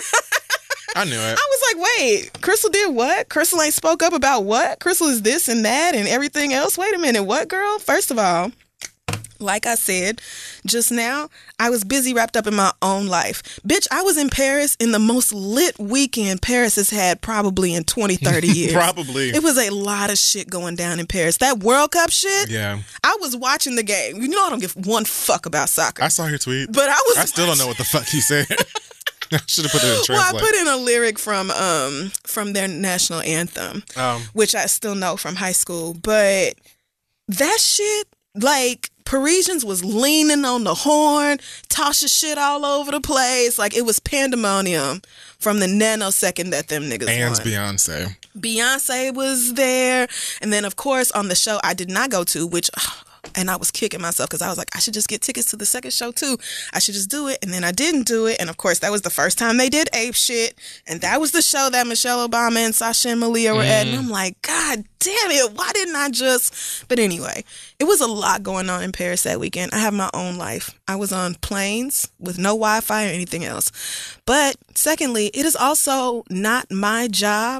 I knew it. I was like, wait, Crystal did what? Crystal ain't spoke up about what? Crystal is this and that and everything else. Wait a minute, what, girl? First of all, like I said just now, I was busy wrapped up in my own life. Bitch, I was in Paris in the most lit weekend Paris has had probably in twenty, thirty years. Probably. It was a lot of shit going down in Paris. That World Cup shit, Yeah. I was watching the game. You know I don't give one fuck about soccer. I saw your tweet. but I was I still don't know what the fuck he said. I should have put it in Well, translate. I put in a lyric from um from their national anthem, Um, which I still know from high school. But that shit, like, Parisians was leaning on the horn, tossing shit all over the place. Like, it was pandemonium from the nanosecond that them niggas and won. Beyonce. Beyonce was there. And then, of course, on the show I did not go to, which... And I was kicking myself because I was like, I should just get tickets to the second show too. I should just do it. And then I didn't do it. And of course, that was the first time they did Ape Shit. And that was the show that Michelle Obama and Sasha and Malia were at. And I'm like, God damn it. Why didn't I just... But anyway, it was a lot going on in Paris that weekend. I have my own life. I was on planes with no Wi-Fi or anything else. But secondly, it is also not my job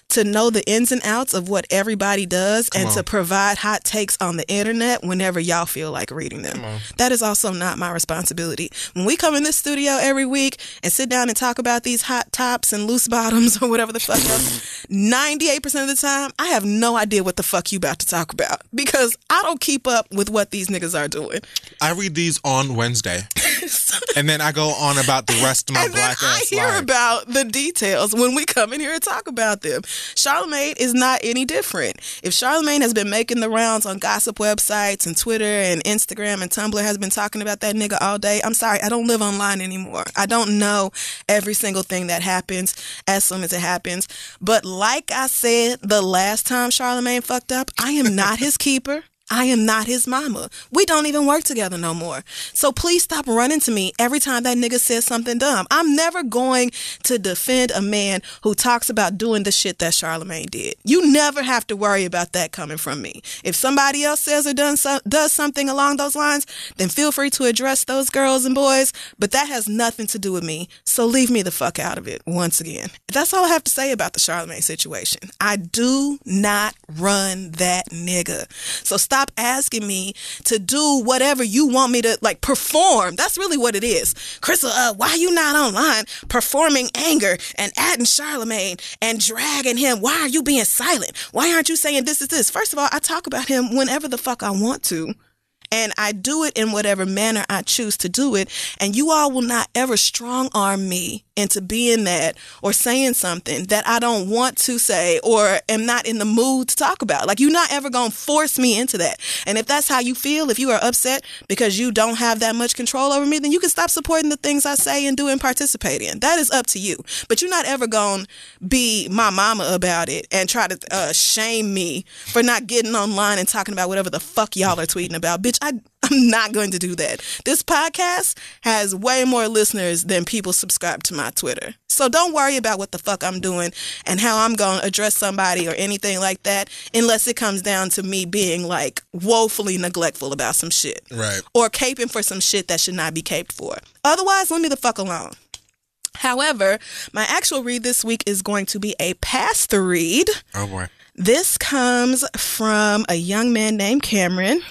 to know the ins and outs of what everybody does Come and on. to provide hot takes on the internet whenever y'all feel like reading them. That is also not my responsibility. When we come in this studio every week and sit down and talk about these hot tops and loose bottoms or whatever the fuck else, ninety-eight percent of the time, I have no idea what the fuck you about to talk about because I don't keep up with what these niggas are doing. I read these on Wednesday. And then I go on about the rest of my And then black I ass hear life. about the details when we come in here and talk about them. Charlamagne is not any different. If Charlamagne has been making the rounds on gossip websites and Twitter and Instagram and Tumblr has been talking about that nigga all day, I'm sorry, I don't live online anymore. I don't know every single thing that happens as soon as it happens. But like I said the last time Charlamagne fucked up, I am not his keeper. I am not his mama. We don't even work together no more. So please stop running to me every time that nigga says something dumb. I'm never going to defend a man who talks about doing the shit that Charlamagne did. You never have to worry about that coming from me. If somebody else says or done so, does something along those lines, then feel free to address those girls and boys, but that has nothing to do with me. So leave me the fuck out of it once again. That's all I have to say about the Charlamagne situation. I do not run that nigga. So stop asking me to do whatever you want me to, like, perform. That's really what it is. Crystal, uh, why you not online performing anger and adding Charlamagne and dragging him? Why are you being silent? Why aren't you saying this is this? First of all, I talk about him whenever the fuck I want to. And I do it in whatever manner I choose to do it. And you all will not ever strong arm me into being that or saying something that I don't want to say or am not in the mood to talk about. Like, you're not ever going to force me into that. And if that's how you feel, if you are upset because you don't have that much control over me, then you can stop supporting the things I say and do and participate in. That is up to you. But you're not ever going to be my mama about it and try to uh, shame me for not getting online and talking about whatever the fuck y'all are tweeting about. Bitch, I, I'm not going to do that. This podcast has way more listeners than people subscribe to my Twitter. So don't worry about what the fuck I'm doing and how I'm going to address somebody or anything like that unless it comes down to me being, like, woefully neglectful about some shit. Right. Or caping for some shit that should not be caped for. Otherwise, leave me the fuck alone. However, my actual read this week is going to be a past read. Oh, boy. This comes from a young man named Cameron.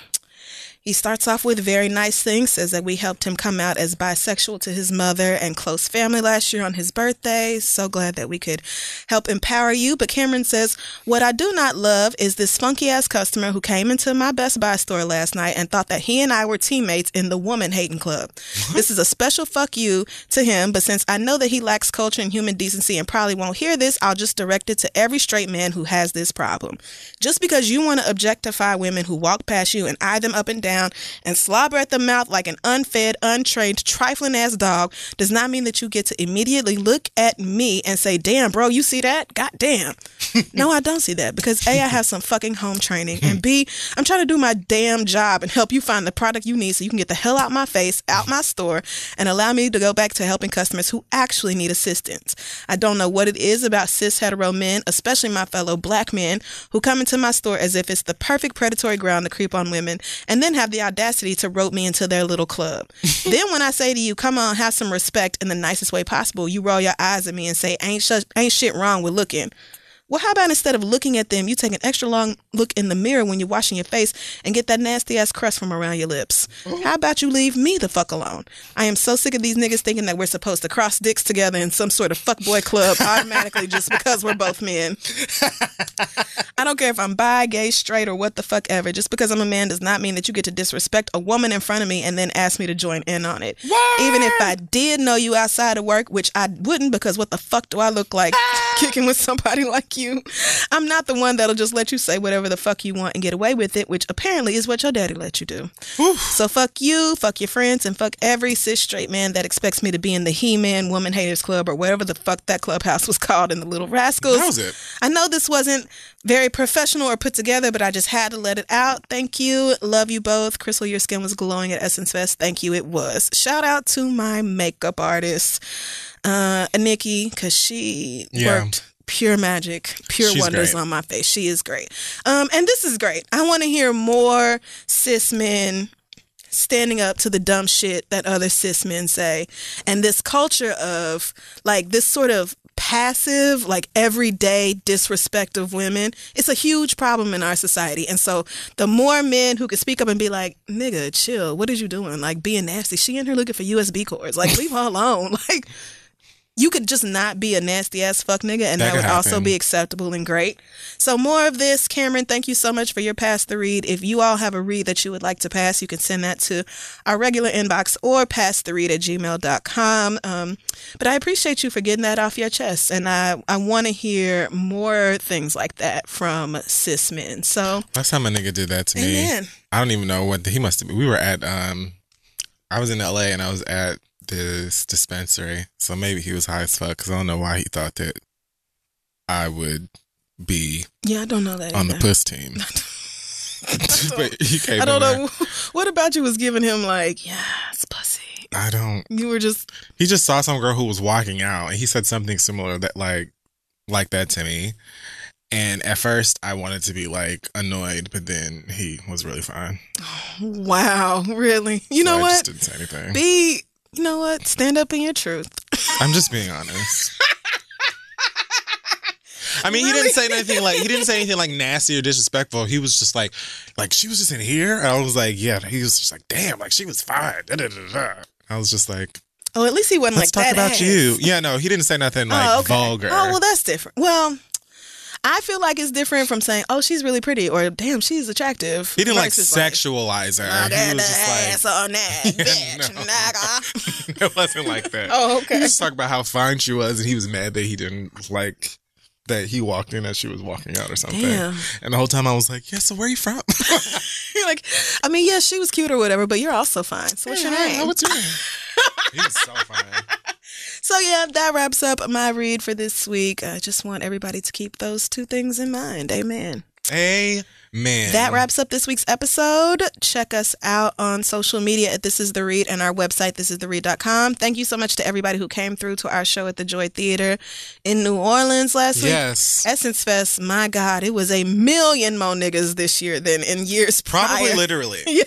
He starts off with very nice things, says that we helped him come out as bisexual to his mother and close family last year on his birthday. So glad that we could help empower you. But Cameron says, what I do not love is this funky-ass customer who came into my Best Buy store last night and thought that he and I were teammates in the woman-hating club. What? This is a special fuck you to him, but since I know that he lacks culture and human decency and probably won't hear this, I'll just direct it to every straight man who has this problem. Just because you want to objectify women who walk past you and eye them up and down and slobber at the mouth like an unfed, untrained, trifling ass dog does not mean that you get to immediately look at me and say, damn, bro, you see that? God damn. No, I don't see that because A, I have some fucking home training, and B, I'm trying to do my damn job and help you find the product you need so you can get the hell out my face, out my store, and allow me to go back to helping customers who actually need assistance. I don't know what it is about cis hetero men, especially my fellow black men, who come into my store as if it's the perfect predatory ground to creep on women and then have the audacity to rope me into their little club. Then when I say to you, come on, have some respect in the nicest way possible, you roll your eyes at me and say, ain't, sh- ain't shit wrong with looking. Well, how about instead of looking at them, you take an extra long look in the mirror when you're washing your face and get that nasty ass crust from around your lips? Ooh. How about you leave me the fuck alone? I am so sick of these niggas thinking that we're supposed to cross dicks together in some sort of fuckboy club automatically just because we're both men. I don't care if I'm bi, gay, straight, or what the fuck ever. Just because I'm a man does not mean that you get to disrespect a woman in front of me and then ask me to join in on it. What? Even if I did know you outside of work, which I wouldn't, because what the fuck do I look like kicking with somebody like you? You. I'm not the one that'll just let you say whatever the fuck you want and get away with it, which apparently is what your daddy let you do. Oof. So fuck you, fuck your friends, and fuck every cis straight man that expects me to be in the He-Man Woman Haters Club or whatever the fuck that clubhouse was called in the Little Rascals. That was it. I know this wasn't very professional or put together, but I just had to let it out. Thank you. Love you both. Crystal, your skin was glowing at Essence Fest. Thank you. It was. Shout out to my makeup artist, uh, Nikki, because she yeah. worked pure magic, pure She's wonders great. On my face. She is great. Um, and this is great. I want to hear more cis men standing up to the dumb shit that other cis men say. And this culture of like this sort of passive, like everyday disrespect of women, it's a huge problem in our society. And so the more men who could speak up and be like, nigga, chill, what is you doing? Like being nasty. She in here looking for U S B cords. Like leave her alone. Like you could just not be a nasty ass fuck nigga, and that, that would happen. Also be acceptable and great. So more of this. Cameron, thank you so much for your pass the read. If you all have a read that you would like to pass, you can send that to our regular inbox or pass the read at gmail dot com. Um, but I appreciate you for getting that off your chest, and I, I want to hear more things like that from cis men. So last time a nigga did that to amen. me, I don't even know what the, he must have been. We were at, um, I was in L A and I was at this dispensary, so maybe he was high as fuck because I don't know why he thought that I would be yeah I don't know that on either. the puss team. But he came I don't in know there. What about you was giving him like yeah it's pussy. I don't you were just he just saw some girl who was walking out and he said something similar that like like that to me, and at first I wanted to be like annoyed, but then he was really fine. Wow, really? You so know I what? just didn't say anything. Be You know what? Stand up in your truth. I'm just being honest. I mean, Really? he didn't say anything like he didn't say anything like nasty or disrespectful. He was just like, like she was just in here. And I was like, yeah. He was just like, damn, like she was fine. Da, da, da, da. I was just like, oh, at least he wasn't let's like talk that about ass. you. Yeah, no, he didn't say nothing like oh, okay. vulgar. Oh, well, that's different. Well, I feel like it's different from saying, "Oh, she's really pretty," or "Damn, she's attractive." He didn't like versus, sexualize her. Like, He was the ass just like, on that bitch, no. nigga. It wasn't like that. Oh, okay. He was talking about how fine she was, and he was mad that he didn't like that he walked in as she was walking out or something. Damn. And the whole time I was like, yeah, so where are you from? You're like, I mean, yeah, she was cute or whatever, but you're also fine. So what's your Yeah, name? What's your name? He was so fine. So yeah, that wraps up my read for this week. I just want everybody to keep those two things in mind. Amen. Amen. That wraps up this week's episode. Check us out on social media at This Is The Read and our website, this is the read dot com. Thank you so much to everybody who came through to our show at the Joy Theater in New Orleans last week. Yes. Essence Fest, my God, it was a million more niggas this year than in years Probably prior. literally. Yeah.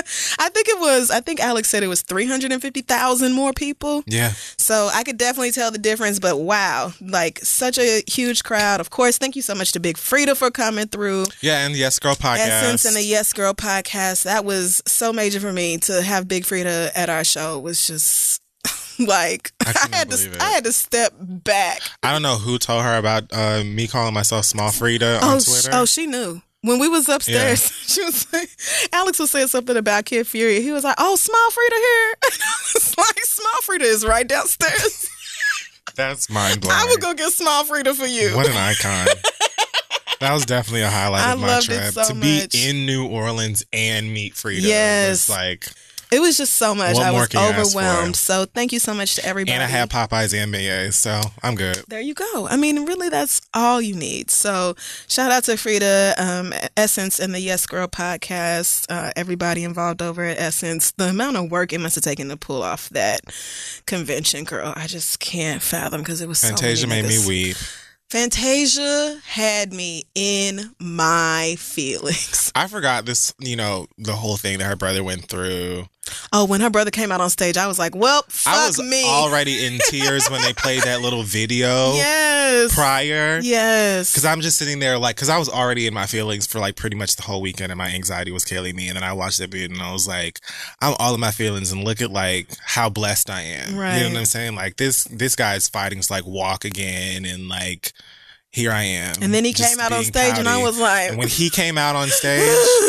I think it was, I think Alex said it was three hundred fifty thousand more people. Yeah. So I could definitely tell the difference, but wow, like such a huge crowd. Of course, thank you so much to Big Frida for coming through. Yeah, and the Yes Girl podcast. Essence and the Yes Girl podcast. That was so major for me to have Big Frida at our show. It was just like I, I had to believe it. I had to step back. I don't know who told her about uh, me calling myself Small Frida on Oh, sh- Twitter. oh, she knew. When we was upstairs, she was like, Alex was saying something about Kid Fury. He was like, "Oh, Small Frida here." And I was like, "Small Frida is right downstairs." That's mind blowing. I would go get Small Frida for you. What an icon. That was definitely a highlight I of my loved it trip. so to be much. in New Orleans and meet Frida. Yes. Was like, It was just so much. What I more was can you ask for? overwhelmed. So thank you so much to everybody. and I had Popeyes and beignets, so I'm good. There you go. I mean, really, that's all you need. So shout out to Frida, um, Essence, and the Yes Girl podcast. Uh, everybody involved over at Essence. The amount of work it must have taken to pull off that convention, girl, I just can't fathom because it was Fantasia so many made me niggas. weep. Fantasia had me in my feelings. I forgot this, you know, the whole thing that her brother went through. Oh, when her brother came out on stage, I was like, well, fuck I was me. already in tears when they played that little video Yes. prior. Yes. Because I'm just sitting there like, because I was already in my feelings for like pretty much the whole weekend and my anxiety was killing me. And then I watched that video and I was like, I'm all in my feelings and look at like how blessed I am. Right. You know what I'm saying? Like this, this guy's fighting to like walk again and like, here I am. And then he just came out on being stage and I pouty. was like, And when he came out on stage,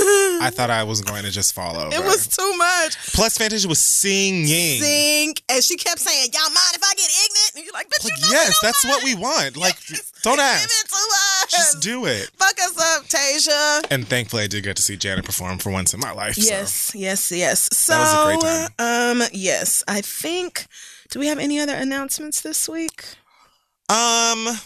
I thought I was going to just fall over. it was too much. Plus Fantasia was singing. Sing, and she kept saying, "Y'all mind if I get ignorant?" And you're like, "Bitch, Like, you know yes, we don't that's what we mind." want. Like, Yes. don't Give ask. it to us. Just do it. Fuck us up, Tasia. And thankfully, I did get to see Janet perform for once in my life. Yes, yes, yes. So, That was a great um, yes, I think. Do we have any other announcements this week? So. Um,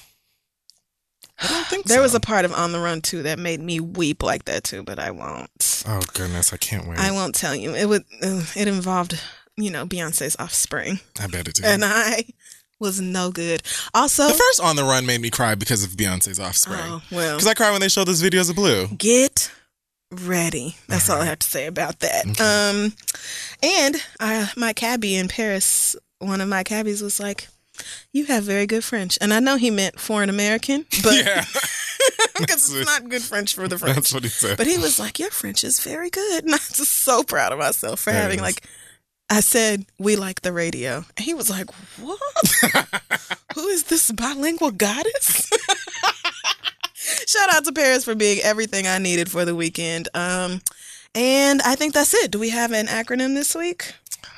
I don't think There so. was a part of On the Run too that made me weep like that too, but I won't. Oh goodness, I can't wait. I won't tell you. It would. Uh, it involved, you know, Beyonce's Offspring, I bet it did. and I was no good. Also, the first On the Run made me cry because of Beyonce's Offspring. oh well, Because I cried when they showed those videos of Blue. get ready. That's all I have to say about that. Okay. Um, and uh, my cabbie in Paris, one of my cabbies was like, "You have very good French," and I know he meant foreign American, but Yeah. because it's not good French for the French. That's what he said. But he was like, "Your French is very good," and I'm just so proud of myself for That having is. like. I said, "We like the radio," and he was like, "What? Who is this bilingual goddess?" Shout out to Paris for being everything I needed for the weekend. Um, and I think that's it. Do we have an acronym this week?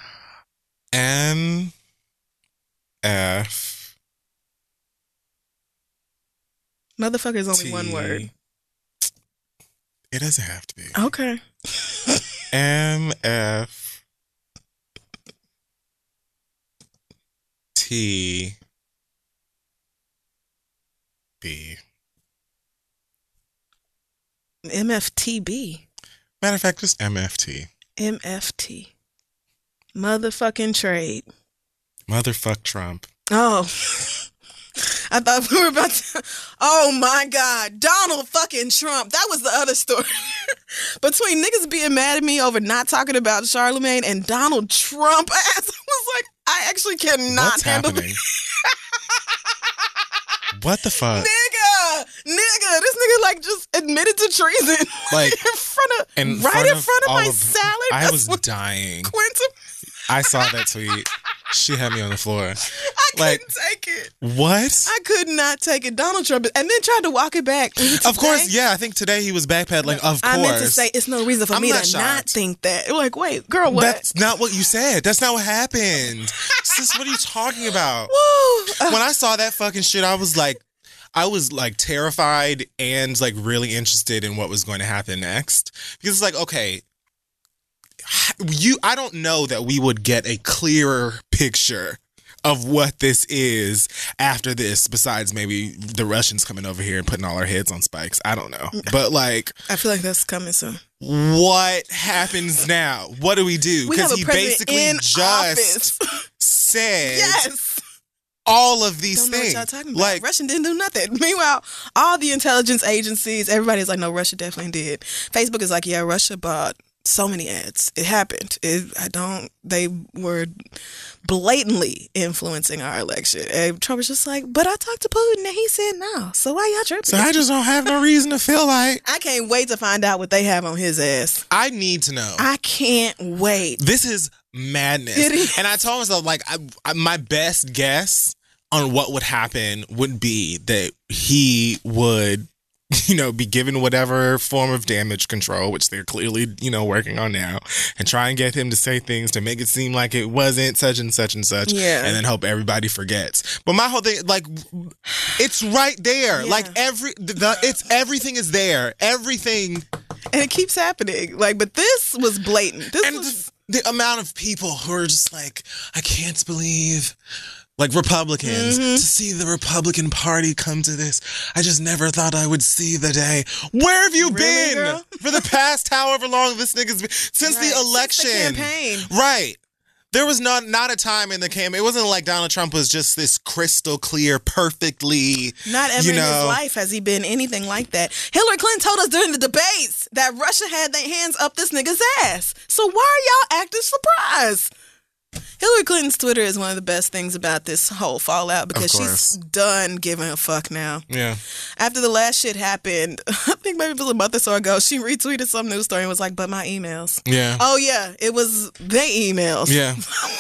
M F Motherfucker is only T. one word. It doesn't have to be. Okay. M F T B. M F T B. Matter of fact, just M F T. M F T. Motherfucking trade. Motherfuck Trump. Oh. I thought we were about to. Oh my God. Donald fucking Trump. That was the other story. Between niggas being mad at me over not talking about Charlemagne and Donald Trump ass, I was like, I actually cannot What's handle happening? it. What the fuck? Nigga, nigga, this nigga like just admitted to treason, Like, in front of, in right front in of front of all my of- salad. I That's was what dying. Quentin, I saw that tweet. She had me on the floor. I Like, couldn't take it. what? I could not take it. Donald Trump, and then tried to walk it back. Was it Of course, today? yeah. I think today he was backpedaling. Of course. I meant to say it's no reason for I'm me to not not shocked. think that. Like, wait, girl, what? That's not what you said. That's not what happened. Sis, what are you talking about? Woo. Uh, When I saw that fucking shit, I was like, I was like terrified and like really interested in what was going to happen next. Because it's like, okay, you, I don't know that we would get a clearer picture of what this is after this, besides maybe the Russians coming over here and putting all our heads on spikes. I don't know. But like, I feel like that's coming soon. what happens now? What do we do? We have a he president basically in just office. said Yes. all of these Don't know things. what y'all talking about. Like, Russia didn't do nothing. Meanwhile, all the intelligence agencies, everybody's like, no, Russia definitely did. Facebook is like, yeah, Russia bought so many ads. It happened. It, I don't, they were blatantly influencing our election. And Trump was just like, but I talked to Putin and he said no. So why y'all tripping? so I just don't have no reason to feel like I can't wait to find out what they have on his ass. I need to know. I can't wait. This is madness. It is. And I told myself, like, I, I, my best guess on what would happen would be that he would, you know, be given whatever form of damage control, which they're clearly, you know, working on now, and try and get him to say things to make it seem like it wasn't such and such and such, Yeah. and then hope everybody forgets. But my whole thing, like, it's right there. Yeah. Like, every, the, it's, everything is there. Everything. And it keeps happening. Like, but this was blatant. This And was the, the amount of people who are just like, I can't believe, like Republicans, Mm-hmm. to see the Republican Party come to this. I just never thought I would see the day. Where have you Really, been girl? for the past however long this nigga's been? Since Right. the election. Since the campaign. Right. There was not not a time in the campaign. It wasn't like Donald Trump was just this crystal clear, perfectly, Not ever you in his know, life has he been anything like that. Hillary Clinton told us during the debates that Russia had their hands up this nigga's ass. So why are y'all acting surprised? Hillary Clinton's Twitter is one of the best things about this whole fallout because she's course. done giving a fuck now. Yeah. After the last shit happened, I think maybe it was a month or so ago, she retweeted some news story and was like, but my emails. Yeah. Oh, yeah, it was their emails. Yeah.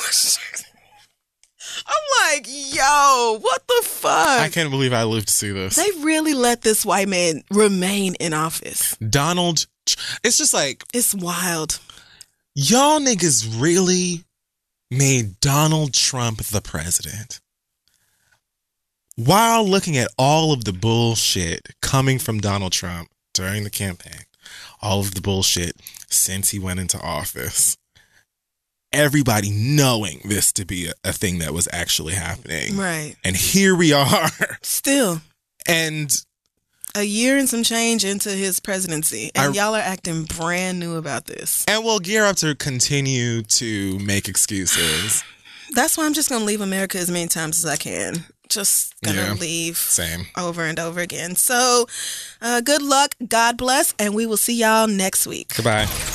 I'm like, yo, what the fuck? I can't believe I lived to see this. They really let this white man remain in office. Donald, it's just like, It's wild. y'all niggas really made Donald Trump the president while looking at all of the bullshit coming from Donald Trump during the campaign, all of the bullshit since he went into office, everybody knowing this to be a, a thing that was actually happening. Right. And here we are. Still, And a year and some change into his presidency, and I- y'all are acting brand new about this. and we'll gear up to continue to make excuses. That's why I'm just going to leave America as many times as I can. just gonna Yeah. leave Same. over and over again. So, uh, good luck, God bless, and we will see y'all next week. Goodbye.